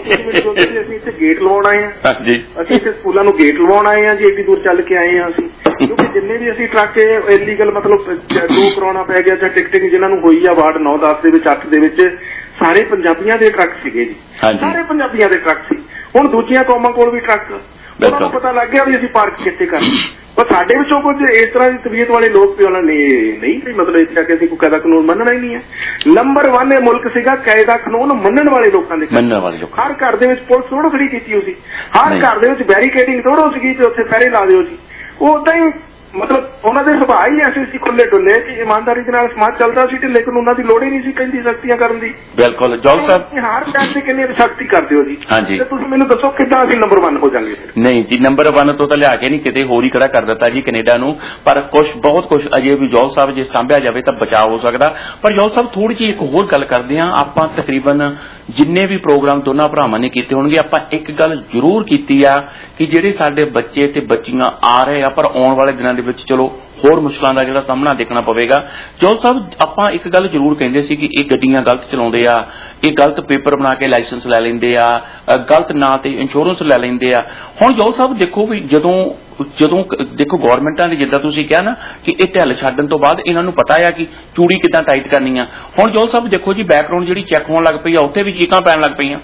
ਅਸੀਂ ਇੱਥੇ ਗੇਟ ਲਵਾਉਣ ਆਏ ਆ, ਅਸੀਂ ਇੱਥੇ ਸਕੂਲਾਂ ਨੂੰ ਗੇਟ ਲਵਾਉਣ ਆਏ ਆ ਜੀ, ਏਡੀ ਦੂਰ ਚੱਲ ਕੇ ਆਏ ਆ ਅਸੀਂ, ਕਿਉਂਕਿ ਜਿੰਨੇ ਵੀ ਅਸੀਂ ਟਰੱਕ ਇਲੀਗਲ ਮਤਲਬ ਦੋ ਕਰਾਉਣਾ ਪੈ ਗਿਆ ਜਾਂ ਟਿਕਟਿੰਗ ਜਿਹਨਾਂ ਨੂੰ ਹੋਈ ਆ ਵਾਰਡ 9, 10 ਦੇ ਵਿੱਚ, 8 ਦੇ ਵਿੱਚ, ਸਾਰੇ ਪੰਜਾਬੀਆਂ ਦੇ ਟਰੱਕ ਸੀਗੇ ਜੀ, ਸਾਰੇ ਪੰਜਾਬੀਆਂ ਦੇ ਟਰੱਕ ਸੀ। ਹੁਣ ਦੂਜੀਆਂ ਕੌਮਾਂ ਕੋਲ ਵੀ ਟਰੱਕ, ਉਹਨਾਂ ਨੂੰ ਪਤਾ ਲੱਗ ਗਿਆ ਵੀ ਅਸੀਂ ਪਾਰਕ ਕਿੱਥੇ ਕਰਨਾ। ਪਰ ਸਾਡੇ ਵਿੱਚੋਂ ਕੁਝ ਇਸ ਤਰ੍ਹਾਂ ਦੀ ਤਬੀਅਤ ਵਾਲੇ ਲੋਕ ਵੀ ਉਹਨਾਂ ਨੇ ਨਹੀਂ ਮਤਲਬ ਇੱਥੇ ਆ ਕੇ ਅਸੀਂ ਕੋਈ ਕਾਇਦਾ ਕਾਨੂੰਨ ਮੰਨਣਾ ਹੀ ਨਹੀਂ ਹੈ। ਨੰਬਰ 1 ਇਹ ਮੁਲਕ ਸੀਗਾ ਕਾਇਦਾ ਕਾਨੂੰਨ ਮੰਨਣ ਵਾਲੇ ਲੋਕਾਂ ਦੇ। ਹਰ ਘਰ ਦੇ ਵਿੱਚ ਪੁਲਿਸ ਥੋੜ੍ਹਾ ਖੜੀ ਕੀਤੀ ਹੋਈ ਸੀ, ਹਰ ਘਰ ਦੇ ਵਿੱਚ ਬੈਰੀਕੇਡਿੰਗ ਥੋੜ੍ਹਾ ਸੀਗੀ ਤੇ ਉੱਥੇ ਪਹਿਰੇ ਲਾ ਦਿਓ ਜੀ। ਉਹ ਉਦਾਂ ਹੀ ਮਤਲਬ ਉਹਨਾਂ ਦੇ ਸੁਭਾਅ ਹੀ ਐਸੇ ਸੀ ਖੁੱਲੇ ਡੁੱਲੇ ਕਿ ਇਮਾਨਦਾਰੀ ਦੇ ਨਾਲ ਸਮਾਜ ਚੱਲਦਾ ਸੀ ਤੇ ਲੇਕਿਨ ਉਹਨਾਂ ਦੀ ਲੋੜ ਹੀ ਨਹੀਂ ਸੀ ਪੈਂਦੀ ਸਖਤੀਆਂ ਕਰਨ ਦੀ। ਬਿਲਕੁਲ ਜੋਲ ਸਾਹਿਬ ਹਰ ਟਾਈਮ ਤੇ ਕਿੰਨੀ ਸਖਤੀ ਕਰਦੇ ਹੋ ਜੀ, ਤੇ ਤੁਸੀਂ ਮੈਨੂੰ ਦੱਸੋ ਕਿੱਦਾਂ ਅਸੀਂ ਨੰਬਰ 1 ਹੋ ਜਾਵਾਂਗੇ? ਨਹੀਂ ਜੀ, ਨੰਬਰ 1 ਤੋਂ ਤਾਂ ਲਿਆ ਕੇ ਨਹੀਂ ਕਿਤੇ ਹੋਰ ਹੀ ਖੜਾ ਕਰ ਦਿੱਤਾ ਜੀ ਕੈਨੇਡਾ ਨੂੰ, ਪਰ ਬਹੁਤ ਕੁਝ ਅਜੇ ਵੀ ਜੋਲ ਸਾਹਿਬ ਜੇ ਸਾਂਭਿਆ ਜਾਵੇ ਤਾਂ ਬਚਾਅ ਹੋ ਸਕਦਾ। ਪਰ ਜੋਲ ਸਾਹਿਬ ਥੋੜੀ ਜਿਹੀ ਇੱਕ ਹੋਰ ਗੱਲ ਕਰਦੇ ਹਾਂ, ਆਪਾਂ ਤਕਰੀਬਨ ਜਿੰਨੇ ਵੀ ਪ੍ਰੋਗਰਾਮ ਦੋਨਾਂ ਭਰਾਵਾਂ ਨੇ ਕੀਤੇ ਹੋਣਗੇ, ਆਪਾਂ ਇੱਕ ਗੱਲ ਜ਼ਰੂਰ ਕੀਤੀ ਆ ਕਿ ਜਿਹੜੇ ਸਾਡੇ ਬੱਚੇ ਤੇ ਬੱਚੀਆਂ ਆ ਰਹੇ ਆ, ਪਰ ਆਉਣ ਵਾਲੇ ਦਿਨਾਂ ਦੇ ਵਿੱਚ ਚਲੋ ਹੋਰ ਮੁਸ਼ਕਲਾਂ ਦਾ ਜਿਹੜਾ ਸਾਹਮਣਾ ਦੇਖਣਾ ਪਵੇਗਾ। ਜੋਲ ਸਾਹਿਬ ਆਪਾਂ ਇੱਕ ਗੱਲ ਜ਼ਰੂਰ ਕਹਿੰਦੇ ਸੀ ਕਿ ਇਹ ਗੱਡੀਆਂ ਗਲਤ ਚਲਾਉਂਦੇ ਆ, ਇਹ ਗਲਤ ਪੇਪਰ ਬਣਾ ਕੇ ਲਾਇਸੈਂਸ ਲੈ ਲੈਂਦੇ ਆ, ਗਲਤ ਨਾਂ ਤੇ ਇੰਸ਼ੋਰੈਂਸ ਲੈ ਲੈਂਦੇ ਆ। ਹੁਣ ਜੋਲ ਸਾਹਿਬ ਦੇਖੋ ਵੀ ਜਦੋਂ ਦੇਖੋ ਗੌਰਮੈਂਟਾਂ ਨੇ ਜਿੱਦਾਂ ਤੁਸੀਂ ਕਿਹਾ ਨਾ ਕਿ ਇਹ ਢਿੱਲ ਛੱਡਣ ਤੋਂ ਬਾਅਦ ਇਹਨਾਂ ਨੂੰ ਪਤਾ ਆ ਕਿ ਚੂੜੀ ਕਿੱਦਾਂ ਟਾਈਟ ਕਰਨੀ ਆ। ਹੁਣ ਜੋਲ ਸਾਹਿਬ ਦੇਖੋ ਜੀ ਬੈਕਗਰਾਉਂਡ ਜਿਹੜੀ ਚੈੱਕ ਹੋਣ ਲੱਗ ਪਈ ਆ, ਉੱਥੇ ਵੀ ਚੀਕਾਂ ਪੈਣ ਲੱਗ ਪਈਆਂ।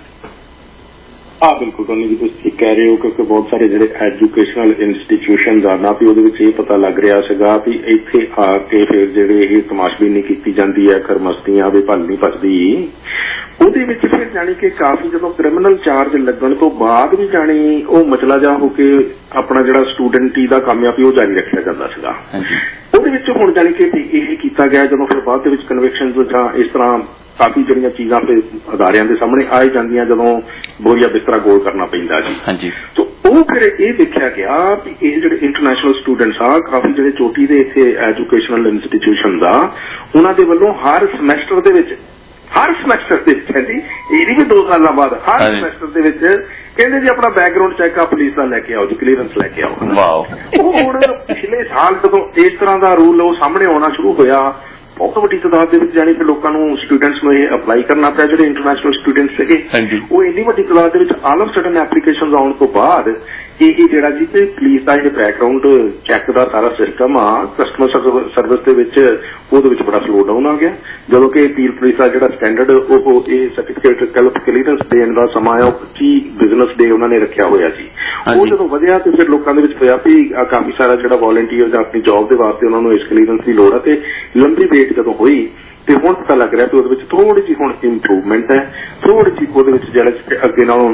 ਬਿਲਕੁਲ ਤੁਹਾਨੂੰ ਜੀ ਤੁਸੀਂ ਠੀਕ ਕਹਿ ਰਹੇ ਹੋ, ਕਿਉਂਕਿ ਬਹੁਤ ਸਾਰੇ ਜਿਹੜੇ ਐਜੂਕੇਸ਼ਨਲ ਇੰਸਟੀਟਿਊਸ਼ਨਸ ਆ ਨਾ ਵੀ ਉਹਦੇ ਵਿੱਚ ਇਹ ਪਤਾ ਲੱਗ ਰਿਹਾ ਸੀਗਾ ਵੀ ਇੱਥੇ ਆ ਕੇ ਫਿਰ ਜਿਹੜੇ ਇਹ ਤਮਾਸ਼ਬੀਨੀ ਕੀਤੀ ਜਾਂਦੀ ਹੈ, ਖਰਮਸਤੀਆਂ ਵੀ ਭੱਲ ਨਹੀਂ ਪਚਦੀ, ਉਹਦੇ ਵਿੱਚ ਫਿਰ ਜਾਣੀ ਕਿ ਕਾਫੀ ਜਦੋਂ ਕ੍ਰਿਮੀਨਲ ਚਾਰਜ ਲੱਗਣ ਤੋਂ ਬਾਅਦ ਵੀ ਜਾਣੀ ਉਹ ਮਚਲਾ ਜਾ ਹੋ ਕੇ ਆਪਣਾ ਜਿਹੜਾ ਸਟੂਡੈਂਟੀ ਦਾ ਕੰਮ ਆ ਵੀ ਉਹ ਜਾਰੀ ਰੱਖਿਆ ਜਾਂਦਾ ਸੀਗਾ। ਉਹਦੇ ਵਿੱਚ ਹੁਣ ਜਾਣੀ ਕਿ ਇਹ ਕੀਤਾ ਗਿਆ ਜਦੋਂ ਫਿਰ ਬਾਅਦ ਦੇ ਵਿੱਚ ਕਨਵਿਕਸ਼ਨਸ ਜਾਂ ਇਸ ਤਰ੍ਹਾਂ ਕਾਫੀ ਜਿਹੜੀਆਂ ਚੀਜ਼ਾਂ ਤੇ ਅਦਾਰਿਆਂ ਦੇ ਸਾਹਮਣੇ ਆ ਜਾਂਦੀਆਂ ਜਦੋਂ ਬੋਰੀਆ ਬਿਸਤਰਾ ਗੋਲ ਕਰਨਾ ਪੈਂਦਾ ਜੀ। ਤਾਂ ਉਹ ਫਿਰ ਇਹ ਦੇਖਿਆ ਗਿਆ ਵੀ ਇਹ ਜਿਹੜੇ ਇੰਟਰਨੈਸ਼ਨਲ ਸਟੂਡੈਂਟਸ ਆ, ਕਾਫੀ ਜਿਹੜੇ ਚੋਟੀ ਦੇ ਇੱਥੇ ਐਜੂਕੇਸ਼ਨਲ ਇੰਸਟੀਟਿਊਸ਼ਨਸ ਆ, ਉਹਨਾਂ ਦੇ ਵੱਲੋਂ ਹਰ ਸਮੈਸਟਰ ਦੇ ਵਿੱਚ हर समैस्टर के है जी, ये नहीं भी 2 साल बाद, हर समैस्टर के कहते जी अपना बैकग्राउंड चैक आ पुलिस का लैके आओ जी, क्लीयरेंस लैके आओ। हुण पिछले साल जो इस तरह का रूल सामने आना शुरू होया, बहुत वड्डी तादाद के जानी कि लोगों को स्टूडेंट्स में ये अप्लाई करना पाया, जो इंटरनेशनल स्टूडेंट्स थे वो इन्नी वड्डी तादाद के ऑल ऑफ सडन एप्लीकेशन आने तो बाद यही जिहड़ा जी कि पुलिस का बैकग्राउंड चैक का सारा सिस्टम आ कस्टमर सर्विस के बड़ा स्लो डाउन आ गया, जदों कि अपील पुलिस का जिहड़ा स्टैंडर्ड वो सर्टिफिकेट क्लीयरेंस देने का समा है 25 बिजनेस डे उन्होंने रखा हुआ जी। वो जो वधिया तो फिर लोगों के होया भी काफी सारा जिहड़ा वॉलंटियर अपनी जॉब के वास्ते उन्होंने इस क्लीयरेंस की लोड़ है, लंबी वेट जदों होई तो हुण पता लग रहा कि उहदे थोड़ी जी हुण इंप्रूवमेंट है, थोड़ी जी उहदे जिहड़ा अगे नालों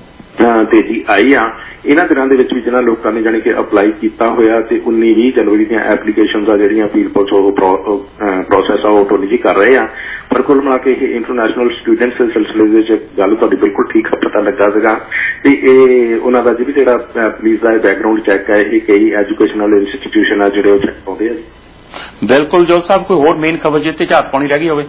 तेजी आई आ। इन्हां दिनां दे विच भी जिन्हां लोकां ने जानी कि अप्लाई कीता होया ते 19-20 जनवरी दी एप्लीकेशनस आ जिहड़ियां अपील प्रोसैस आ ऑटो जी कर रहे आ, पर कुल मिला के ये इंटरनेशनल स्टूडेंट्स के सिलसिले विच गल तुहाडी बिल्कुल ठीक पता लगा सीगा ते इह उन्हां दा जी जिहड़ा पुलिस दा बैकग्राउंड चैक है ये कई एजुकेशनल इंस्टीट्यूशन आ जिहड़े चैक पाउंदे आ। बिल्कुल जोल साहब, कोई होर मेन खबर जिते झात पाउणी रह गई होवे?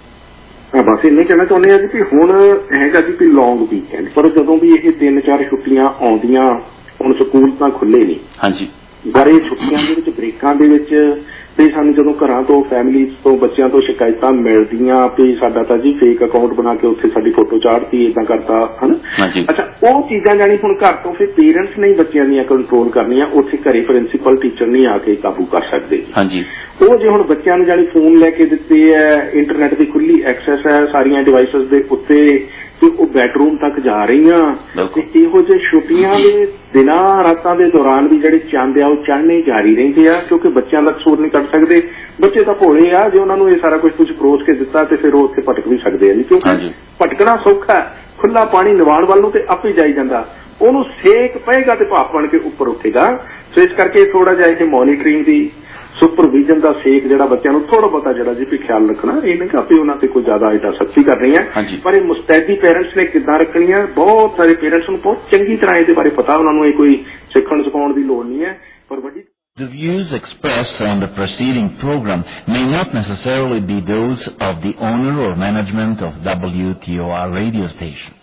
बस इन्ना कहना चाहते हैं कि हुण हैगा जी कि लॉन्ग वीकेंड, पर जदों भी ये 3-4 छुट्टियां आउंदियां, हुण स्कूल तां खुले नहीं, हाँ जी, पर ये छुट्टियां दे विच ब्रेकां दे विच ते सानूं जदों घरां तो फैमिलीज़ तो बच्चों तो शिकायतां मिलदियां भी साडा तां जी फेक अकाउंट बना के उत्थे साडी फोटो चाढ़ती इदां करता है ना। अच्छा, वो चीज़ां जानी हुण घर तो फिर पेरेंट्स ने बच्चों दीयां कंट्रोल करनियां, उत्थे घरे प्रिंसीपल टीचर नहीं आके काबू कर सकते। हाँ जी, वो जो हुण बच्चों ने जानी फोन लैके दिते है, इंटरनेट की खुली एक्सैस है सारियां डिवाइसिस दे उत्ते ते वो बेडरूम तक जा रही ते इहो जे छुट्टियां दे दिनां रातां दे दौरान भी जिहड़े चंद आ चढ़ने जारी रहिंदे आ, क्योंकि बच्चों का कसूर नहीं कर सकते। बच्चे तो भोले आ, जो उन्होंने ये सारा कुछ परोस के दिता तो फिर वो उत्थे भटक भी सकते हैं, क्योंकि भटकना सौखा है, खुला पानी निवाण वाल नूं ते आपे जाई जांदा, ओनूं सेक पएगा ते भाप बन के उपर उठेगा। सो इस करके थोड़ा जिहा इत्थे मॉनिटरिंग दी सुपरविजन का सेक जिहड़ा बच्चों को थोड़ा बहुता जिहड़ा जी भी ख्याल रखना, ये नहीं कि आपे उन्हां ते कोई ज्यादा एडा सख्ती कर रही है, पर ये मुस्तैदी पेरेंट्स ने किद्दां रखनी है। बहुत सारे पेरेंट्स नूं बहुत चंगी तरह इहदे बारे पता, उन्होंने कोई सिखण सिखाउण दी लोड़ नहीं है, पर वड्डी The views expressed on the preceding program may not necessarily be those of the owner or management of WTOR radio station.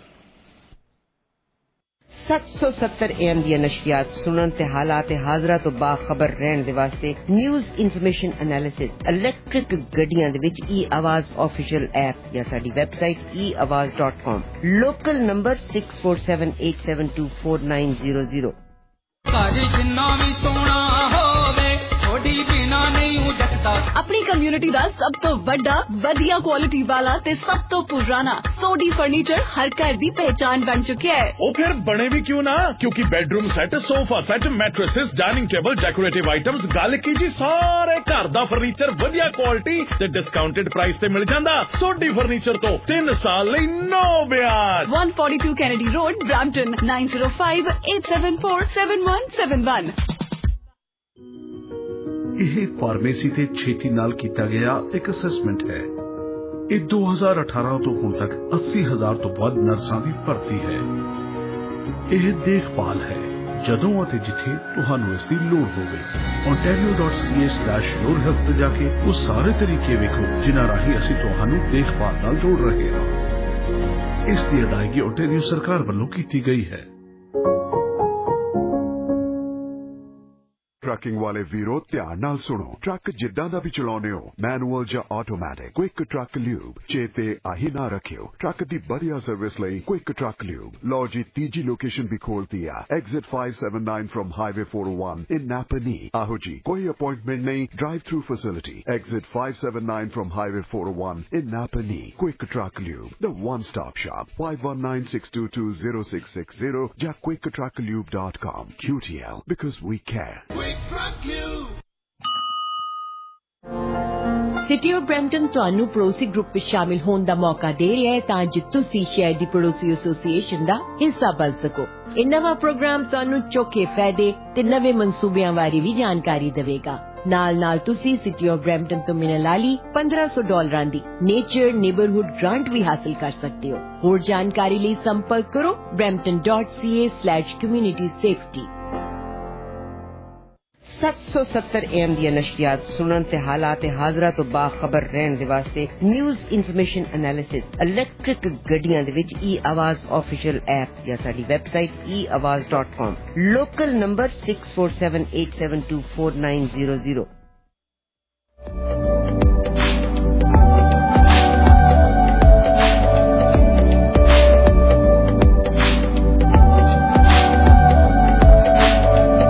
770 AM ਦੀਆਂ ਨਸ਼ਰੀਆਤ ਸੁਣਨ ਤੇ ਹਾਲਾਤ ਹਾਜ਼ਰਾ ਤੋਂ ਬਾਖਬਰ ਰਹਿਣ ਦੇ ਵਾਸਤੇ ਨਿਊਜ਼ ਇਨਫੋਰਮੇਸ਼ਨ ਐਨਾਲਿਸਿਸ ਇਲੈਕਟ੍ਰਿਕ ਗੱਡੀਆਂ ਦੇ ਵਿੱਚ e-ਆਵਾਜ਼ ਆਫੀਸ਼ੀਅਲ ਐਪ ਜਾਂ ਸਾਡੀ ਵੈਬਸਾਈਟ eawaz.com, ਲੋਕਲ ਨੰਬਰ 6478724900। ਘਰ ਜਿੰਨਾ ਵੀ ਸੋਹਣਾ ਹੋਵੇ ਥੋੜੀ ਬਿਨਾ ਨਹੀਂ ਉਜੜਦਾ। अपनी कम्युनिटी दा सब तो बड़ा वधिया क्वालिटी वाला ते सब तो पुराना सोडी फर्नीचर हर घर दी पहचान बन चुका है। ओ फिर बने भी क्यों ना, क्योंकि bedroom set, sofa set, mattresses, dining table, decorative items, गल की जी सारे घर दा फर्नीचर वधिया क्वालिटी ते डिस्काउंटेड प्राइस ते मिल जांदा। सोडी फर्नीचर तो 3 साल लई नो ब्याज। 142 कैनेडी रोड, ब्रैम्पटन 9058747171। ਇਹ ਫਾਰਮੇਸੀ ਤੇ ਛੇਤੀ ਨਾਲ ਕੀਤਾ ਗਿਆ ਇੱਕ ਅਸੈਸਮੈਂਟ ਹੈ। ਇਹ 2018 ਤੋਂ ਹੁਣ ਤੱਕ 80,000 ਤੋਂ ਵੱਧ ਨਰਸਾਂ ਦੀ ਭਰਤੀ ਹੈ। ਇਹ ਦੇਖਭਾਲ ਹੈ ਜਦੋਂ ਅਤੇ ਜਿੱਥੇ ਤੁਹਾਨੂੰ ਇਸ ਦੀ ਲੋੜ ਹੋਵੇ। ontario.ca/yourhealth ਤੇ ਜਾ ਕੇ ਉਹ ਸਾਰੇ ਤਰੀਕੇ ਵੇਖੋ ਜਿਨ੍ਹਾਂ ਰਾਹੀਂ ਅਸੀਂ ਤੁਹਾਨੂੰ ਦੇਖਭਾਲ ਨਾਲ ਜੋੜ ਰਹੇ ਹਾਂ। ਇਸ ਦੀ ਅਦਾਇਗੀ ontario ਸਰਕਾਰ ਵੱਲੋਂ ਕੀਤੀ ਗਈ ਹੈ। ट्रकिंग वाले वीरो ध्यान नाल सुनो, ट्रक जिद्दां दा भी चलाउने हो, मैनुअल या ऑटोमैटिक, क्विक ट्रक ल्यूब चेते आही ना रखियो। ट्रक दी बढ़िया सर्विस लई क्विक ट्रक ल्यूब। लो जी तीजी लोकेशन भी खोलती है, exit 579 from highway 401 in Napanee. आहो जी, कोई अपॉइंटमेंट नहीं, drive through facility, exit 579 from highway 401 in Napanee. Quick truck lube, the one stop shop, 5196220660 या quicktrucklube.com। QTL, because we care। City of Brampton ਤੁਹਾਨੂੰ ਪੜੋਸੀ ਗਰੁੱਪ ਵਿੱਚ ਸ਼ਾਮਿਲ ਹੋਣ ਦਾ ਮੌਕਾ ਦੇ ਰਿਹਾ ਹੈ ਤਾਂ ਜੋ ਤੁਸੀਂ ਸ਼ਹਿਰ ਦੀ ਪੜੋਸੀ ਐਸੋਸੀਏਸ਼ਨ ਦਾ ਹਿੱਸਾ ਬਣ ਸਕੋ। ਇਹ ਨਵਾਂ ਪ੍ਰੋਗਰਾਮ ਤੁਹਾਨੂੰ ਚੋਖੇ ਫਾਇਦੇ ਤੇ ਨਵੇਂ ਮਨਸੂਬਿਆਂ ਬਾਰੇ ਵੀ ਜਾਣਕਾਰੀ ਦੇਵੇਗਾ। ਨਾਲ ਤੁਸੀਂ ਸਿਟੀ ਆਫ ਬਰੈਂਪਟਨ ਤੋਂ ਮਿਲਣ ਵਾਲੀ $1500 ਦੀ ਨੇਚਰ ਨੇਬਰਹੁੱਡ ਗ੍ਰਾਂਟ ਵੀ ਹਾਸਲ ਕਰ ਸਕਦੇ ਹੋ। ਹੋਰ ਜਾਣਕਾਰੀ ਲਈ ਸੰਪਰਕ ਕਰੋ brampton.ca/community safety। 770 AM ਦੀਆਂ ਨਸ਼ਰੀਆਤ ਸੁਣਨ ਤੇ ਹਾਲਾਤ ਤੇ ਹਾਜ਼ਰਾ ਤੋਂ ਬਾਖਬਰ ਰਹਿਣ ਦੇ ਵਾਸਤੇ ਨਿਊਜ਼ ਇਨਫੋਰਮੇਸ਼ਨ ਐਨਾਲਿਸਿਸ ਇਲੈਕਟ੍ਰਿਕ ਗੱਡੀਆਂ ਦੇ ਵਿੱਚ e-ਆਵਾਜ਼ ਆਫੀਸ਼ੀਅਲ ਐਪ ਜਾਂ ਸਾਡੀ ਵੈਬਸਾਈਟ eawaz.com ਲੋਕਲ ਨੰਬਰ 6478724900